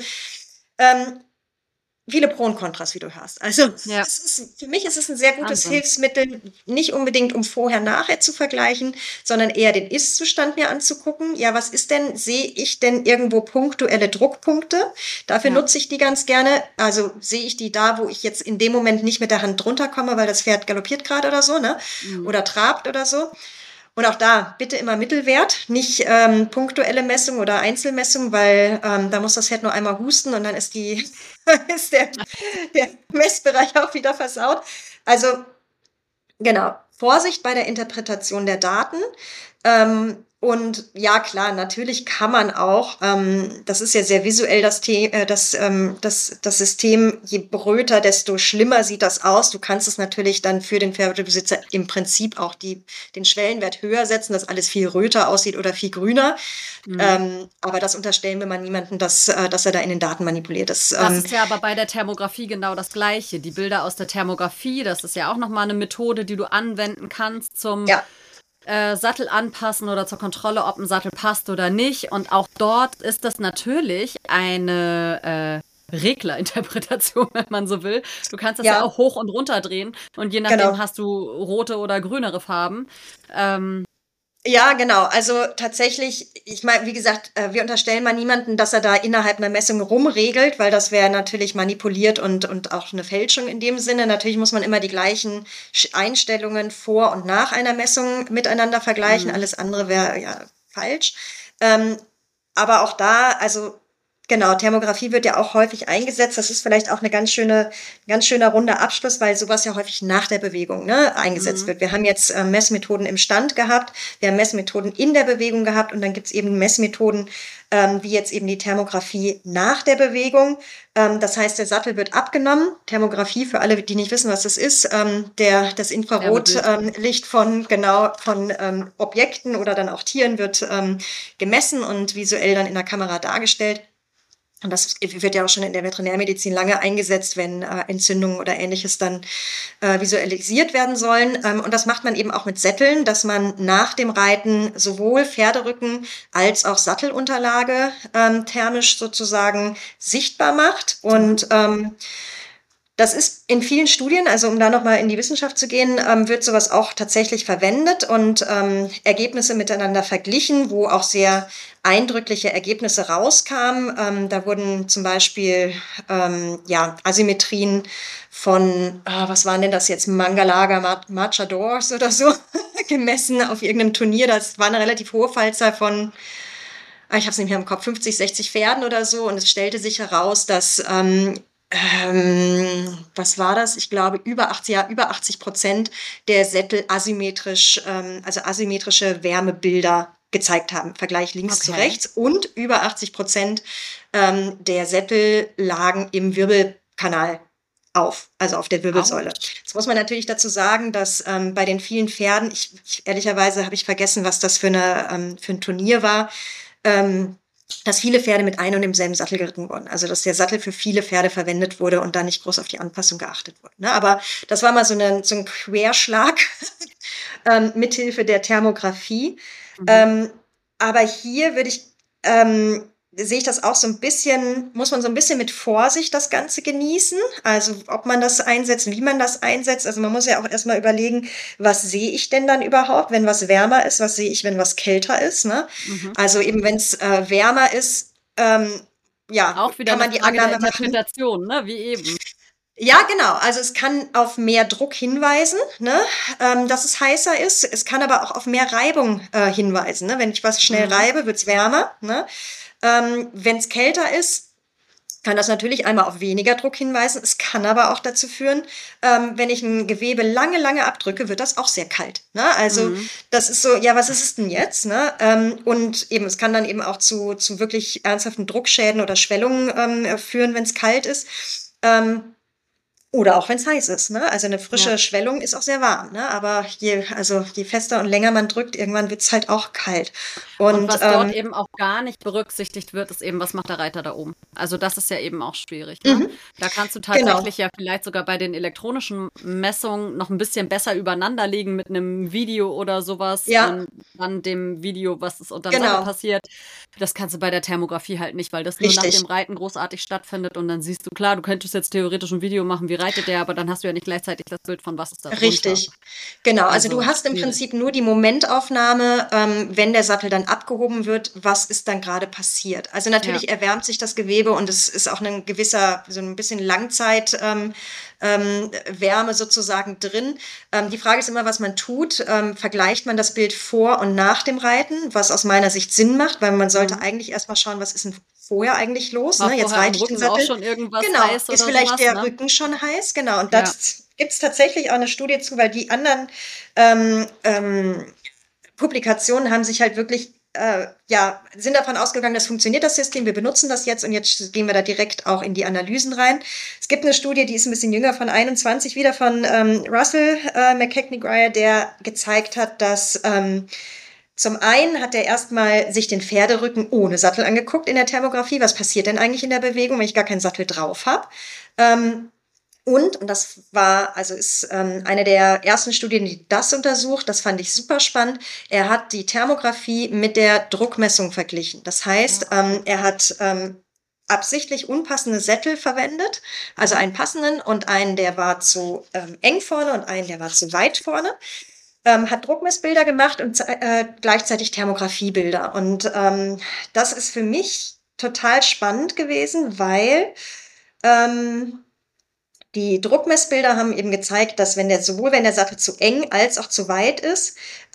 viele Pro und Kontras, wie du hörst. Also für mich ist es ein sehr gutes Hilfsmittel, nicht unbedingt um vorher-nachher zu vergleichen, sondern eher den Ist-Zustand mir anzugucken. Ja, was ist denn, sehe ich denn irgendwo punktuelle Druckpunkte? Dafür nutze ich die ganz gerne. Also sehe ich die da, wo ich jetzt in dem Moment nicht mit der Hand drunter komme, weil das Pferd galoppiert gerade oder so, ne? Oder trabt oder so. Und auch da bitte immer Mittelwert, nicht punktuelle Messung oder Einzelmessung, weil da muss das Pferd nur einmal husten und dann ist ist der Messbereich auch wieder versaut. Also genau, Vorsicht bei der Interpretation der Daten. Und ja, klar, natürlich kann man auch, das ist ja sehr visuell das System, je bröter, desto schlimmer sieht das aus. Du kannst es natürlich dann für den Pferdebesitzer im Prinzip auch den Schwellenwert höher setzen, dass alles viel röter aussieht oder viel grüner. Aber das unterstellen wir mal niemandem, dass er da in den Daten manipuliert. Das ist ja aber bei der Thermografie genau das Gleiche. Die Bilder aus der Thermografie, das ist ja auch nochmal eine Methode, die du anwenden kannst zum Sattel anpassen oder zur Kontrolle, ob ein Sattel passt oder nicht. Und auch dort ist das natürlich eine Reglerinterpretation, wenn man so will. Du kannst das ja auch hoch und runter drehen und je nachdem hast du rote oder grünere Farben. Ja, genau. Also tatsächlich, ich meine, wie gesagt, wir unterstellen mal niemanden, dass er da innerhalb einer Messung rumregelt, weil das wäre natürlich manipuliert und auch eine Fälschung in dem Sinne. Natürlich muss man immer die gleichen Einstellungen vor und nach einer Messung miteinander vergleichen. Alles andere wäre ja falsch. Aber auch da, also genau, Thermografie wird ja auch häufig eingesetzt. Das ist vielleicht auch ein ganz schöner runder Abschluss, weil sowas ja häufig nach der Bewegung eingesetzt wird. Wir haben jetzt Messmethoden im Stand gehabt, wir haben Messmethoden in der Bewegung gehabt und dann gibt's eben Messmethoden, wie jetzt eben die Thermografie nach der Bewegung. Das heißt, der Sattel wird abgenommen. Thermografie, für alle, die nicht wissen, was das ist, das Infrarotlicht von Objekten oder dann auch Tieren wird gemessen und visuell dann in der Kamera dargestellt. Und das wird ja auch schon in der Veterinärmedizin lange eingesetzt, wenn Entzündungen oder Ähnliches dann visualisiert werden sollen. Und das macht man eben auch mit Sätteln, dass man nach dem Reiten sowohl Pferderücken als auch Sattelunterlage thermisch sozusagen sichtbar macht. Und das ist in vielen Studien, also um da nochmal in die Wissenschaft zu gehen, wird sowas auch tatsächlich verwendet und Ergebnisse miteinander verglichen, wo auch sehr eindrückliche Ergebnisse rauskamen. Da wurden zum Beispiel Asymmetrien von, was waren denn das jetzt, Mangalaga Marchadors oder so, gemessen auf irgendeinem Turnier. Das war eine relativ hohe Fallzahl von, ich habe es nicht mehr im Kopf, 50, 60 Pferden oder so. Und es stellte sich heraus, dass was war das? Ich glaube, über 80% der Sättel asymmetrisch, also asymmetrische Wärmebilder gezeigt haben. Vergleich links zu rechts. Und über 80% der Sättel lagen im Wirbelkanal also auf der Wirbelsäule. Jetzt muss man natürlich dazu sagen, dass bei den vielen Pferden, ehrlicherweise habe ich vergessen, was das für ein Turnier war, dass viele Pferde mit einem und demselben Sattel geritten wurden. Also, dass der Sattel für viele Pferde verwendet wurde und da nicht groß auf die Anpassung geachtet wurde. Ne? Aber das war mal so ein Querschlag. mithilfe der Thermografie. Mhm. Aber hier sehe ich das auch so ein bisschen, muss man so ein bisschen mit Vorsicht das Ganze genießen. Also ob man das einsetzt, wie man das einsetzt. Also man muss ja auch erstmal überlegen, was sehe ich denn dann überhaupt, wenn was wärmer ist, was sehe ich, wenn was kälter ist. Ne? Mhm. Also eben, wenn es wärmer ist, ja, Auch wieder kann eine man die Frage der Annahme machen. Interpretation, ne? Wie eben. Ja, genau. Also es kann auf mehr Druck hinweisen, ne, dass es heißer ist. Es kann aber auch auf mehr Reibung hinweisen. Ne? Wenn ich was schnell Mhm. reibe, wird's wärmer. Ne? Wenn es kälter ist, kann das natürlich einmal auf weniger Druck hinweisen. Es kann aber auch dazu führen, wenn ich ein Gewebe lange, lange abdrücke, wird das auch sehr kalt. Ne? Also Mhm. das ist so, ja, was ist es denn jetzt? Ne? Und eben, es kann dann eben auch zu wirklich ernsthaften Druckschäden oder Schwellungen führen, wenn es kalt ist. Oder auch wenn es heiß ist, ne? Also eine Ja. frische Schwellung ist auch sehr warm, ne? Aber je fester und länger man drückt, irgendwann wird's halt auch kalt. Und Und was dort eben auch gar nicht berücksichtigt wird, ist eben, was macht der Reiter da oben? Also das ist ja eben auch schwierig, ne? mhm, Da kannst du genau. tatsächlich ja vielleicht sogar bei den elektronischen Messungen noch ein bisschen besser übereinander legen mit einem Video oder sowas Ja, und dann dem Video, was ist unterm Sattel genau. passiert. Das kannst du bei der Thermografie halt nicht, weil das nur nach dem Richtig. Reiten großartig stattfindet und dann siehst du, klar, du könntest jetzt theoretisch ein Video machen, wie reitet der, aber dann hast du ja nicht gleichzeitig das Bild von, was ist da drunter. Richtig. Genau. Also du Also hast im schwierig. Prinzip nur die Momentaufnahme, wenn der Sattel dann abgehoben wird, was ist dann gerade passiert. Also Ja. natürlich erwärmt sich das Gewebe und es ist auch ein gewisser, so ein bisschen Langzeit, Wärme sozusagen drin. Die Frage ist immer, was man tut. Vergleicht man das Bild vor und nach dem Reiten, was aus meiner Sicht Sinn macht, weil man sollte Mhm. eigentlich erstmal schauen, was ist denn vorher eigentlich los. War Ne? Jetzt vorher am reite ich den Rücken auch Sattel. schon irgendwas Genau, heiß ist oder vielleicht sowas, der ne? Rücken schon heiß, genau. Und Ja. das gibt es tatsächlich auch eine Studie zu, weil die anderen ähm, Publikationen haben sich halt wirklich, ja, sind davon ausgegangen, das funktioniert das System, wir benutzen das jetzt und jetzt gehen wir da direkt auch in die Analysen rein. Es gibt eine Studie, die ist ein bisschen jünger, von 21, wieder von Russell McKechnie-Grier, der gezeigt hat, dass zum einen hat er erstmal sich den Pferderücken ohne Sattel angeguckt in der Thermografie. Was passiert denn eigentlich in der Bewegung, wenn ich gar keinen Sattel drauf habe? Und das war, also ist eine der ersten Studien, die das untersucht, das fand ich super spannend. Er hat die Thermografie mit der Druckmessung verglichen. Das heißt, Ah. er hat absichtlich unpassende Sättel verwendet, also Mhm. einen passenden und einen, der war zu eng vorne und einen, der war zu weit vorne. Hat Druckmessbilder gemacht und gleichzeitig Thermografiebilder. Und das ist für mich total spannend gewesen, weil ähm, die Druckmessbilder haben eben gezeigt, dass sowohl wenn der Sattel zu eng als auch zu weit ist,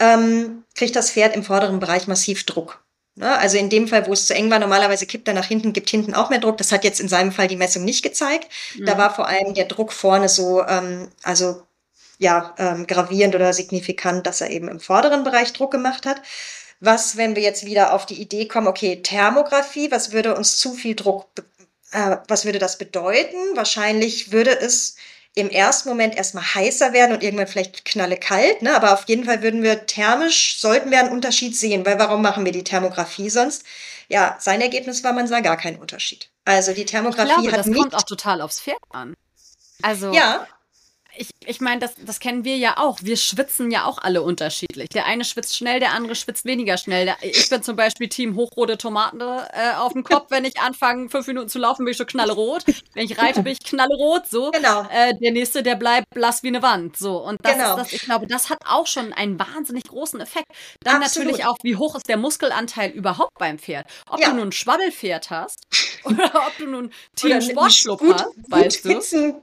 kriegt das Pferd im vorderen Bereich massiv Druck. Ne? Also in dem Fall, wo es zu eng war, normalerweise kippt er nach hinten, gibt hinten auch mehr Druck. Das hat jetzt in seinem Fall die Messung nicht gezeigt. Da Mhm. war vor allem der Druck vorne so, also ja, gravierend oder signifikant, dass er eben im vorderen Bereich Druck gemacht hat. Was, wenn wir jetzt wieder auf die Idee kommen, okay, Thermografie, was würde uns zu viel Druck was würde das bedeuten? Wahrscheinlich würde es im ersten Moment erstmal heißer werden und irgendwann vielleicht knalle kalt, ne? Aber auf jeden Fall sollten wir einen Unterschied sehen, weil warum machen wir die Thermografie sonst? Ja, sein Ergebnis war, man sah gar keinen Unterschied. Also die Ich Thermografie glaube, hat das kommt auch nicht, total aufs Pferd an. Also, ja, ich meine, das kennen wir ja auch. Wir schwitzen ja auch alle unterschiedlich. Der eine schwitzt schnell, der andere schwitzt weniger schnell. Ich bin zum Beispiel Team hochrote Tomaten auf dem Kopf. Wenn ich anfange, 5 Minuten zu laufen, bin ich schon knallerot. Wenn ich reite, bin ich knallerot. So. genau, Der nächste, der bleibt blass wie eine Wand. So. Und das ist genau, das, ich glaube, das hat auch schon einen wahnsinnig großen Effekt. Dann natürlich absolut. auch, wie hoch ist der Muskelanteil überhaupt beim Pferd? Ob du Ja, nun ein Schwabbelpferd hast oder ob du nun oder Team Sportclub hast, weißt du?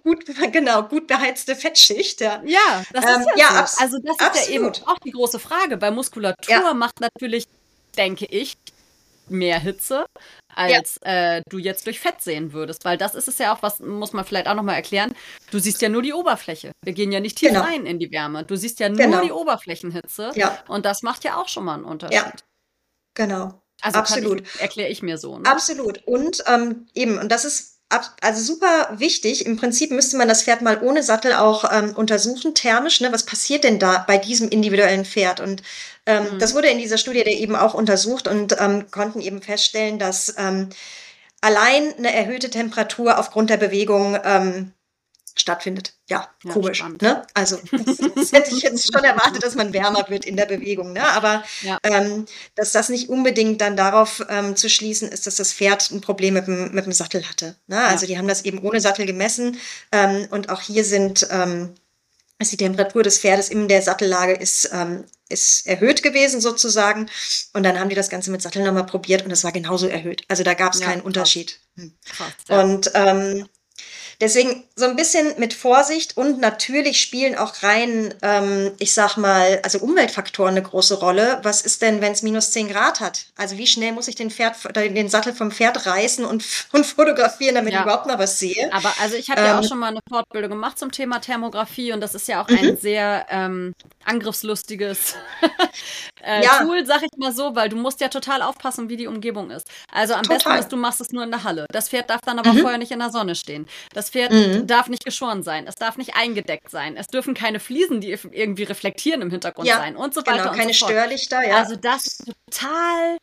genau, gut beheizte Fettschicht, ja. Ja, das ist ja Ja, so. Also das ist ja eben absolut. auch die große Frage. Bei Ja, Muskulatur macht natürlich, denke ich, mehr Hitze, ja, als du jetzt durch Fett sehen würdest. Weil das ist es ja auch, was muss man vielleicht auch nochmal erklären. Du siehst ja nur die Oberfläche. Wir gehen ja nicht tief genau, rein in die Wärme. Du siehst ja nur die genau. Oberflächenhitze Ja, und das macht ja auch schon mal einen ja, Unterschied. genau. Also Absolut. erkläre ich mir so, ne? Absolut. Und eben, und das ist also super wichtig. Im Prinzip müsste man das Pferd mal ohne Sattel auch untersuchen, thermisch. Ne? Was passiert denn da bei diesem individuellen Pferd? Und Mhm. das wurde in dieser Studie eben auch untersucht und konnten eben feststellen, dass allein eine erhöhte Temperatur aufgrund der Bewegung stattfindet. Ja, Ja, komisch. spannend. Ne? Also das hätte ich jetzt schon erwartet, dass man wärmer wird in der Bewegung. Ne? Aber Ja. dass das nicht unbedingt dann darauf zu schließen ist, dass das Pferd ein Problem mit dem Sattel hatte. Ne? Also die haben das eben ohne Sattel gemessen. Und auch hier ist die Temperatur des Pferdes in der Sattellage ist erhöht gewesen sozusagen. Und dann haben die das Ganze mit Sattel nochmal probiert und es war genauso erhöht. Also da gab es keinen Unterschied. Krass, ja. Und deswegen so ein bisschen mit Vorsicht und natürlich spielen auch rein, ich sag mal, also Umweltfaktoren eine große Rolle. Was ist denn, wenn es minus 10 Grad hat? Also wie schnell muss ich den Sattel vom Pferd reißen und fotografieren, damit ich überhaupt noch was sehe? Aber also ich habe ja auch schon mal eine Fortbildung gemacht zum Thema Thermografie und das ist ja auch ein sehr angriffslustiges Tool, sag ich mal so, weil du musst ja total aufpassen, wie die Umgebung ist. Also am besten ist, du machst es nur in der Halle. Das Pferd darf dann aber vorher nicht in der Sonne stehen. Das Pferd darf nicht geschoren sein. Es darf nicht eingedeckt sein. Es dürfen keine Fliesen, die irgendwie reflektieren im Hintergrund sein und so weiter genau, und keine so fort. Störlichter, ja. Also das ist total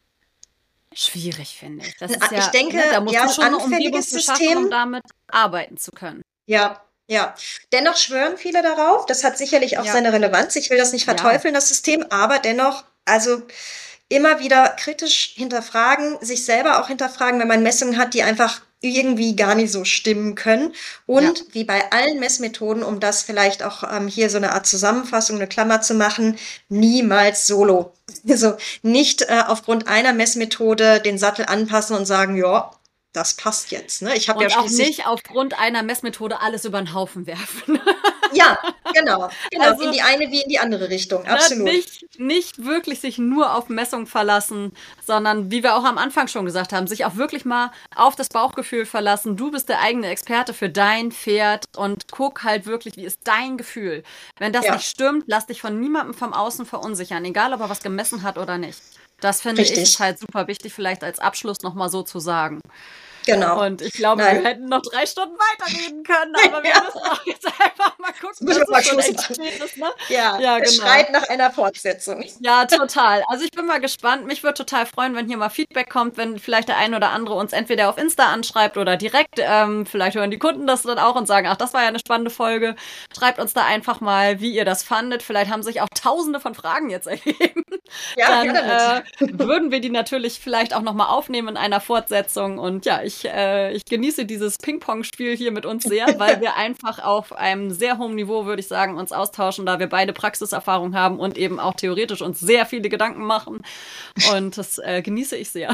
schwierig, finde ich. Das ist ich denke, da musst du schon ein eine Umgebung anfälliges für schaffen, System. um damit arbeiten zu können. Ja. Dennoch schwören viele darauf. Das hat sicherlich auch seine Relevanz. Ich will das nicht verteufeln, das System, aber dennoch, also immer wieder kritisch hinterfragen, sich selber auch hinterfragen, wenn man Messungen hat, die einfach irgendwie gar nicht so stimmen können. Und wie bei allen Messmethoden, um das vielleicht auch hier so eine Art Zusammenfassung, eine Klammer zu machen, niemals solo. Also nicht aufgrund einer Messmethode den Sattel anpassen und sagen, ja, das passt jetzt. Ne? Ich habe und auch nicht aufgrund einer Messmethode alles über den Haufen werfen. Ja, genau. Also, in die eine wie in die andere Richtung, absolut. Nicht wirklich sich nur auf Messung verlassen, sondern, wie wir auch am Anfang schon gesagt haben, sich auch wirklich mal auf das Bauchgefühl verlassen. Du bist der eigene Experte für dein Pferd und guck halt wirklich, wie ist dein Gefühl. Wenn das nicht stimmt, lass dich von niemandem vom Außen verunsichern, egal ob er was gemessen hat oder nicht. Das finde ich ist halt super wichtig, vielleicht als Abschluss nochmal so zu sagen. Genau. Und ich glaube, wir hätten noch 3 Stunden weiterreden können, aber wir müssen auch jetzt einfach mal gucken, dass es schon echt spät ist, ne? Ja, genau. Es schreit nach einer Fortsetzung. Ja, total. Also ich bin mal gespannt. Mich würde total freuen, wenn hier mal Feedback kommt, wenn vielleicht der ein oder andere uns entweder auf Insta anschreibt oder direkt. Vielleicht hören die Kunden das dann auch und sagen, ach, das war ja eine spannende Folge. Schreibt uns da einfach mal, wie ihr das fandet. Vielleicht haben sich auch tausende von Fragen jetzt ergeben. Ja, dann würden wir die natürlich vielleicht auch nochmal aufnehmen in einer Fortsetzung. Und ja, ich genieße dieses Ping-Pong-Spiel hier mit uns sehr, weil wir einfach auf einem sehr hohen Niveau, würde ich sagen, uns austauschen, da wir beide Praxiserfahrung haben und eben auch theoretisch uns sehr viele Gedanken machen. Und das genieße ich sehr.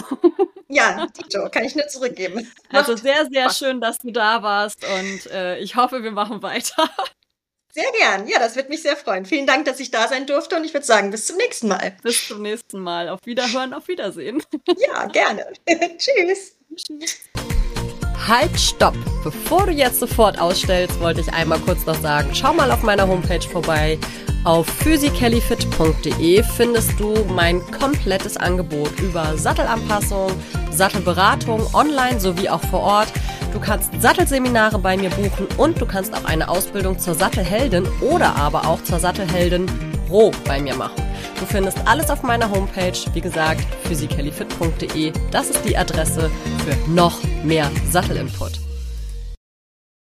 Ja, Tito, kann ich nur zurückgeben. Also sehr, sehr schön, dass du da warst und ich hoffe, wir machen weiter. Sehr gern. Ja, das wird mich sehr freuen. Vielen Dank, dass ich da sein durfte und ich würde sagen, bis zum nächsten Mal. Bis zum nächsten Mal. Auf Wiederhören, auf Wiedersehen. Ja, gerne. Tschüss. Halt, stopp! Bevor du jetzt sofort ausstellst, wollte ich einmal kurz noch sagen, schau mal auf meiner Homepage vorbei. Auf physicallyfit.de findest du mein komplettes Angebot über Sattelanpassung, Sattelberatung online sowie auch vor Ort. Du kannst Sattelseminare bei mir buchen und du kannst auch eine Ausbildung zur Sattelheldin oder aber auch zur Sattelheldin Pro bei mir machen. Du findest alles auf meiner Homepage, wie gesagt, physicallyfit.de. Das ist die Adresse für noch mehr Sattelinput.